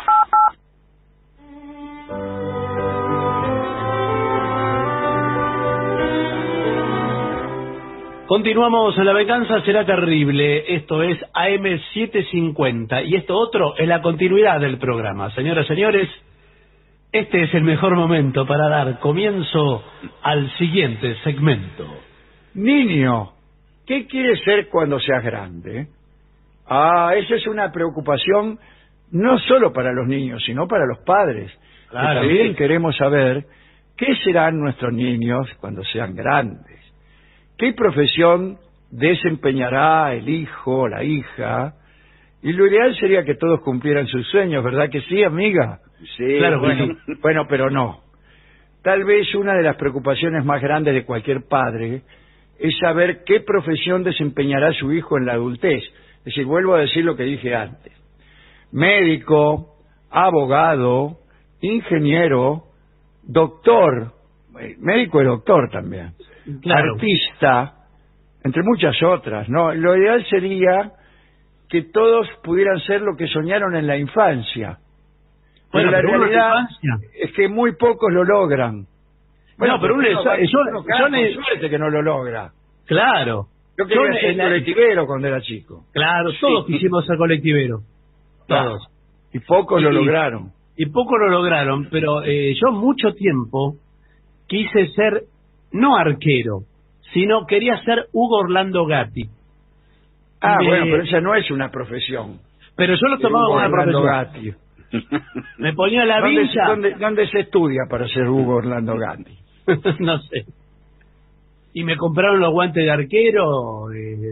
Continuamos, La venganza será terrible. Esto es AM750 y esto otro es la continuidad del programa. Señoras y señores, este es el mejor momento para dar comienzo al siguiente segmento.
Niño, ¿qué quieres ser cuando seas grande? Esa es una preocupación no solo para los niños, sino para los padres.
Claro,
que también
sí.
queremos saber qué serán nuestros niños cuando sean grandes. ¿Qué profesión desempeñará el hijo, la hija? Y lo ideal sería que todos cumplieran sus sueños, ¿verdad que sí, amiga?
Sí,
Claro,
bueno, pero no. Tal vez una de las preocupaciones más grandes de cualquier padre es saber qué profesión desempeñará su hijo en la adultez. Es decir, vuelvo a decir lo que dije antes. Médico, abogado, ingeniero, doctor, médico y doctor también.
Claro.
Artista, entre muchas otras, ¿no? Lo ideal sería que todos pudieran ser lo que soñaron en la infancia.
Bueno,
pero la
pero
realidad
infancia
es que muy pocos lo logran.
Bueno, pero
uno suerte que no lo logra.
Claro.
Yo quería ser colectivero cuando era chico.
Claro, todos quisimos ser colectivero. Todos.
Y pocos lo lograron.
Y pocos lo lograron, pero yo mucho tiempo quise ser, no arquero, sino quería ser Hugo Orlando Gatti.
Bueno, pero esa no es una profesión.
Pero yo lo tomaba como una profesión.
Gatti.
Me ponía la vincha.
¿Dónde se estudia para ser Hugo Orlando Gatti?
No sé. Y me compraron los guantes de arquero,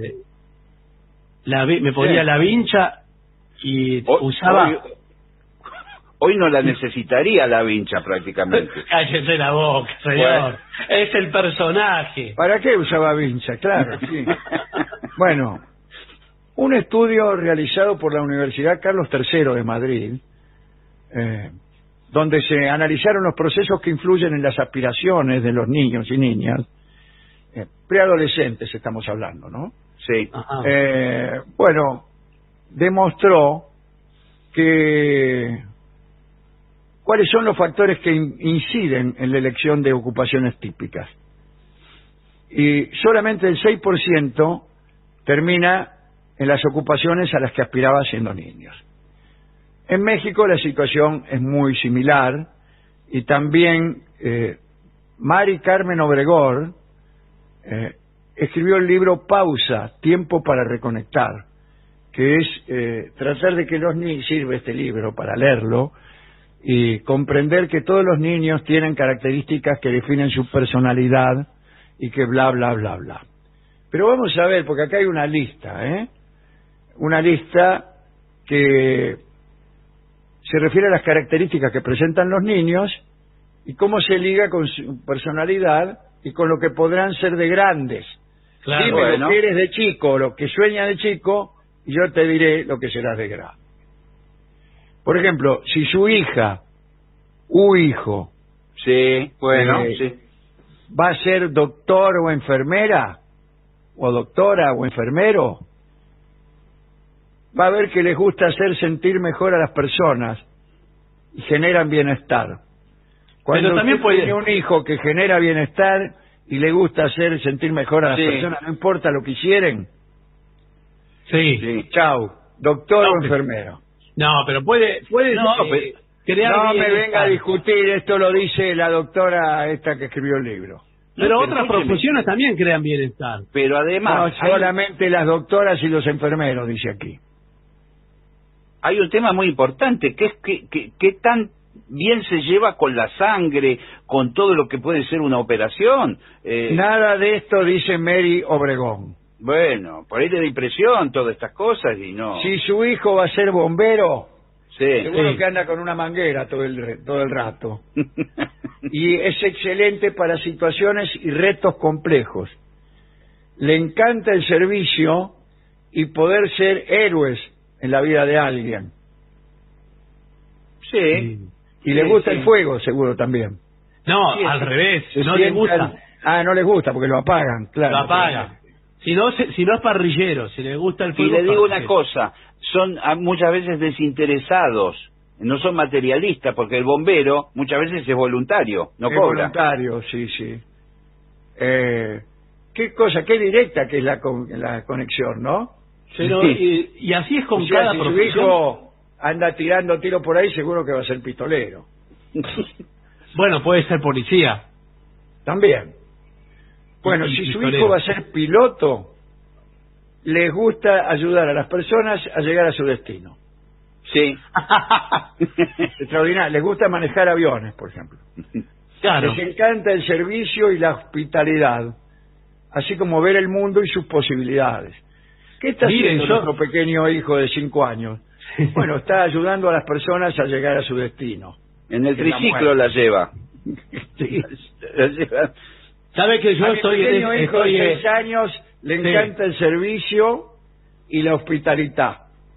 me ponía la vincha y usaba...
Hoy no la necesitaría la vincha prácticamente.
Cállese la boca, señor.
Bueno.
Es el personaje.
¿Para qué usaba vincha? Claro, sí. Bueno, un estudio realizado por la Universidad Carlos III de Madrid donde se analizaron los procesos que influyen en las aspiraciones de los niños y niñas, preadolescentes estamos hablando, ¿no?
Sí.
Bueno, demostró que cuáles son los factores que inciden en la elección de ocupaciones típicas. Y solamente el 6% termina en las ocupaciones a las que aspiraba siendo niños. En México la situación es muy similar y también Mari Carmen Obregón escribió el libro Pausa, Tiempo para Reconectar, que es tratar de que los niños, sirve este libro para leerlo y comprender que todos los niños tienen características que definen su personalidad y que bla, bla, bla, bla. Pero vamos a ver, porque acá hay una lista, una lista que se refiere a las características que presentan los niños y cómo se liga con su personalidad y con lo que podrán ser de grandes.
Claro,
dime
bueno.
lo que eres de chico, lo que sueñas de chico, y yo te diré lo que serás de grande. Por ejemplo, si su hija u hijo
Sí, bueno, sí.
va a ser doctor o enfermera, o doctora o enfermero, va a ver que les gusta hacer sentir mejor a las personas y generan bienestar. Cuando
Pero también
usted tiene un hijo que genera bienestar y le gusta hacer sentir mejor a las personas, no importa lo que hicieren,
Sí.
chau, doctor o enfermero.
No, pero puede crear
No me
bienestar.
venga a discutir, esto lo dice la doctora esta que escribió el libro.
Pero
No,
otras
escúcheme.
profesiones también crean bienestar.
Pero además
No, solamente las doctoras y los enfermeros, dice aquí.
hay un tema muy importante, que es que tan bien se lleva con la sangre, con todo lo que puede ser una operación.
Nada de esto dice Mary Obregón.
Bueno, por ahí le da impresión todas estas cosas y no...
Si su hijo va a ser bombero,
Sí.
seguro que anda con una manguera todo el rato. Y es excelente para situaciones y retos complejos. Le encanta el servicio y poder ser héroes en la vida de alguien.
Sí.
Y le gusta el fuego, seguro también.
No,
Sí,
al revés,
Se
no le
sientan-
gusta.
No les gusta porque lo apagan, claro.
Lo apaga. Si no es parrillero, si le gusta el
Y
fuego.
le digo una
parrillero.
cosa, son muchas veces desinteresados, no son materialistas, porque el bombero muchas veces es voluntario, no
Es
cobra.
voluntario, sí. Qué cosa, qué directa que es la conexión, ¿no?
Pero, y así es con
O sea,
cada
si su
profesión.
hijo anda tirando tiros por ahí, seguro que va a ser pistolero.
Bueno, puede ser policía.
También. Bueno,
Y
si su
pistolero.
hijo va a ser piloto, les gusta ayudar a las personas a llegar a su destino.
Sí.
Extraordinario. Les gusta manejar aviones, por ejemplo.
Claro.
Les encanta el servicio y la hospitalidad, así como ver el mundo y sus posibilidades. ¿Qué está
Miren,
haciendo
yo-
nuestro pequeño hijo de 5 años? Bueno, está ayudando a las personas a llegar a su destino.
En el
Que es la
triciclo la lleva.
Sí.
La lleva.
¿Sabe que yo
A mi
estoy
pequeño hijo de 6
estoy
años le
sí.
encanta el servicio y la hospitalidad.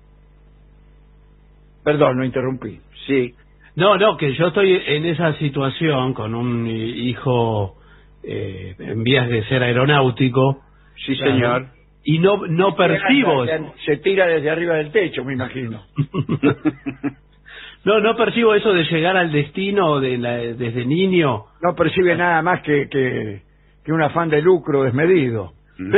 Perdón, lo interrumpí.
Sí.
No, que yo estoy en esa situación con un hijo en vías de ser aeronáutico.
Sí,
Claro.
señor.
Y no percibo.
Se tira desde arriba del techo, me imagino.
No percibo eso de llegar al destino desde niño.
No percibe nada más que un afán de lucro desmedido.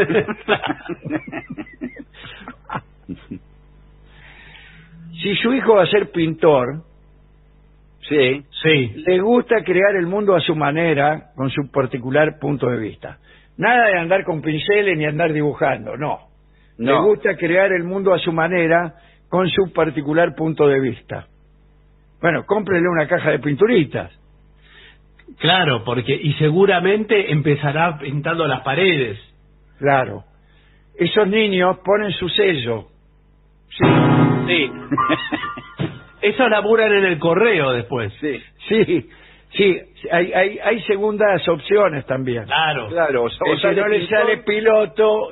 Si su hijo va a ser pintor,
Sí.
le gusta crear el mundo a su manera, con su particular punto de vista. Nada de andar con pinceles ni andar dibujando, no. Le
No.
gusta crear el mundo a su manera, con su particular punto de vista. Bueno, cómprele una caja de pinturitas.
Claro, y seguramente empezará pintando las paredes.
Claro. Esos niños ponen su sello.
Sí.
Eso laburan en el correo después.
Sí.
Sí, hay segundas opciones también.
Claro.
Claro.
Que no le sale piloto,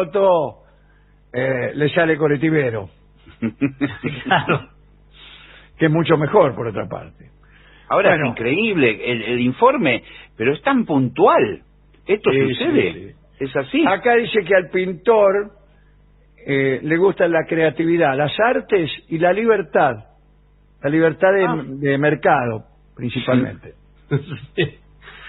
le sale colectivero.
Claro.
que es mucho mejor, por otra parte.
Ahora es increíble el informe, pero es tan puntual. ¿Esto sucede?
Sí.
¿Es así?
Acá dice que al pintor le gusta la creatividad, las artes y la libertad. La libertad de mercado, principalmente.
Sí.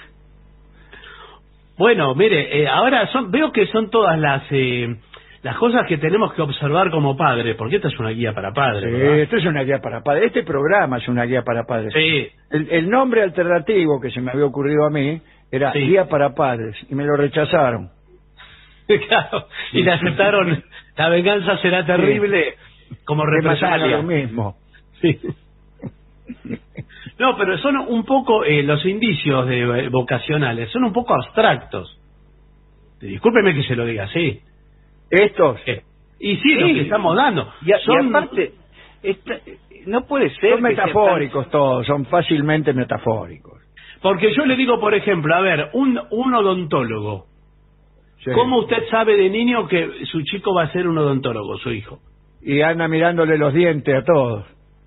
Bueno, mire, ahora veo que son todas las cosas que tenemos que observar como padres, porque esta es una guía para padres.
Sí,
¿verdad?
esto es una guía para padres. Este programa es una guía para padres.
Sí.
El nombre alternativo que se me había ocurrido a mí era Guía para Padres, y me lo rechazaron.
Claro, y le aceptaron La Venganza Será Terrible como represalia.
Lo mismo.
Sí. No, pero son un poco los indicios vocacionales, son un poco abstractos. Discúlpeme que se lo diga así.
¿Estos?
Y sí, los que estamos dando.
Y aparte, no puede ser.
Son metafóricos todos, son fácilmente metafóricos.
Porque yo le digo, por ejemplo, a ver, un odontólogo.
Sí.
¿Cómo usted sabe de niño que su chico va a ser un odontólogo, su hijo?
Y anda mirándole los dientes a todos.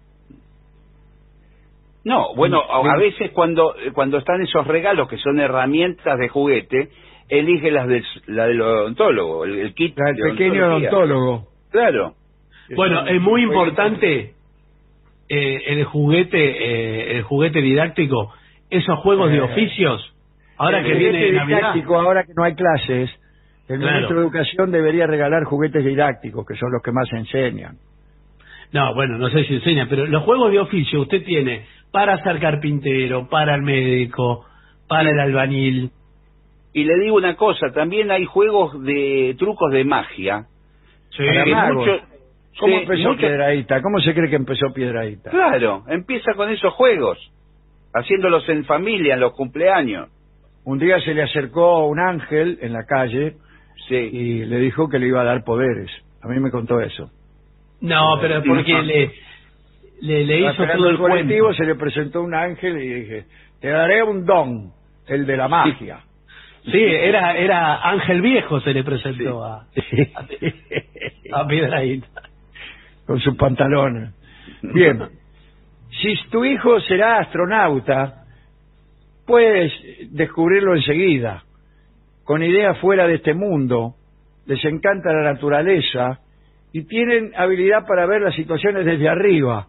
No, bueno, a veces cuando están esos regalos que son herramientas de juguete, elige la del odontólogo, el kit.
El pequeño odontólogo.
Claro.
Bueno, es muy importante el juguete didáctico, esos juegos de oficios. Ahora que viene Navidad,
ahora que no hay clases, el ministro de Educación debería regalar juguetes didácticos, que son los que más enseñan.
No, bueno, no sé si enseña, pero los juegos de oficio usted tiene para ser carpintero, para el médico, para el albañil.
Y le digo una cosa, también hay juegos de trucos de magia.
Sí,
para magos. ¿Cómo empezó
mucho...
Piedradita? ¿Cómo se cree que empezó Piedradita?
Claro, empieza con esos juegos, haciéndolos en familia, en los cumpleaños.
Un día se le acercó un ángel en la calle y le dijo que le iba a dar poderes. A mí me contó eso.
No, pero porque le hizo todo el
colectivo
cuento.
Se le presentó un ángel y dije, te daré un don, el de la magia.
Sí, era Ángel Viejo, se le presentó a Piedradita.
Con sus pantalones. Bien, si tu hijo será astronauta, puedes descubrirlo enseguida. Con ideas fuera de este mundo, les encanta la naturaleza y tienen habilidad para ver las situaciones desde arriba.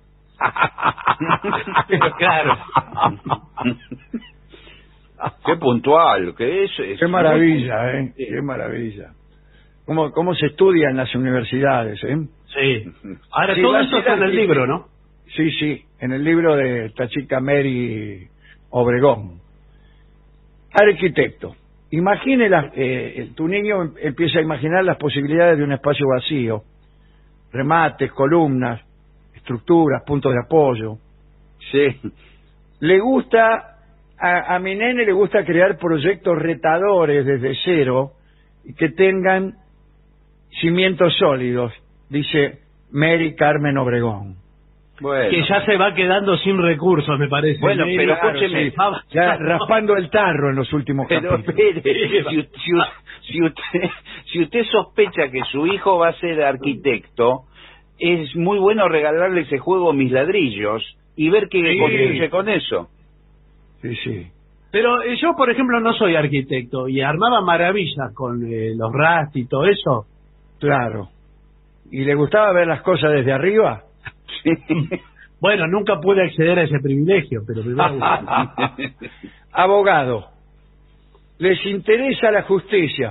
Claro.
Qué puntual, que es.
Qué maravilla, qué maravilla. ¿Cómo se estudia en las universidades,
Sí. Ahora todo eso está en el libro, ¿no?
Sí, en el libro de esta chica Mary Obregón. Arquitecto. Imagine tu niño empieza a imaginar las posibilidades de un espacio vacío, remates, columnas, estructuras, puntos de apoyo.
Sí.
Le gusta, a mi nene le gusta crear proyectos retadores desde cero y que tengan cimientos sólidos, dice Mary Carmen Obregón.
Bueno.
Que ya se va quedando sin recursos, me parece.
Bueno, pero escúcheme,
ya raspando el tarro en los últimos capítulos.
Espere, si usted sospecha que su hijo va a ser arquitecto, es muy bueno regalarle ese juego Mis Ladrillos y ver qué construye con eso.
Sí.
Pero yo, por ejemplo, no soy arquitecto y armaba maravillas con los rast y todo eso.
Claro. ¿Y le gustaba ver las cosas desde arriba?
Sí.
Bueno, nunca pude acceder a ese privilegio, pero
Abogado. ¿Les interesa la justicia?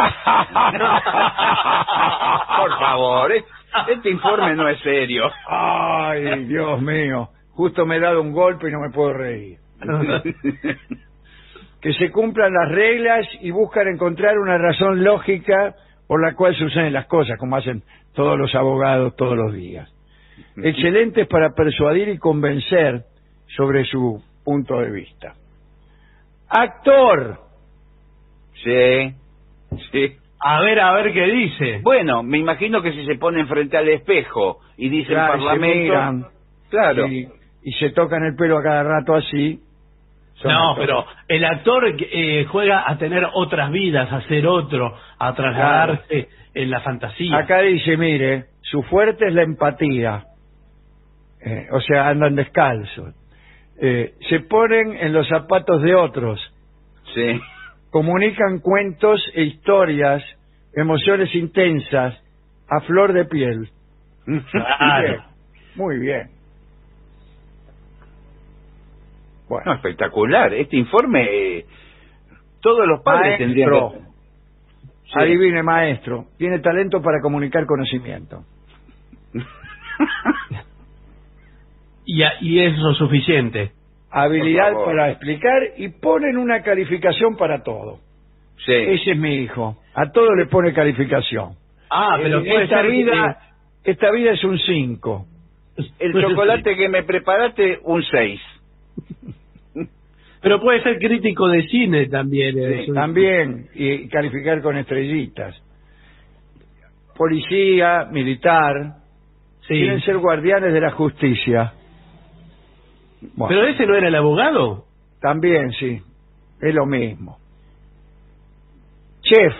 Por favor, este informe no es serio.
Ay, Dios mío. Justo me he dado un golpe y no me puedo reír. Que se cumplan las reglas y buscan encontrar una razón lógica por la cual suceden las cosas, como hacen todos los abogados todos los días. Excelentes para persuadir y convencer sobre su punto de vista. Actor.
Sí.
A ver qué dice.
Bueno, me imagino que si se ponen frente al espejo y dicen Parlamento,
se miran,
claro,
y se tocan el pelo a cada rato así.
No,
actores.
pero el actor juega a tener otras vidas, a ser otro, a trasladarse en la fantasía.
Acá dice, mire, su fuerte es la empatía. o sea, andan descalzos. Se ponen en los zapatos de otros.
Sí.
Comunican cuentos e historias, emociones intensas, a flor de piel.
Claro.
Muy bien. Bueno.
No, espectacular. Este informe, todos los padres tendrían que... Sí.
Adivine, maestro. Tiene talento para comunicar conocimiento.
Y eso es suficiente.
Habilidad para explicar y ponen una calificación para todo.
Sí.
Ese es mi hijo. A todo le pone calificación.
Pero
esta vida es un 5.
El chocolate que me preparaste, un 6.
Pero puede ser crítico de cine también.
Sí, también, y calificar con estrellitas. Policía, militar, quieren ser guardianes de la justicia. Bueno,
¿pero ese no era el abogado?
También, sí, es lo mismo. Chef.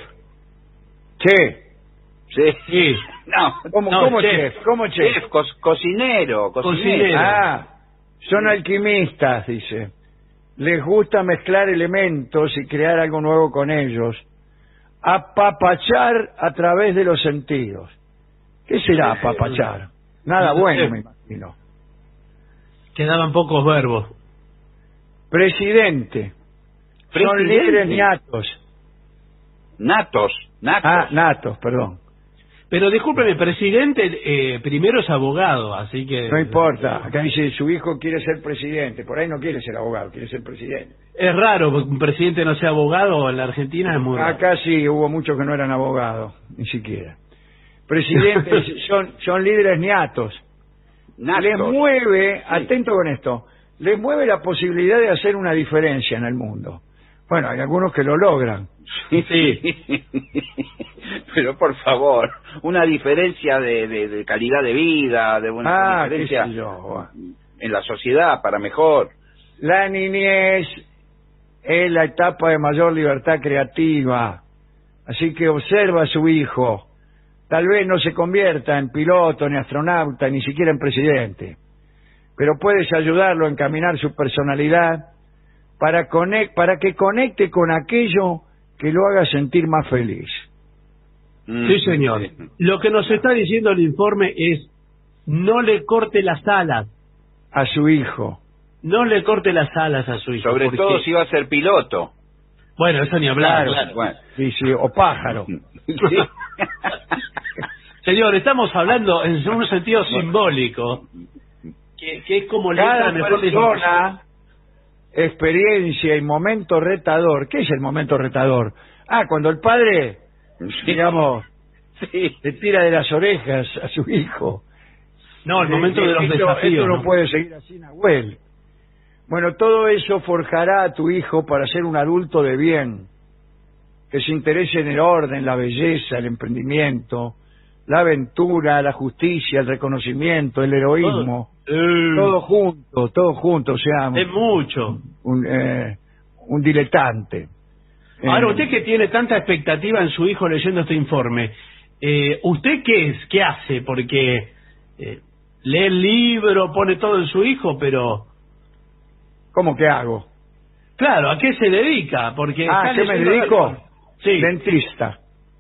Sí. No,
¿Cómo chef? ¿Cómo chef?
Chef, cocinero.
Son alquimistas, dice. Les gusta mezclar elementos y crear algo nuevo con ellos. Apapachar a través de los sentidos. ¿Qué será apapachar? Nada bueno, me imagino.
Quedaban pocos verbos.
Presidente. Son líderes natos. Natos, perdón.
Pero discúlpeme, presidente primero es abogado, así que...
No importa, acá dice su hijo quiere ser presidente, por ahí no quiere ser abogado, quiere ser presidente.
Es raro que un presidente no sea abogado en la Argentina, es muy raro.
Acá sí, hubo muchos que no eran abogados, ni siquiera. Presidentes son líderes natos. Les mueve, atento con esto, les mueve la posibilidad de hacer una diferencia en el mundo. Bueno, hay algunos que lo logran.
Sí. Pero por favor, una diferencia de calidad de vida, de una diferencia en la sociedad para mejor.
La niñez es la etapa de mayor libertad creativa, así que observa a su hijo. Tal vez no se convierta en piloto, ni astronauta, ni siquiera en presidente, pero puedes ayudarlo a encaminar su personalidad para que conecte con aquello que lo haga sentir más feliz.
Sí, señor. Lo que nos está diciendo el informe es: no le corte las alas
a su hijo.
No le corte las alas a su hijo.
Sobre todo si va a ser piloto.
Bueno, eso ni hablar.
Claro. Bueno. Sí, o pájaro.
Sí.
Señor, estamos hablando en un sentido simbólico, que es como
cada persona, experiencia y momento retador. ¿Qué es el momento retador? Cuando el padre, digamos, le tira de las orejas a su hijo.
No, el momento de los desafíos.
Esto no puede seguir así, Nahuel. Bueno, todo eso forjará a tu hijo para ser un adulto de bien, que se interese en el orden, la belleza, el emprendimiento, la aventura, la justicia, el reconocimiento, el heroísmo. Todo junto, o sea...
Es mucho.
Un diletante.
Ahora, usted que tiene tanta expectativa en su hijo leyendo este informe, ¿usted qué hace? Porque lee el libro, pone todo en su hijo, pero...
¿Cómo que hago?
Claro, ¿a qué se dedica? Porque
¿a qué me dedico?
Sí.
Dentista.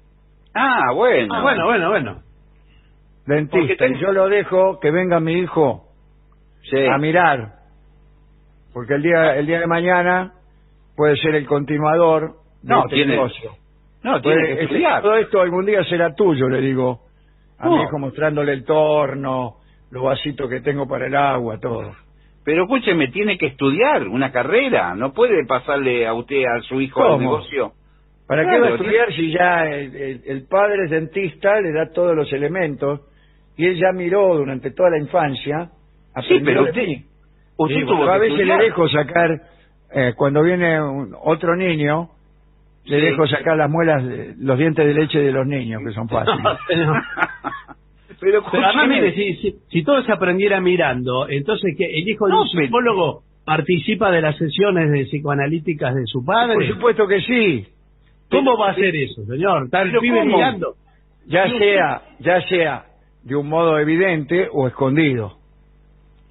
Bueno.
Dentista. Y yo lo dejo que venga mi hijo a mirar. Porque el día de mañana puede ser el continuador de este negocio.
Tiene que estudiar.
Todo esto algún día será tuyo, le digo a mi hijo, mostrándole el torno, los vasitos que tengo para el agua, todo.
Pero escúcheme, tiene que estudiar una carrera, no puede pasarle a usted, a su hijo, al negocio.
¿Para qué va a estudiar si ya el padre es dentista, le da todos los elementos, y él ya miró durante toda la infancia?
Sí, pero usted tuvo
a
que
veces
estudiar.
le dejo sacar, cuando viene otro niño, le dejo sacar las muelas, los dientes de leche de los niños, que son fáciles.
Pero además, mire, si todo se aprendiera mirando, entonces que el hijo de un psicólogo participa de las sesiones de psicoanalíticas de su padre.
Por supuesto que sí.
¿Cómo va a hacer eso, señor? ¿Está el pibe mirando?
Ya sea de un modo evidente o escondido.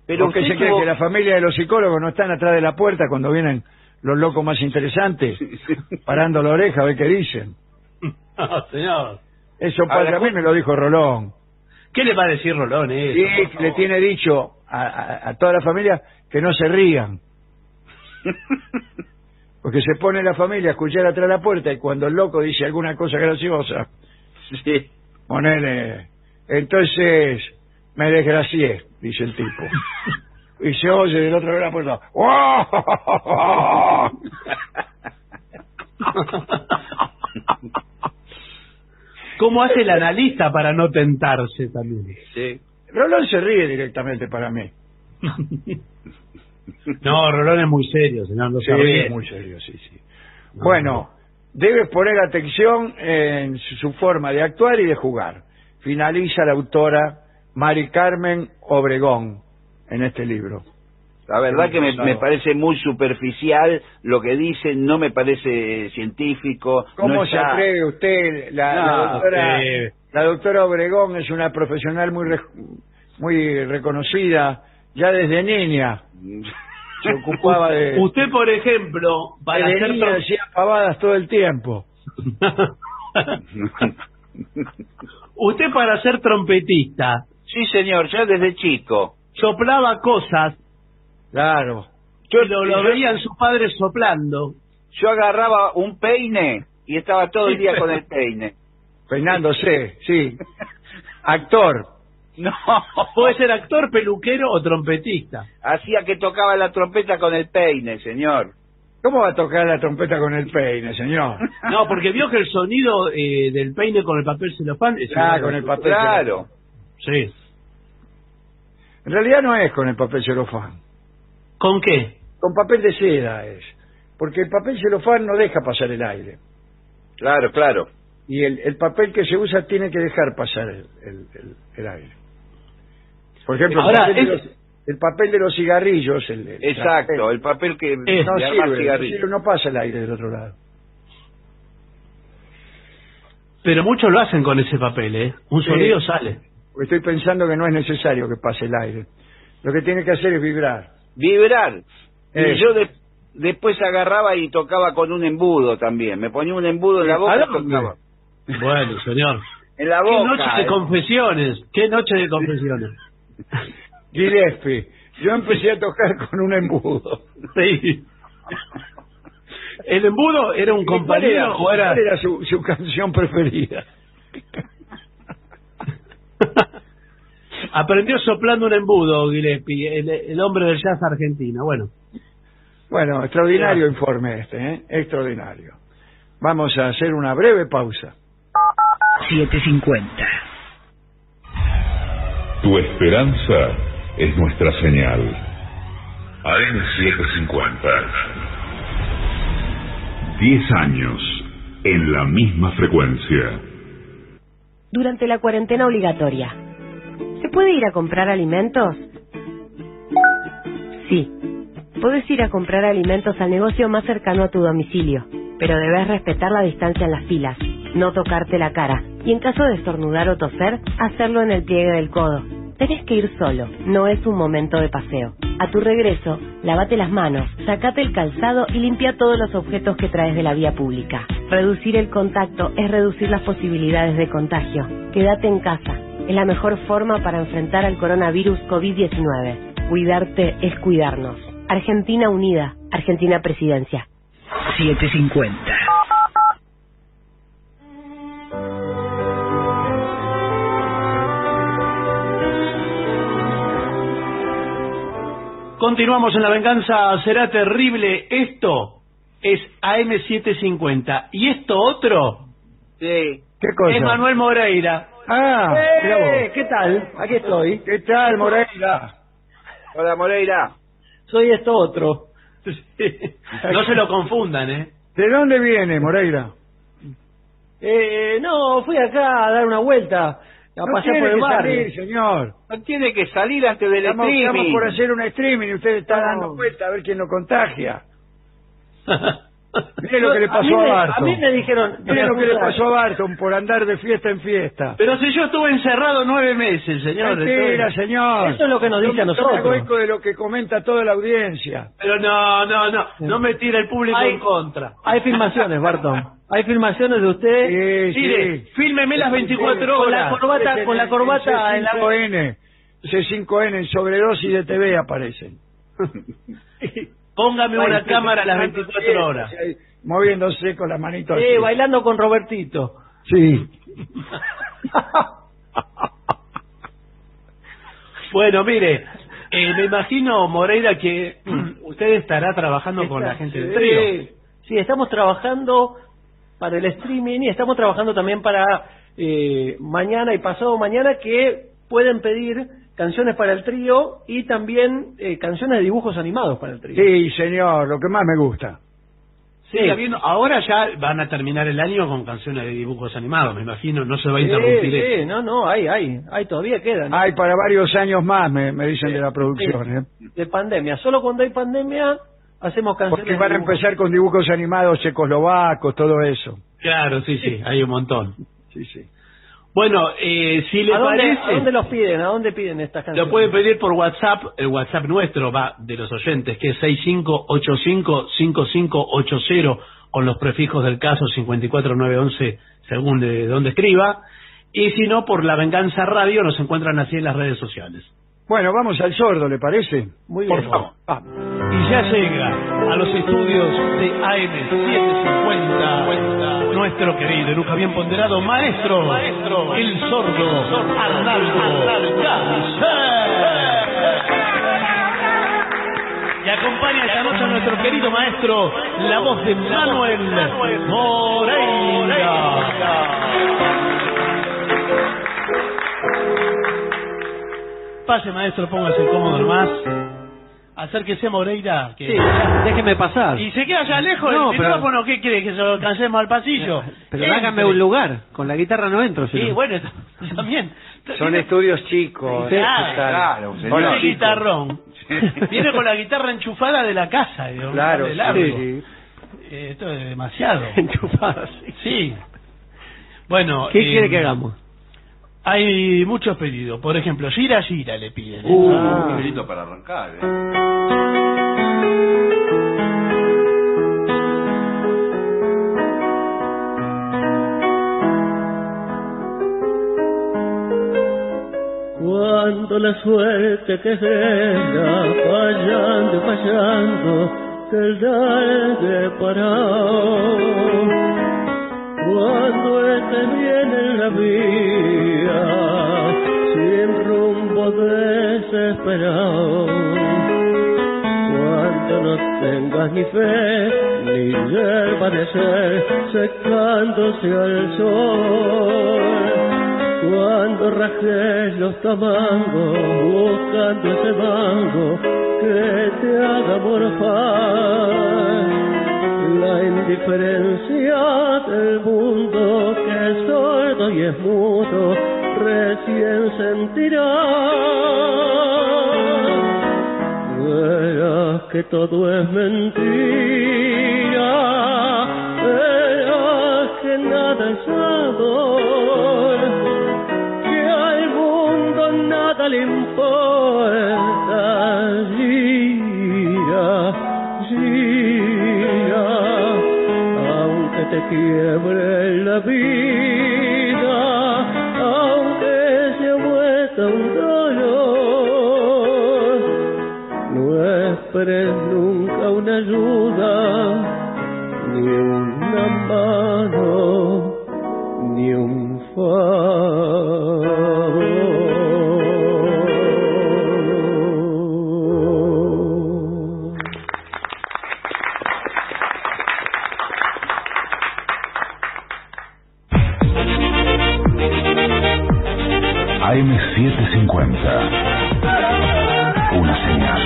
Pero
¿Por qué se cree que la familia de los psicólogos no están atrás de la puerta cuando vienen los locos más interesantes, parando la oreja a ver qué dicen?
No, señor.
Eso pasa, a mí me lo dijo Rolón.
¿Qué le va a decir Rolón eso?
Sí, le tiene dicho a toda la familia que no se rían. Porque se pone la familia a escuchar atrás de la puerta y cuando el loco dice alguna cosa graciosa,
sí.
Ponele, entonces me desgracié, dice el tipo. Y se oye del otro lado de la puerta. ¡Oh!
¿Cómo hace el analista para no tentarse también?
Sí.
Rolón se ríe directamente para mí.
No, Rolón es muy serio, señor. No
Sí,
se ríe.
es muy serio, sí, sí. Bueno, debes poner atención en su forma de actuar y de jugar. Finaliza la autora Mari Carmen Obregón en este libro.
La verdad que me parece muy superficial lo que dice, no me parece científico.
¿Cómo
no
se atreve usted? La doctora Obregón es una profesional muy reconocida, ya desde niña. Se ocupaba de...
Usted, por ejemplo, para
desde
hacer...
niña decía pavadas todo el tiempo.
Usted para ser trompetista...
Sí, señor, ya desde chico.
Soplaba cosas.
Claro.
Yo lo veían sus padres soplando.
Yo agarraba un peine y estaba todo el día con el peine.
Peinándose, sí. Actor.
No.
Puede ser actor, peluquero o trompetista.
Hacía que tocaba la trompeta con el peine, señor.
¿Cómo va a tocar la trompeta con el peine, señor?
No, porque vio que el sonido del peine con el papel celofán es...
Con el papel
claro.
Sí.
En realidad no es con el papel celofán.
¿Con qué?
Con papel de seda es. Porque el papel celofán no deja pasar el aire.
Claro, claro.
Y el papel que se usa tiene que dejar pasar el aire. Por ejemplo,
ahora,
el papel de los cigarrillos...
Exacto, el papel que...
no sirve, no pasa el aire del otro lado.
Pero muchos lo hacen con ese papel, ¿eh? Un sonido sale.
Estoy pensando que no es necesario que pase el aire. Lo que tiene que hacer es vibrar.
Vibrar. Y yo después agarraba y tocaba con un embudo también. Me ponía un embudo en la boca y tocaba.
Bueno, señor.
En la boca.
Qué noche de confesiones. Qué noche de confesiones.
Gillespie, yo empecé a tocar con un embudo.
Sí. ¿El embudo era un compañero o era...?
¿Cuál era su canción preferida?
Aprendió soplando un embudo, Gillespie, el hombre del jazz argentino.
Bueno, extraordinario informe este, ¿eh? Extraordinario. Vamos a hacer una breve pausa.
7:50.
Tu esperanza es nuestra señal. AM750. 10 años en la misma frecuencia.
Durante la cuarentena obligatoria, ¿se puede ir a comprar alimentos? Sí, puedes ir a comprar alimentos al negocio más cercano a tu domicilio, pero debes respetar la distancia en las filas, no tocarte la cara, y en caso de estornudar o toser, hacerlo en el pliegue del codo. Tenés que ir solo, no es un momento de paseo. A tu regreso, lávate las manos, sacate el calzado y limpia todos los objetos que traes de la vía pública. Reducir el contacto es reducir las posibilidades de contagio. Quédate en casa, es la mejor forma para enfrentar al coronavirus COVID-19. Cuidarte es cuidarnos. Argentina Unida, Argentina Presidencia.
7:50.
Continuamos en La Venganza Será Terrible. Esto es AM750. ¿Y esto otro?
Sí.
¿Qué cosa?
Es Manuel Moreira.
Ah, mira vos.
¿Qué tal? Aquí estoy.
¿Qué tal, Moreira?
Hola, Moreira.
Soy esto otro.
No se lo confundan, ¿eh?
¿De dónde viene, Moreira?
No, fui acá a dar una vuelta, a pasear por el barrio.
Salir, señor.
No tiene que salir antes del streaming.
Estamos por hacer un streaming y usted está dando vuelta a ver quién lo contagia. Mire lo que le pasó a Barton.
A mí me dijeron...
Mire lo que le pasó a Barton por andar de fiesta en fiesta.
Pero si yo estuve encerrado 9 meses, señor.
Mentira, señor.
Eso es lo que nos dice a nosotros.
Yo me hago eco de lo que comenta toda la audiencia.
Pero no me tira el público en contra.
Hay filmaciones, Barton. Hay filmaciones de usted.
Sí,
Mire,
sí.
fílmeme las 24 horas.
Con la corbata en la...
C5N. C5N en sobredosis de TV aparecen.
Póngame una cámara a las 24 horas.
Moviéndose con la manito así.
Bailando con Robertito.
Sí.
Bueno, mire, me imagino, Moreira, que usted estará trabajando con la gente del trío.
Sí, estamos trabajando para el streaming y estamos trabajando también para mañana y pasado mañana, que pueden pedir canciones para el trío y también canciones de dibujos animados para el trío.
Sí, señor, lo que más me gusta.
Sí, ahora ya van a terminar el año con canciones de dibujos animados, me imagino, no se va a interrumpir eso.
Sí, no, hay, todavía quedan.
Hay para varios años más, me dicen de la producción.
De pandemia, solo cuando hay pandemia hacemos canciones.
Porque van a empezar con dibujos animados checoslovacos, todo eso.
Claro, sí, hay un montón.
Sí.
Bueno, si le parece...
¿A dónde los piden? ¿A dónde piden estas canciones?
Lo pueden pedir por WhatsApp, el WhatsApp nuestro va de los oyentes, que es 65855580, con los prefijos del caso 54911, según de dónde escriba, y si no, por La Venganza Radio, nos encuentran así en las redes sociales.
Bueno, vamos al sordo, ¿le parece?
Muy bien.
Por favor. Y ya llega a los estudios de AM750 nuestro querido y nunca bien ponderado maestro, el sordo Arnaldo Ganser. Y acompaña esta noche a nuestro querido maestro, la voz de Manuel Moreira. Pase, maestro, póngase cómodo nomás. Acérquese, Moreira. Que...
Sí, déjeme pasar.
Y se queda allá lejos del micrófono. ¿Qué quiere? ¿Que se lo alcancemos al pasillo?
Pero hágame un lugar. Con la guitarra no entro.
Sí, bueno, también.
Son estudios chicos.
Claro. Con el guitarrón. Viene con la guitarra enchufada de la casa.
Claro,
sí. Esto es demasiado.
Enchufada,
sí. Bueno.
¿Qué quiere que hagamos?
Hay muchos pedidos. Por ejemplo, Gira Gira le piden.
Qué lindo para arrancar.
Cuando la suerte te deja fallando, te da de parado. Cuando estés bien en la vía, sin rumbo desesperado, cuando no tengas ni fe, ni yerba de ser, secándose al sol, cuando rajes los tamangos, buscando ese mango que te haga morfar, la indiferencia del mundo que es sordo y es mudo recién sentirá. Verás que todo es mentira, verás que nada es amor, que al mundo nada le importa. Gira, aunque te quiebre la vida, aunque se vuelva un dolor, no esperes nunca una ayuda, ni una mano, ni un favor.
AM750. Una señal.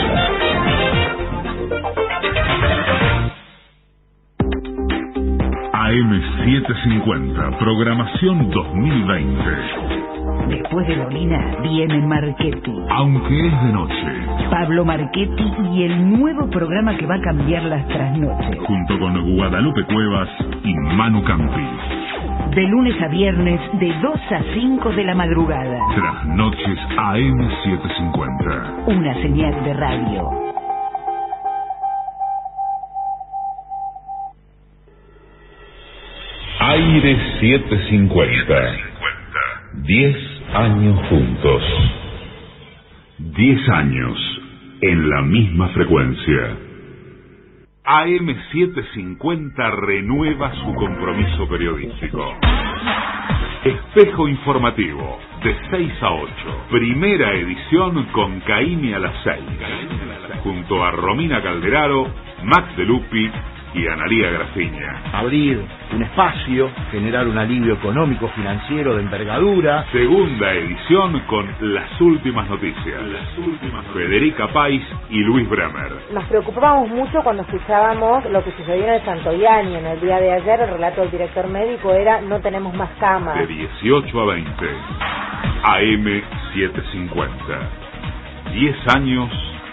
AM750, programación 2020.
Después de Dolina viene Marchetti.
Aunque es de noche.
Pablo Marchetti y el nuevo programa que va a cambiar las trasnoches.
Junto con Guadalupe Cuevas y Manu Campi.
De lunes a viernes, de 2 a 5 de la madrugada.
Trasnoches AM750.
Una señal de radio.
Aire 750. 10 años juntos. 10 años en la misma frecuencia. AM750 renueva su compromiso periodístico. Espejo informativo, de 6 a 8. Primera edición con Caimi a las 6. Junto a Romina Calderaro, Max de Lupi y Analía Grafiña.
Abrir un espacio, generar un alivio económico, financiero de envergadura.
Segunda edición con las últimas noticias. Federica Pais y Luis Bremer.
Nos preocupábamos mucho cuando escuchábamos lo que sucedió en el Santoyani en el día de ayer. El relato del director médico era: no tenemos más camas.
De 18 a 20. AM750. 10 años.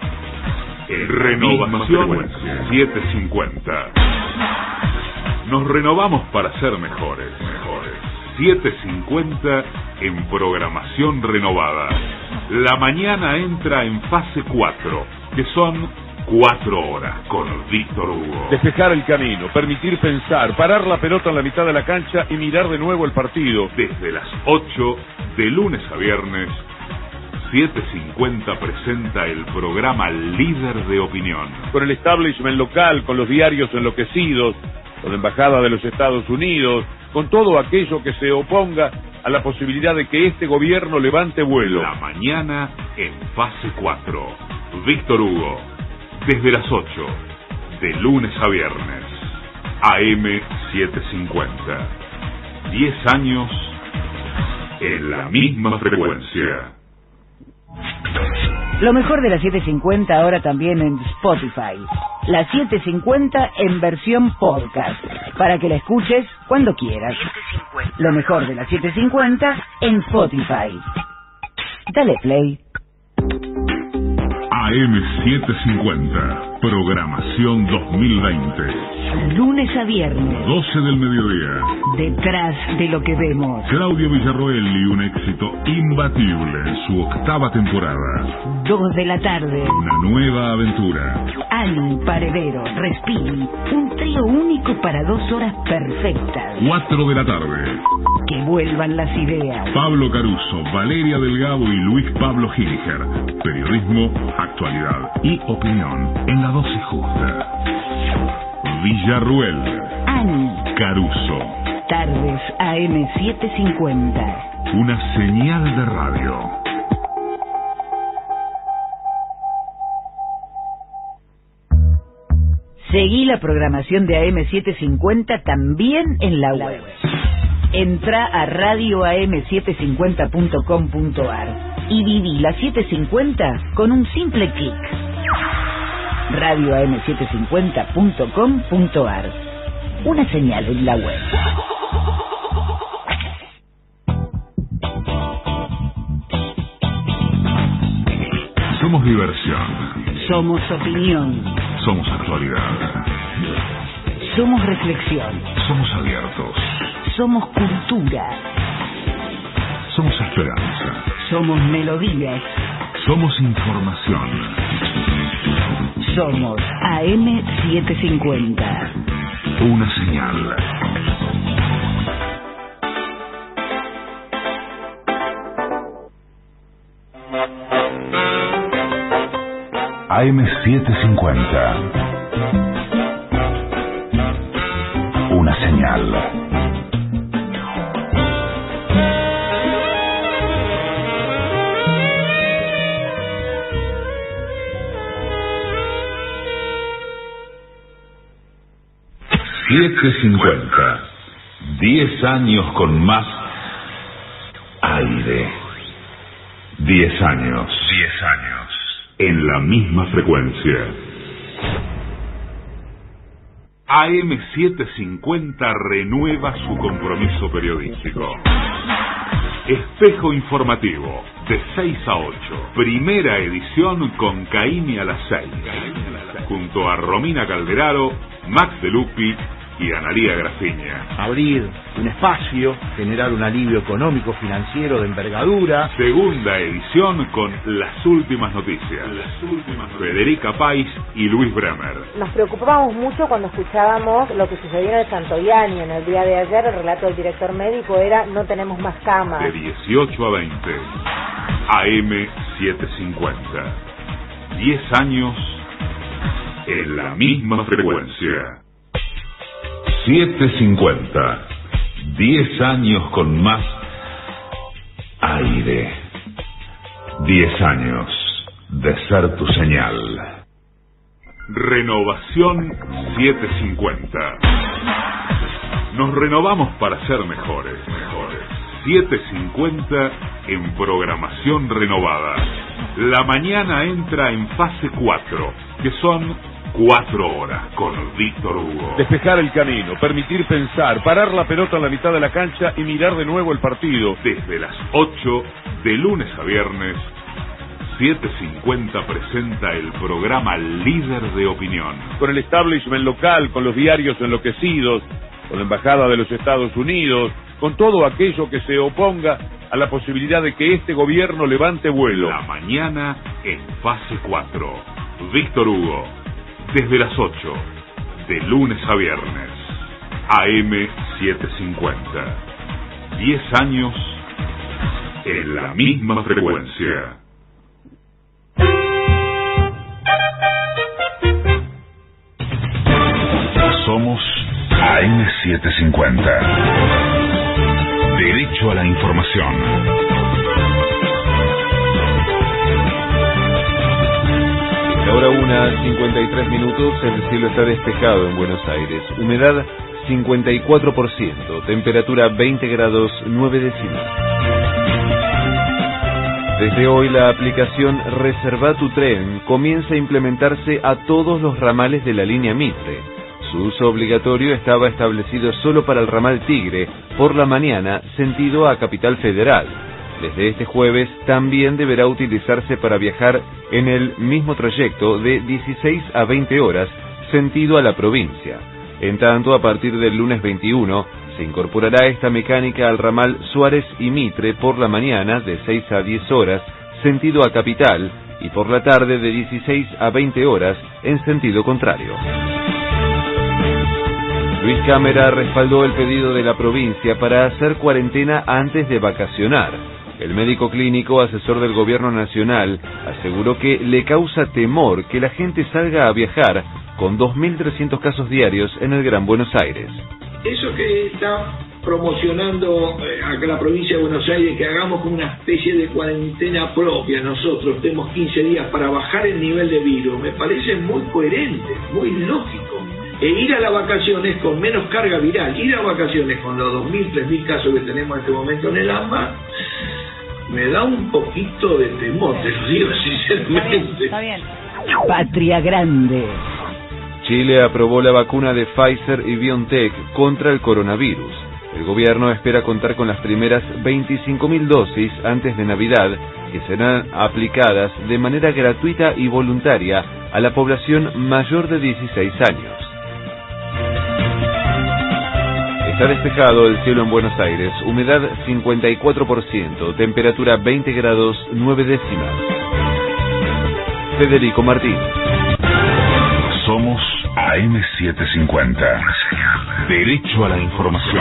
Renovación 750. Nos renovamos para ser mejores. 750 en programación renovada. La mañana entra en fase 4, que son 4 horas con Víctor Hugo.
Despejar el camino, permitir pensar, parar la pelota en la mitad de la cancha y mirar de nuevo el partido.
Desde las 8, de lunes a viernes, 750 presenta el programa Líder de Opinión.
Con el establishment local, con los diarios enloquecidos, con la Embajada de los Estados Unidos, con todo aquello que se oponga a la posibilidad de que este gobierno levante vuelo.
La mañana en fase 4. Víctor Hugo, desde las 8, de lunes a viernes. AM750. 10 años en la misma frecuencia.
Lo mejor de la 750 ahora también en Spotify. La 750 en versión podcast, para que la escuches cuando quieras. Lo mejor de la 750 en Spotify. Dale play.
AM750, programación 2020.
Lunes a viernes.
12 del mediodía.
Detrás de lo que vemos.
Claudio Villarroel y un éxito imbatible en su 8ª temporada.
2 de la tarde.
Una nueva aventura.
Ani, Paredero, Respin. Un trío único para 2 horas perfectas.
4 de la tarde.
Que vuelvan las ideas.
Pablo Caruso, Valeria Delgado y Luis Pablo Gilger. Periodismo, actualidad y opinión en la dosis justa. Villarruel.
Ani.
Caruso.
Tardes AM750.
Una señal de radio.
Seguí la programación de AM750 también en la web. Entra a radioam750.com.ar y viví la 750 con un simple clic. radioam750.com.ar. Una señal en la web.
Somos diversión.
Somos opinión.
Somos actualidad.
Somos reflexión.
Somos abiertos.
Somos cultura.
Somos esperanza.
Somos melodías.
Somos información.
Somos AM750.
Una señal. AM750. Una señal. AM750. 10 años con más aire. 10 años. 10 años. En la misma frecuencia. AM750 renueva su compromiso periodístico. Espejo Informativo, de 6 a 8. Primera edición con Caimi a las 6. Junto a Romina Calderaro, Max De Lupi y Analía Grafiña.
Abrir un espacio, generar un alivio económico, financiero de envergadura.
Segunda edición con Las Últimas Noticias. Federica País y Luis Bremer.
Nos preocupábamos mucho cuando escuchábamos lo que sucedió en el Santoyani en el día de ayer. El relato del director médico era: no tenemos más camas.
De 18 a 20. AM 750. 10 años en la misma frecuencia. 750. 10 años con más aire. 10 años de ser tu señal. Renovación 750. Nos renovamos para ser mejores. 750 en programación renovada. La mañana entra en fase 4, que son 4 horas con Víctor Hugo.
Despejar el camino, permitir pensar, parar la pelota en la mitad de la cancha y mirar de nuevo el partido.
Desde las 8, de lunes a viernes, 750 presenta el programa Líder de Opinión.
Con el establishment local, con los diarios enloquecidos, con la Embajada de los Estados Unidos, con todo aquello que se oponga a la posibilidad de que este gobierno levante vuelo.
La mañana en fase 4. Víctor Hugo. Desde las 8, de lunes a viernes, AM 750. 10 años en la misma frecuencia. Somos AM 750. Derecho a la información.
Ahora 1:53, el cielo está despejado en Buenos Aires. Humedad 54%, temperatura 20 grados 9 décimas. Desde hoy la aplicación Reserva tu Tren comienza a implementarse a todos los ramales de la línea Mitre. Su uso obligatorio estaba establecido solo para el ramal Tigre, por la mañana, sentido a Capital Federal. Desde este jueves también deberá utilizarse para viajar en el mismo trayecto de 16 a 20 horas, sentido a la provincia. En tanto, a partir del lunes 21, se incorporará esta mecánica al ramal Suárez y Mitre por la mañana de 6 a 10 horas, sentido a Capital, y por la tarde de 16 a 20 horas, en sentido contrario. Luis Cámara respaldó el pedido de la provincia para hacer cuarentena antes de vacacionar. El médico clínico, asesor del gobierno nacional, aseguró que le causa temor que la gente salga a viajar con 2.300 casos diarios en el Gran Buenos Aires.
Eso que está promocionando acá la provincia de Buenos Aires, que hagamos como una especie de cuarentena propia nosotros, tenemos 15 días para bajar el nivel de virus, me parece muy coherente, muy lógico. E ir a las vacaciones con menos carga viral, ir a vacaciones con los 2.000, 3.000 casos que tenemos en este momento en el AMBA, me da un poquito de temor, te lo digo sinceramente.
Está bien. Patria Grande.
Chile aprobó la vacuna de Pfizer y BioNTech contra el coronavirus. El gobierno espera contar con las primeras 25.000 dosis antes de Navidad, que serán aplicadas de manera gratuita y voluntaria a la población mayor de 16 años. Está despejado el cielo en Buenos Aires, humedad 54%, temperatura 20 grados 9 décimas. Federico Martín.
Somos AM750. Derecho a la información.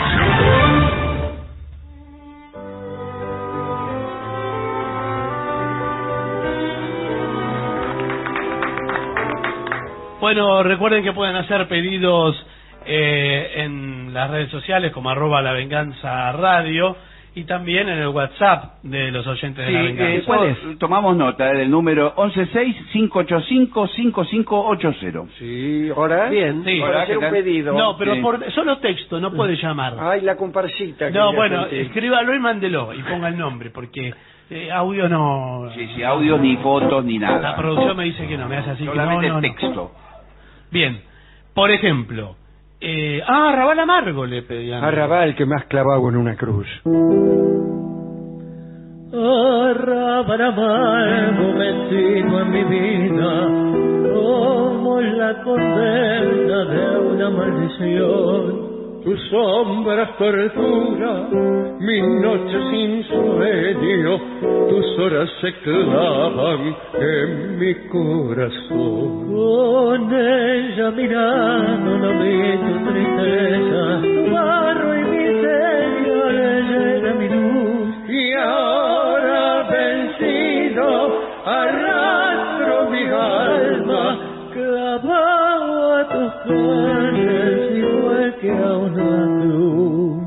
Bueno, recuerden que pueden hacer pedidos en las redes sociales como @lavenganzaradio y también en el WhatsApp de los oyentes de La Venganza.
¿Cuál es? Tomamos nota del número 116-585-5580.
Sí, ¿ahora?
Bien.
Sí. Para hacer un pedido.
No, pero
Sí.
solo texto, no puede llamar.
Ay, la comparsita.
No, bueno, escríbalo y mándelo y ponga el nombre, porque audio no...
Sí, audio ni fotos ni nada.
La producción me dice que no, me hace así
solamente
que no.
texto.
Bien, por ejemplo... Rabal Amargo le pedían.
A Rabal, que me has clavado en una cruz.
arrabal amargo metido en mi vida, como la condena de una maldición. Tus sombras tortura mis noches sin sueño, tus horas se clavan en mi corazón. Con ella mirando no vi tu tristeza, tu barro y miseria le llega mi luz. Y ahora vencido arrastro mi alma clavado a tus carnes igual que a una cruz.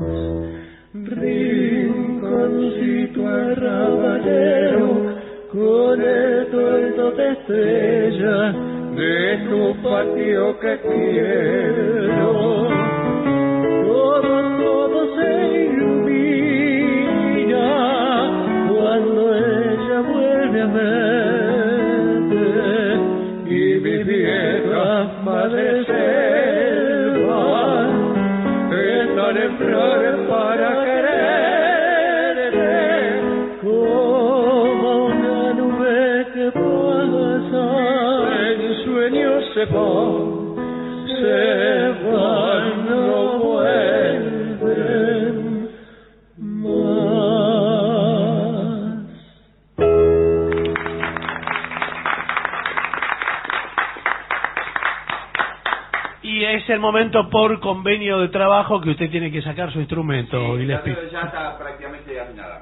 Rinconcito arrabalero con el tuerto de estrella de tu patio que quiero. Todo se ilumina cuando ella vuelve a verte, y mi vieja madre selva están en flores para quererte, como una nube que pasa, en sueños se van, no vuelven más.
Y es el momento por convenio de trabajo que usted tiene que sacar su instrumento.
Sí,
y
ya está prácticamente afinada.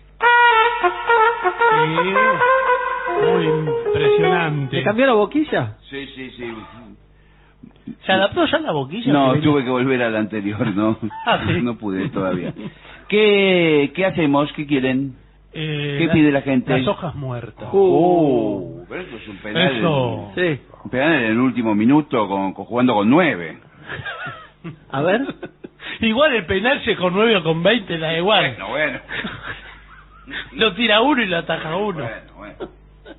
Sí, muy impresionante.
¿Te cambió la boquilla?
Sí.
¿Se adaptó ya la boquilla?
No, tuve que volver a la anterior, ¿no?
Ah, ¿sí?
No pude todavía. ¿Qué hacemos? ¿Qué quieren? ¿Qué pide la gente?
Las hojas muertas.
Pero eso es un penal.
Eso.
Sí.
Un penal en el último minuto jugando con 9.
A ver.
Igual el penal si es con 9 o con 20 da igual.
Bueno.
Lo tira uno y lo ataja uno.
Bueno.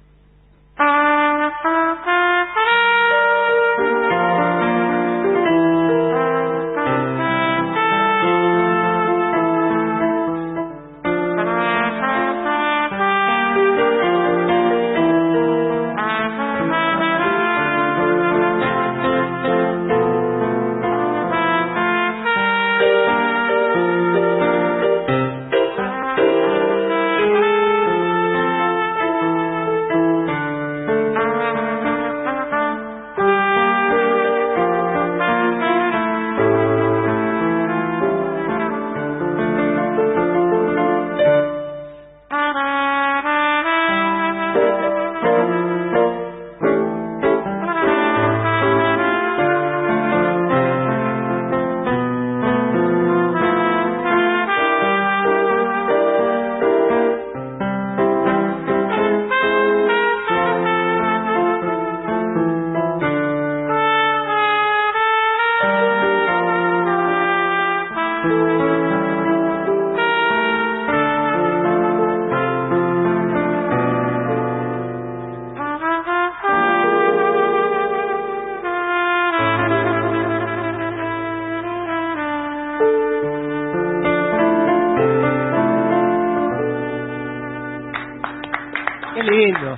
lindo.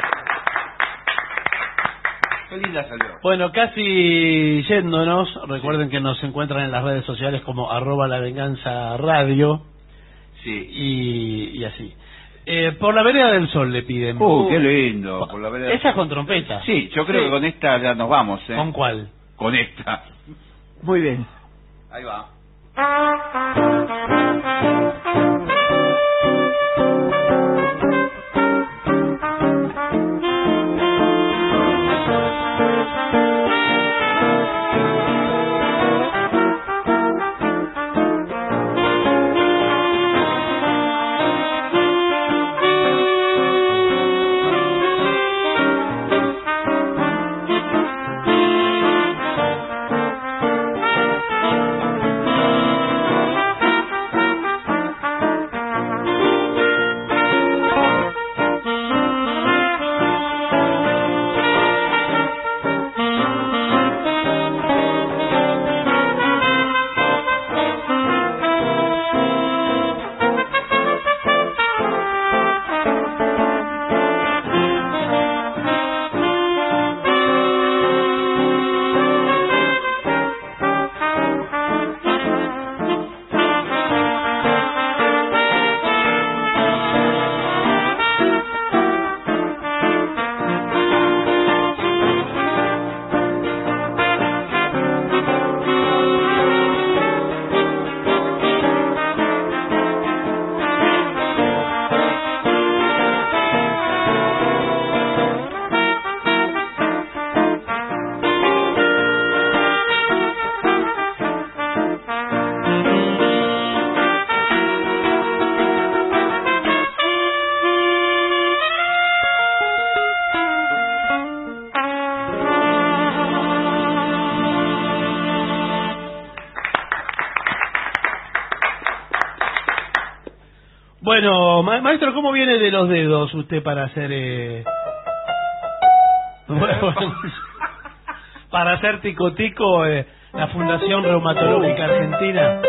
Qué linda salió.
Bueno, casi yéndonos, recuerden que nos encuentran en las redes sociales como @lavenganzaradio.
Sí.
Y así. Por la vereda del sol le piden.
Qué lindo. Por la vereda
Esa es con trompeta.
Sí, yo creo que con esta ya nos vamos.
¿Con cuál?
Con esta.
Muy bien.
Ahí va.
Maestro, maestro, ¿cómo viene de los dedos usted para hacer para hacer tico-tico la Fundación Reumatológica Argentina?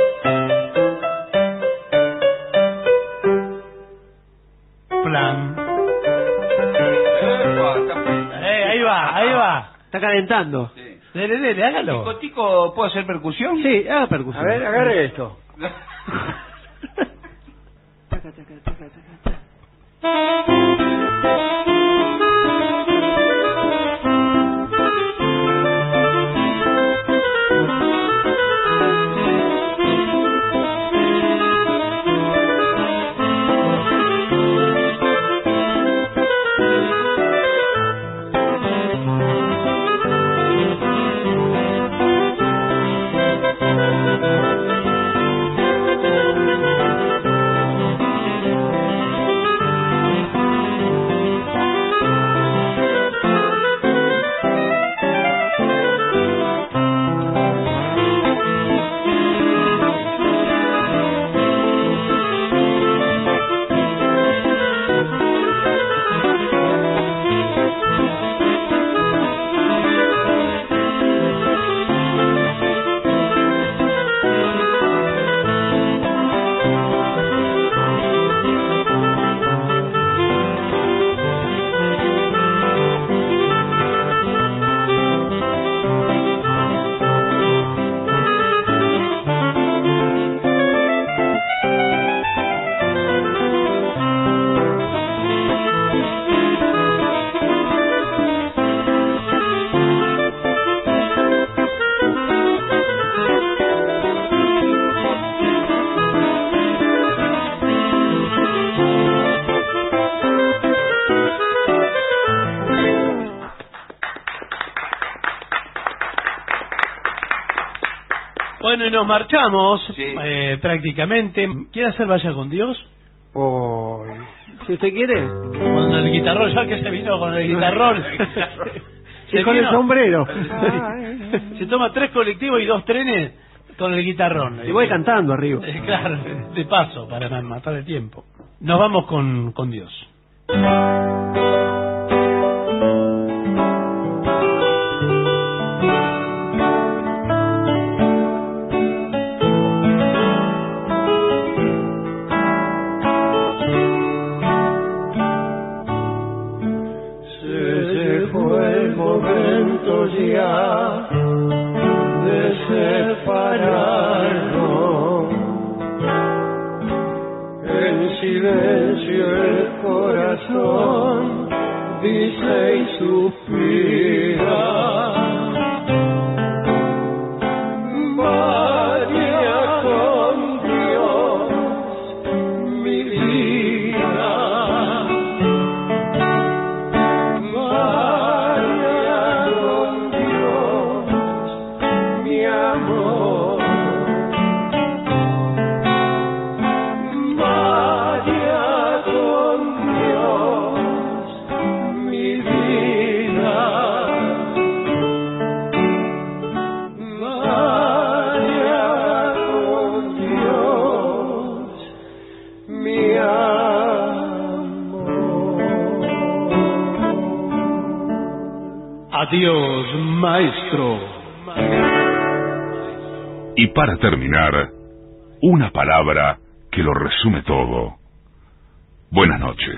Plan. Ahí va.
Está calentando.
Sí.
Dele, hágalo.
¿Tico-tico puedo hacer percusión?
Sí, haga percusión.
A ver, agarre esto.
Bueno, y nos marchamos prácticamente. ¿Quiere hacer Vaya con Dios?
Si usted quiere.
Con el guitarrón, ya que se vino con el guitarrón.
Y con el sombrero.
Se toma 3 colectivos y 2 trenes con el guitarrón.
Y voy cantando arriba.
Claro, de paso, para matar el tiempo. Nos vamos con Dios.
Ya de separarnos, en silencio el corazón dice y suspira. Vaya con Dios mi vida.
Adiós, maestro.
Y para terminar, una palabra que lo resume todo. Buenas noches.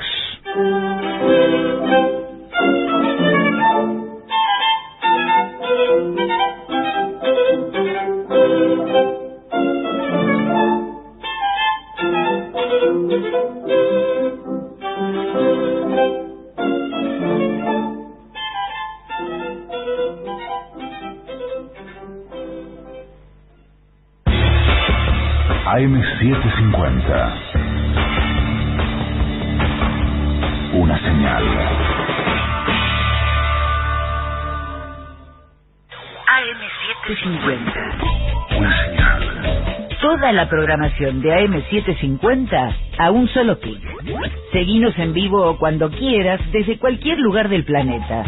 AM750. Una señal.
AM750.
Una señal.
Toda la programación de AM750 a un solo clic. Seguinos en vivo cuando quieras desde cualquier lugar del planeta.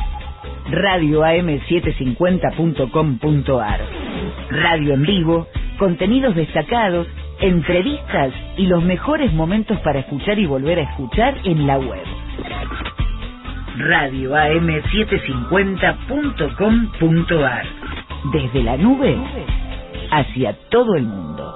radioam750.com.ar. Radio en vivo, contenidos destacados entrevistas y los mejores momentos para escuchar y volver a escuchar en la web. radioam750.com.ar. Desde la nube hacia todo el mundo.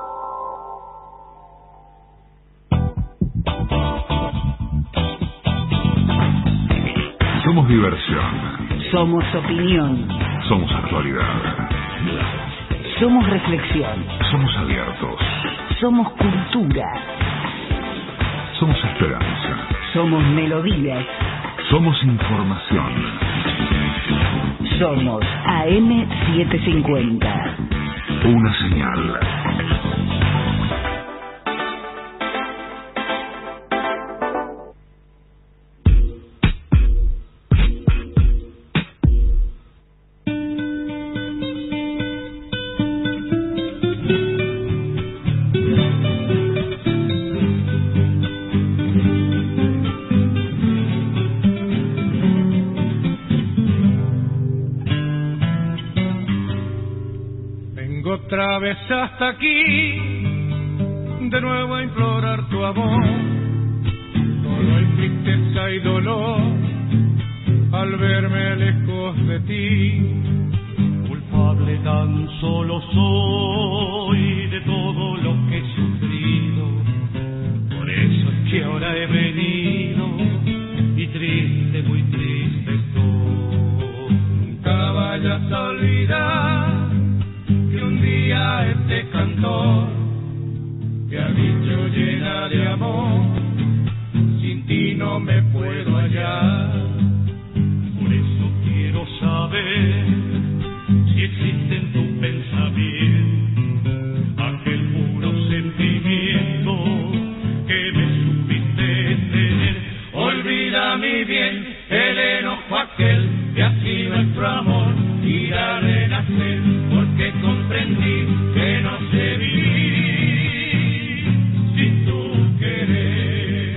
Somos diversión.
Somos opinión.
Somos actualidad.
Somos reflexión.
Somos abiertos.
Somos cultura.
Somos esperanza.
Somos melodías.
Somos información.
Somos AM750.
Una señal.
Otra vez hasta aquí, de nuevo a implorar tu amor. Todo hay tristeza y dolor al verme lejos de ti. Culpable tan solo soy de todo lo que he sufrido. Por eso es que ahora he venido y triste, muy triste estoy. Nunca vayas a olvidar que un día este cantor te ha dicho llena de amor, sin ti no me puedo hallar. Por eso quiero saber si existe en tu pensamiento aquel puro sentimiento que me supiste tener. Olvida mi bien el enojo aquel que así nuestro amor irá a renacer, porque comprendí que no sé vivir sin tu querer.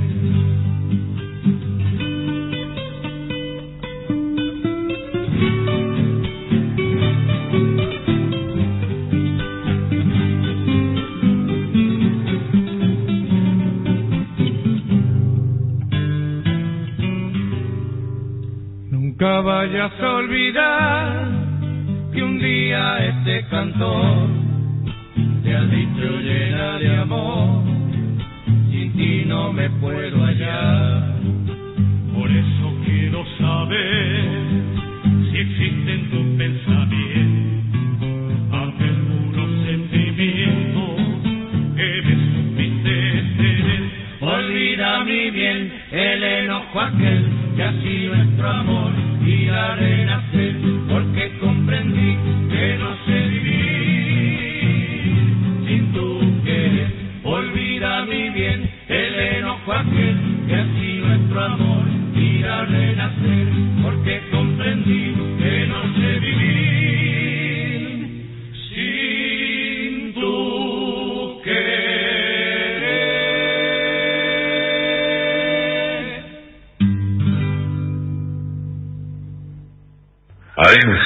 Nunca vayas a olvidar que un día este cantor te ha dicho llena de amor, sin ti no me puedo hallar. Por eso quiero saber si existe en tu pensamiento aquel puro sentimiento que me supiste tener. Olvida mi bien el enojo aquel que así nuestro amor irá a renacer, porque comprendí que no sé vivir sin tu querer. Olvida mi bien el enojo aquel que así nuestro amor irá a renacer, porque comprendí que no sé vivir sin tu querer.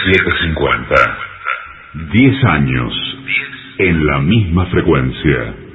AM750. 10 años en la misma frecuencia.